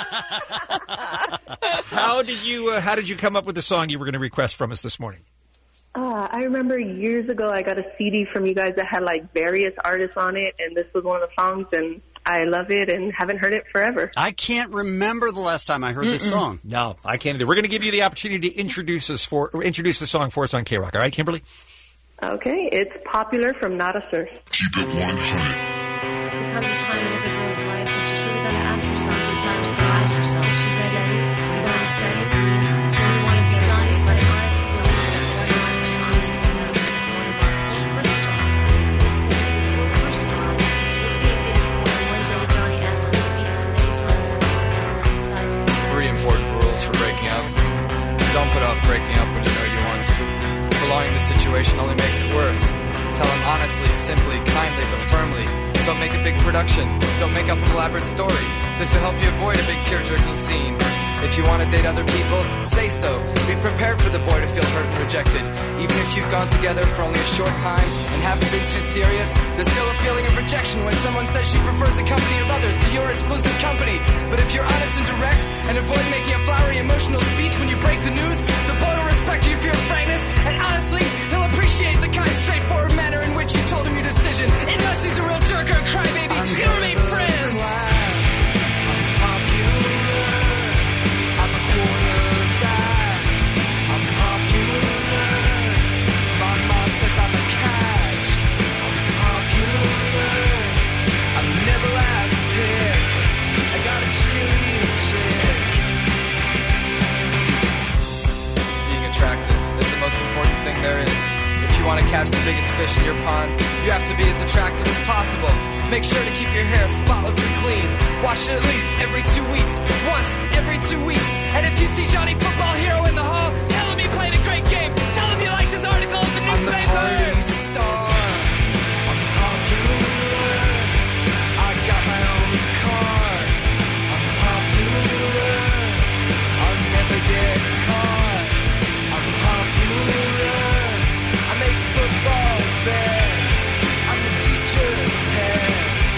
S15: How did you uh, How did you come up with the song you were going to request from us this morning?
S19: Uh, I remember years ago I got a C D from you guys that had like various artists on it, and this was one of the songs, and I love it and haven't heard it forever.
S8: I can't remember the last time I heard this song.
S15: No, I can't either. We're going to give you the opportunity to introduce us for or introduce the song for us on K-Rock. All right, Kimberly?
S19: Okay, it's Popular from Not a Surf.
S18: Keep it one hundred.
S20: There comes a time in every girl's life when she's really got to ask herself sometimes to ask herself, is she ready to be going steady? I mean, do you want to be Johnny? But I honestly believe that one of my honestly believe that one of our cultural justified. Let's say, well, first of all, let's say you say one day Johnny asked me if he could stay, Johnny decided.
S21: Three important rules for breaking up. Don't put off breaking up when you know you want to. Prolonging the situation only makes it worse. Tell him honestly, simply, kindly, but firmly. Don't make a big production. Don't make up an elaborate story. This will help you avoid a big tear-jerking scene. If you want to date other people, say so. Be prepared for the boy to feel hurt and rejected. Even if you've gone together for only a short time and haven't been too serious, there's still a feeling of rejection when someone says she prefers the company of others to your exclusive company. But if you're honest and direct and avoid making a flowery emotional speech when you break the news, the boy will respect you for your frankness, and honestly, he'll appreciate the kind, straightforward manner in which you told him your decision. Unless he's a real jerk or a crybaby, you'll remain friends. There is. If you want to catch the biggest fish in your pond, you have to be as attractive as possible. Make sure to keep your hair spotless and clean. Wash it at least every two weeks. Once every two weeks. And if you see Johnny Football Hero in the hall, tell him he played a great game. Tell him you liked his article in the newspaper. I'm the party star. I'm popular. I got my own car. I'm popular. I'll never get caught. I'm popular. Football beds. I'm the teacher's pet.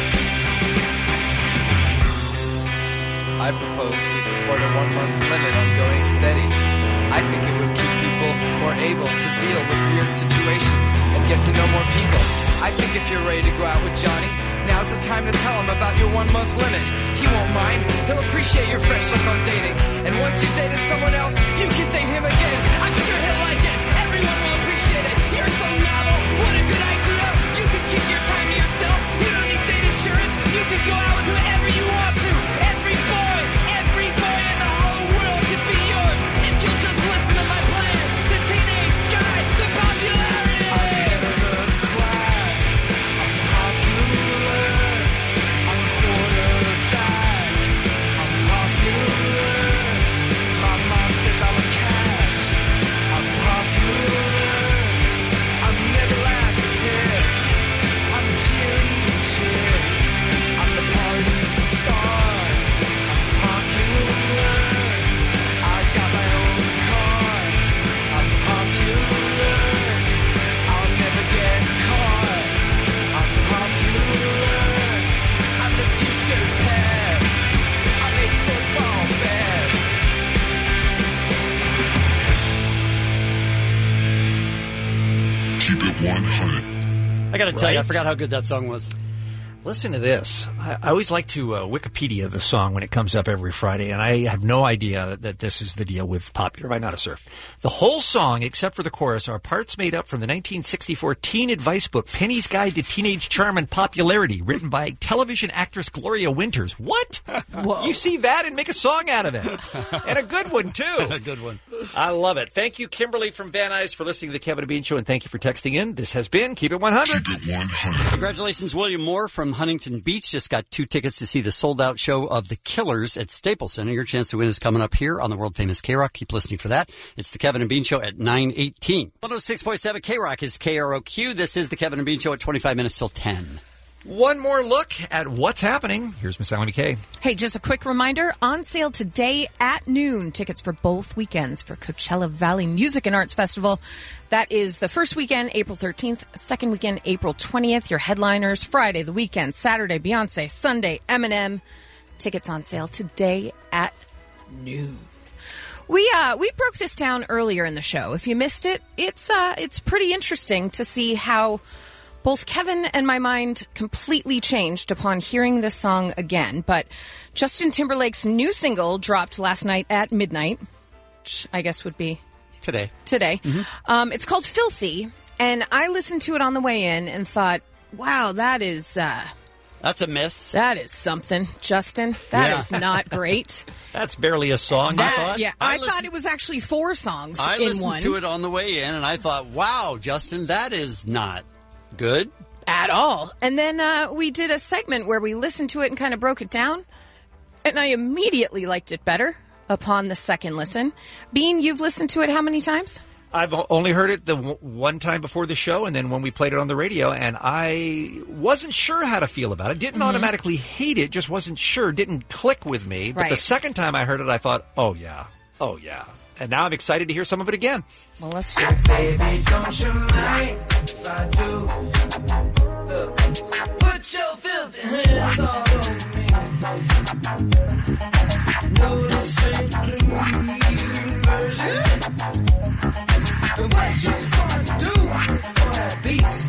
S21: I propose we support a one-month limit on going steady. I think it will keep people more able to deal with weird situations and get to know more people. I think if you're ready to go out with Johnny, now's the time to tell him about your one-month limit. He won't mind. He'll appreciate your fresh look on dating. And once you've dated someone else, you can date him again. I'm sure he'll like it.
S8: got to tell you, I
S3: Right?
S8: forgot how good that song was.
S3: Listen to this. I, I always like to uh, Wikipedia the song when it comes up every Friday, and I have no idea that this is the deal with Popular by Not a Surf. The whole song, except for the chorus, are parts made up from the nineteen sixty-four teen advice book Penny's Guide to Teenage Charm and Popularity, written by television actress Gloria Winters. What? You see that and make a song out of it. And a good one, too.
S8: A good one.
S3: I love it. Thank you, Kimberly from Van Nuys, for listening to the Kevin and Bean Show, and thank you for texting in. This has been Keep It one hundred.
S18: Keep it one hundred.
S8: Congratulations, William Moore from Huntington Beach. Just got two tickets to see the sold-out show of The Killers at Staples Center. Your chance to win is coming up here on the world-famous K-Rock. Keep listening for that. It's the Kevin and Bean Show at nine eighteen. one oh six point seven K-Rock is K R O Q. This is the Kevin and Bean Show at twenty-five minutes till ten.
S3: One more look at what's happening. Here's Miss Alan Kay.
S10: Hey, just a quick reminder, on sale today at noon, tickets for both weekends for Coachella Valley Music and Arts Festival. That is the first weekend, April thirteenth, second weekend, April twentieth. Your headliners, Friday, the weekend, Saturday, Beyonce, Sunday, Eminem. Tickets on sale today at noon. We uh we broke this down earlier in the show. If you missed it, it's uh it's pretty interesting to see how both Kevin and my mind completely changed upon hearing this song again. But Justin Timberlake's new single dropped last night at midnight, which I guess would be
S8: Today.
S10: today. Um, it's called Filthy, and I listened to it on the way in and thought, wow, that is uh,
S8: That's a miss.
S10: that is something, Justin. That
S8: Yeah.
S10: is not great.
S3: That's barely a song,
S10: That-
S3: I thought.
S10: yeah, I,
S8: I
S10: thought
S8: listened-
S10: it was actually four songs
S8: I
S10: in
S8: listened
S10: one.
S8: to it on the way in, and I thought, wow, Justin, that is not good.
S10: At all. And then uh, we did a segment where we listened to it and kind of broke it down. And I immediately liked it better upon the second listen. Bean, you've listened to it how many times?
S3: I've o- only heard it the w- one time before the show, and then when we played it on the radio, and I wasn't sure how to feel about it. Didn't
S10: Mhm.
S3: automatically hate it, just wasn't sure. Didn't click with me. But the
S10: Right.
S3: second time I heard it, I thought, oh, yeah. Oh, yeah. And now I'm excited to hear some of it again.
S10: Well, let's
S6: Baby, don't you mind if I do? Look, put your filthy hands all over me. Know the same clean version. And what you gonna do for that beast?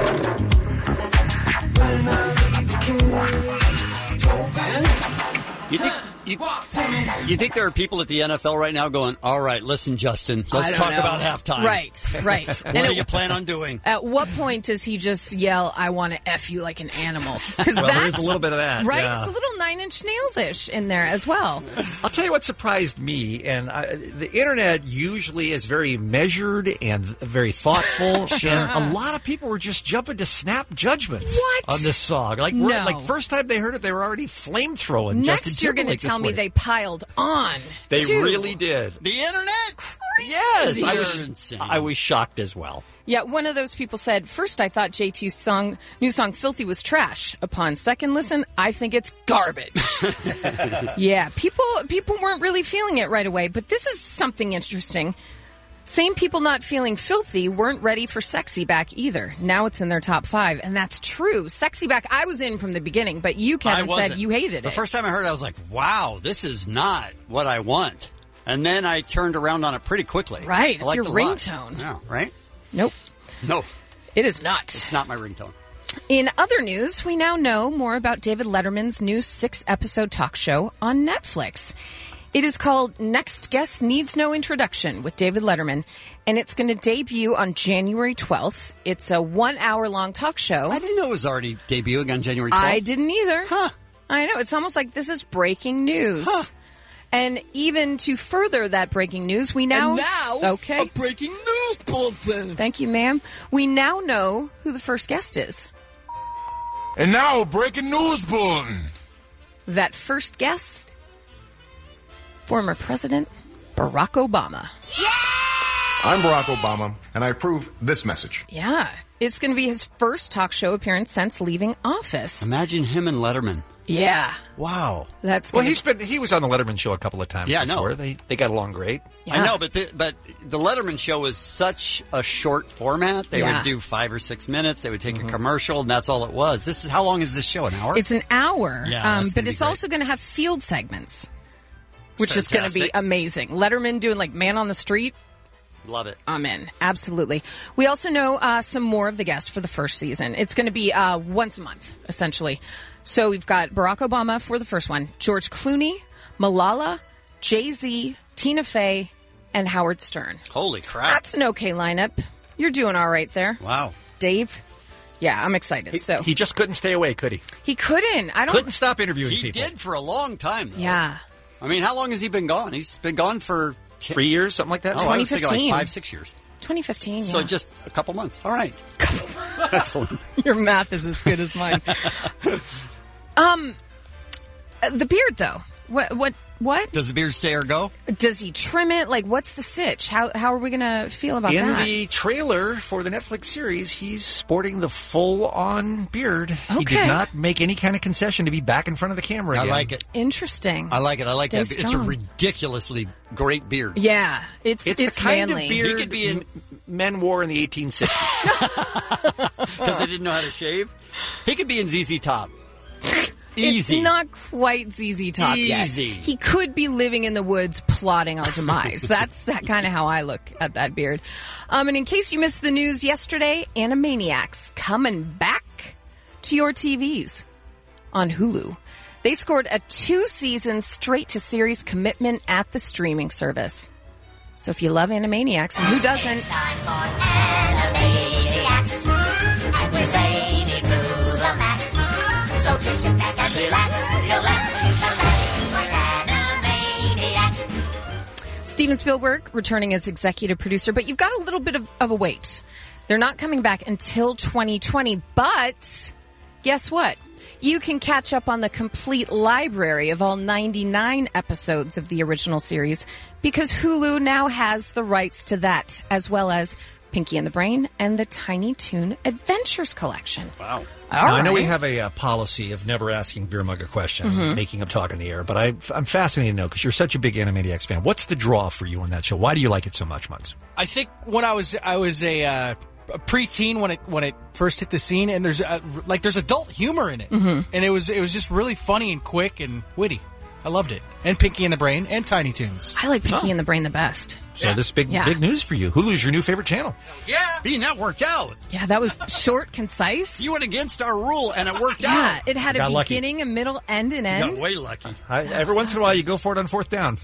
S6: When I leave the cage open.
S8: You think you, you think there are people at the N F L right now going, all right, listen, Justin,
S10: I
S8: let's
S10: don't
S8: talk
S10: know.
S8: about halftime.
S10: Right, right.
S8: What
S10: And
S8: do
S10: it-
S8: you plan on doing?
S10: At what point does he just yell, I want to F you like an animal? Because
S3: Well,
S10: that's
S3: there's a little bit of that,
S10: Right?
S3: yeah.
S10: It's a little Nine Inch Nails-ish in there as well.
S3: I'll tell you what surprised me, and I, the internet usually is very measured and very thoughtful.
S10: Sure.
S3: And a lot of people were just jumping to snap judgments
S10: What?
S3: on this song. Like, we're-
S10: No.
S3: like first time they heard it, they were already flame throwing.
S10: Next, you're going to tell me they piled on.
S3: They
S10: too.
S3: really did.
S8: The internet?
S3: Yes, I
S8: You're
S3: was.
S8: insane.
S3: I was shocked as well.
S10: Yeah, one of those people said, first I thought J T's song, new song Filthy was trash. Upon second listen, I think it's garbage. Yeah, people people weren't really feeling it right away, but this is something interesting. Same people not feeling Filthy weren't ready for Sexy Back either. Now it's in their top five, and that's true. Sexy Back, I was in from the beginning, but you, Kevin,
S8: I
S10: said
S8: wasn't.
S10: you hated
S8: the
S10: it.
S8: first time I heard it, I was like, wow, this is not what I want. And then I turned around on it pretty quickly.
S10: Right,
S8: I
S10: it's
S8: liked
S10: your
S8: it a lot.
S10: ringtone.
S8: Yeah, right?
S10: Nope.
S8: No,
S10: It is not.
S8: it's not my ringtone.
S10: In other news, we now know more about David Letterman's new six-episode talk show on Netflix. It is called Next Guest Needs No Introduction with David Letterman, and it's going to debut on January twelfth. It's a one-hour-long talk show.
S8: I didn't know it was already debuting on January twelfth.
S10: I didn't either.
S8: Huh.
S10: I know. It's almost like this is breaking news.
S8: Huh.
S10: And even to further that breaking news, we now...
S6: And now,
S10: okay.
S6: a breaking news bulletin.
S10: Thank you, ma'am. We now know who the first guest is.
S22: And now, a breaking news bulletin.
S10: That first guest, former President Barack Obama.
S1: I'm Barack Obama, and I approve this message.
S10: Yeah, it's going to be his first talk show appearance since leaving office.
S8: Imagine him and Letterman.
S10: Yeah,
S8: Wow.
S10: that's
S3: Well,
S10: gonna
S3: he's been he was on the Letterman show a couple of times.
S8: Yeah, I know.
S3: before. They they got along great.
S10: Yeah.
S8: I know, but the, but the Letterman show was such a short format. They
S10: Yeah.
S8: would do five or six minutes. They would take a commercial, and that's all it was. This is how long is this show? An hour?
S10: It's an hour,
S8: Yeah,
S10: um,
S8: that's
S10: but
S8: gonna be
S10: it's
S8: great.
S10: also going to have field segments, which is going to be
S8: Fantastic.
S10: amazing. Letterman doing like Man on the Street.
S8: Love it.
S10: I'm in. Absolutely. We also know uh, some more of the guests for the first season. It's going to be uh, once a month, essentially. So we've got Barack Obama for the first one, George Clooney, Malala, Jay-Z, Tina Fey, and Howard Stern.
S8: Holy crap.
S10: That's an okay lineup. You're doing all right there.
S8: Wow.
S10: Dave? Yeah, I'm excited.
S3: He,
S10: so
S3: he just couldn't stay away, could he?
S10: He couldn't. I don't.
S3: Couldn't stop interviewing
S8: he
S3: people.
S8: He did for a long time, though.
S10: Yeah.
S8: I mean, how long has he been gone? He's been gone for... T-
S3: Three years, something like that?
S8: Oh, I was thinking like five, six years.
S10: twenty fifteen,
S8: So
S10: yeah.
S8: just a couple months. All right. Excellent.
S10: Your math is as good as mine. um, the beard, though. What? What? What?
S8: Does the beard stay or go?
S10: Does he trim it? Like, what's the sitch? How How are we going to feel about
S3: In
S10: that?
S3: the trailer for the Netflix series, he's sporting the full-on beard. He
S10: Okay.
S3: did not make any kind of concession to be back in front of the camera
S8: I
S3: again.
S8: like it.
S10: Interesting.
S8: I like it. I like
S10: Stay
S8: that. It's a
S10: strong.
S8: ridiculously great beard.
S10: Yeah, it's
S3: It's,
S10: it's
S3: the kind
S10: manly.
S3: of beard
S8: He could be in-
S3: m- men wore in the eighteen sixties.
S8: Because they didn't know how to shave. He could be in Z Z Top. Easy.
S10: It's not quite Z Z Top yet.
S8: Easy.
S10: He could be living in the woods plotting our demise. That's that kind of how I look at that beard. Um, and in case you missed the news yesterday, Animaniacs coming back to your T Vs on Hulu. They scored a two-season straight-to-series commitment at the streaming service. So if you love Animaniacs, and who doesn't?
S6: It's time for Animaniacs, and we're zany to the max. So just sit back and relax. You'll laugh, we're Animaniacs.
S10: Steven Spielberg returning as executive producer, but you've got a little bit of, of a wait. They're not coming back until twenty twenty, but guess what? You can catch up on the complete library of all ninety-nine episodes of the original series because Hulu now has the rights to that, as well as Pinky and the Brain and the Tiny Toon Adventures collection.
S8: Wow.
S10: All
S3: Now, I know
S10: right.
S3: we have a uh, policy of never asking Beer Mug a question,
S10: Mhm.
S3: making him talk in the air, but I, I'm fascinated to know, because you're such a big Animaniacs fan. What's the draw for you on that show? Why do you like it so much, Mugs?
S2: I think when I was I was a, uh, a preteen when it when it first hit the scene, and there's a, like there's adult humor in it,
S10: Mhm.
S2: and it was it was just really funny and quick and witty. I loved it, and Pinky and the Brain and Tiny Toons.
S10: I like Pinky and the Brain the best.
S3: So this big
S10: Yeah.
S3: big news for you. Hulu's your new favorite channel.
S8: Yeah. Being that worked out.
S10: Yeah, that was short, concise.
S8: You went against our rule, and it worked
S10: Yeah,
S8: out.
S10: it had a
S3: Got lucky.
S10: beginning, a middle, and an
S8: You
S10: end.
S8: got way lucky.
S3: I, every once in a while, you go for it on fourth down.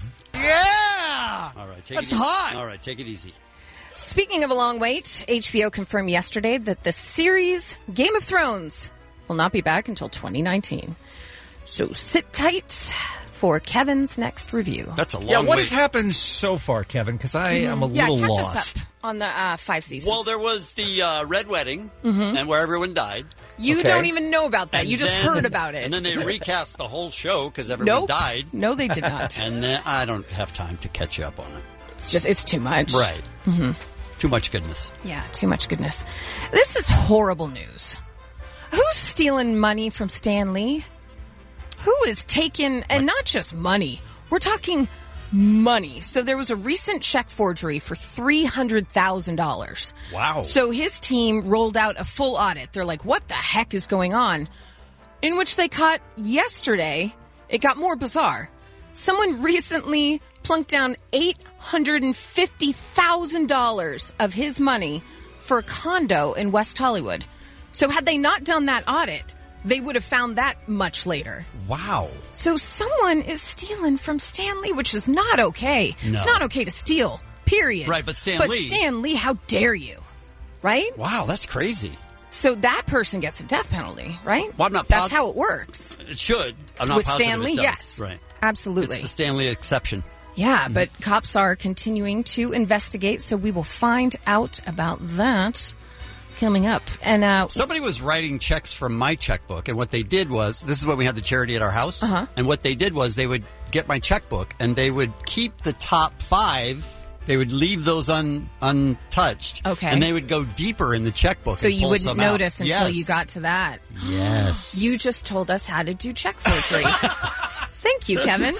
S2: Yeah.
S8: All right, take
S2: That's
S8: it easy.
S2: hot.
S8: All right, take it easy.
S10: Speaking of a long wait, H B O confirmed yesterday that the series Game of Thrones will not be back until twenty nineteen. So sit tight for Kevin's next review.
S8: That's a long
S3: Yeah, what
S8: wait.
S3: has happened so far, Kevin? Because I am a
S10: yeah,
S3: little
S10: catch
S3: lost.
S10: us up on the uh, five seasons.
S8: Well, there was the uh, Red Wedding,
S10: Mhm.
S8: and where everyone died.
S10: You
S3: Okay.
S10: don't even know about that.
S8: And
S10: You just
S8: then-
S10: heard about it.
S8: And then they recast the whole show because everyone
S10: Nope.
S8: died.
S10: No, they did not.
S8: And then I don't have time to catch you up on it.
S10: It's just, it's too much.
S8: Right.
S10: hmm
S8: Too much goodness.
S10: Yeah, too much goodness. This is horrible news. Who's stealing money from Stan Lee? Who is taking, and not just money, we're talking money. So there was a recent check forgery for three hundred thousand dollars.
S8: Wow.
S10: So his team rolled out a full audit. They're like, what the heck is going on? In which they caught yesterday, it got more bizarre. Someone recently plunked down eight hundred fifty thousand dollars of his money for a condo in West Hollywood. So had they not done that audit, they would have found that much later.
S8: Wow.
S10: So someone is stealing from Stan Lee, which is not okay.
S8: No.
S10: It's not okay to steal, period.
S8: Right, but Stan
S10: but
S8: Lee-
S10: Stan Lee, how dare you? Right?
S8: Wow, that's crazy.
S10: So that person gets a death penalty, right?
S8: Well, I'm not
S10: That's
S8: posi-
S10: how it works.
S8: It should. I'm not
S10: With
S8: positive
S10: Stan
S8: it
S10: Lee,
S8: does.
S10: yes.
S8: Right.
S10: Absolutely.
S8: It's the Stanley exception.
S10: Yeah, but cops are continuing to investigate, so we will find out about that coming up. And uh,
S8: Somebody was writing checks from my checkbook, and what they did was, this is when we had the charity at our house,
S10: Uh-huh.
S8: and what they did was they would get my checkbook, and they would keep the top five. They would leave those un, untouched.
S10: Okay.
S8: And they would go deeper in the checkbook.
S10: so
S8: and
S10: you
S8: pull
S10: wouldn't
S8: some out.
S10: notice until
S8: Yes.
S10: you got to that.
S8: Yes.
S10: You just told us how to do check forgery. Thank you, Kevin.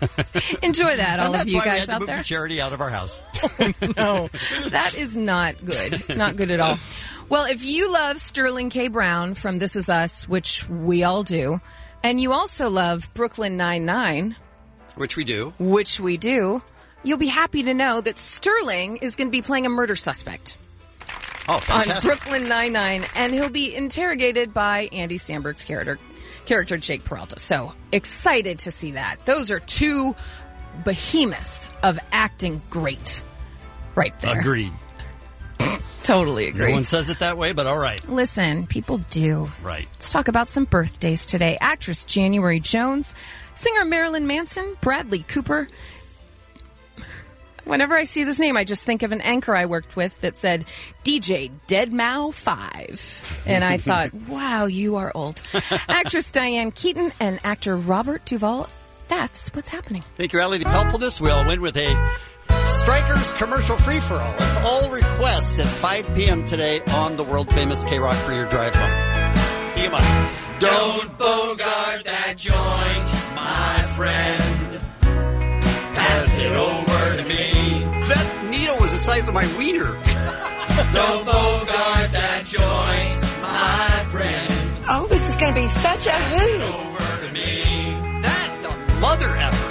S10: Enjoy that, all
S8: and
S10: of
S8: that's
S10: you
S8: why we
S10: guys
S8: had to
S10: out
S8: move
S10: there.
S8: the charity out of our house.
S10: No, that is not good. Not good at all. Well, if you love Sterling K. Brown from This Is Us, which we all do, and you also love Brooklyn Nine-Nine,
S8: Which we do.
S10: which we do, you'll be happy to know that Sterling is going to be playing a murder suspect.
S8: Oh,
S10: On
S8: fantastic.
S10: Brooklyn Nine-Nine, and he'll be interrogated by Andy Samberg's character, character Jake Peralta. So excited to see that. Those are two behemoths of acting great right there.
S8: Agreed.
S10: Totally agree.
S8: No one says it that way, but all right.
S10: Listen, people do.
S8: Right.
S10: Let's talk about some birthdays today. Actress January Jones, singer Marilyn Manson, Bradley Cooper. Whenever I see this name, I just think of an anchor I worked with that said D J Deadmau five. And I thought, wow, you are old. Actress Diane Keaton and actor Robert Duvall. That's what's happening.
S8: Thank you, Allie. The helpfulness. We all win with a Strikers commercial free-for-all. It's all requests at five p.m. today on the world-famous K-Rock for your drive home. See you Monday.
S6: Don't bogart that joint, my friend. Pass it over to me.
S8: That needle was the size of my wiener.
S6: Don't bogart that joint, my friend.
S4: Oh, this is going to be such a hoot.
S6: Over to me.
S8: That's a mother effort.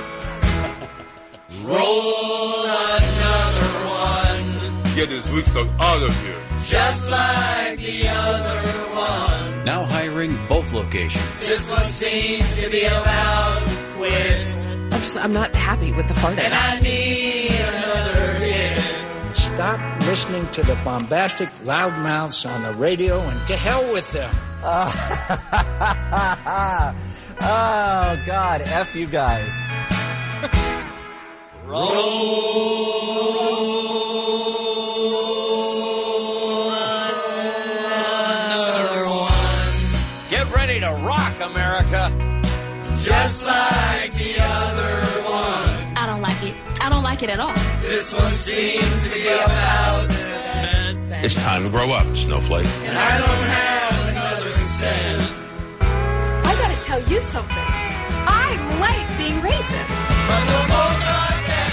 S6: Roll another one.
S18: Get this weak stuff out of here.
S6: Just like the other one.
S7: Now hiring both locations.
S6: This one seems to be about to quit.
S10: I'm, just, I'm not happy with the fart.
S6: And I need another hit.
S11: Stop listening to the bombastic loudmouths on the radio and to hell with them.
S13: Oh, God, F you guys.
S6: Roll another one.
S3: Get ready to rock, America.
S6: Just like the other one.
S23: I don't like it. I don't like it at all.
S6: This one seems to be about to
S18: It's time to grow up, Snowflake.
S6: and I don't have another cent.
S23: I gotta tell you something. I like being racist.
S6: But the bogart that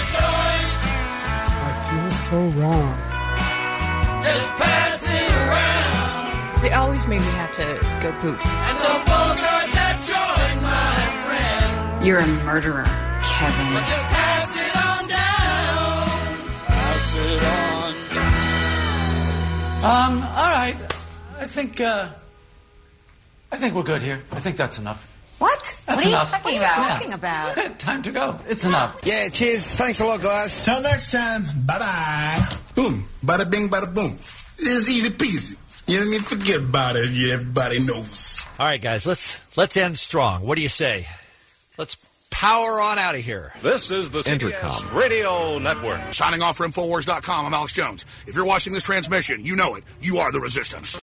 S11: I feel so wrong.
S6: joint, just pass it around.
S10: They always made me have to go poop.
S6: And the bogart that joint, my friend.
S23: You're a murderer, Kevin.
S6: But just pass it on down. Pass it on.
S11: Um, all right. I think, uh, I think we're good here. I think that's enough.
S4: What?
S11: That's
S4: what are
S11: enough.
S4: you talking
S11: Yeah.
S4: about? Talking about?
S11: Time to go. It's enough.
S25: Yeah, cheers. Thanks a lot, guys.
S26: Till next time. Bye-bye. Boom. Bada bing, bada boom. It's easy peasy. You know what I mean? Forget about it. Yeah, everybody knows.
S3: All right, guys, let's let's end strong. What do you say? Let's power on out of here.
S27: This is the
S3: Intercom
S27: Radio Network.
S28: Signing off for Infowars dot com, I'm Alex Jones. If you're watching this transmission, you know it. You are the Resistance.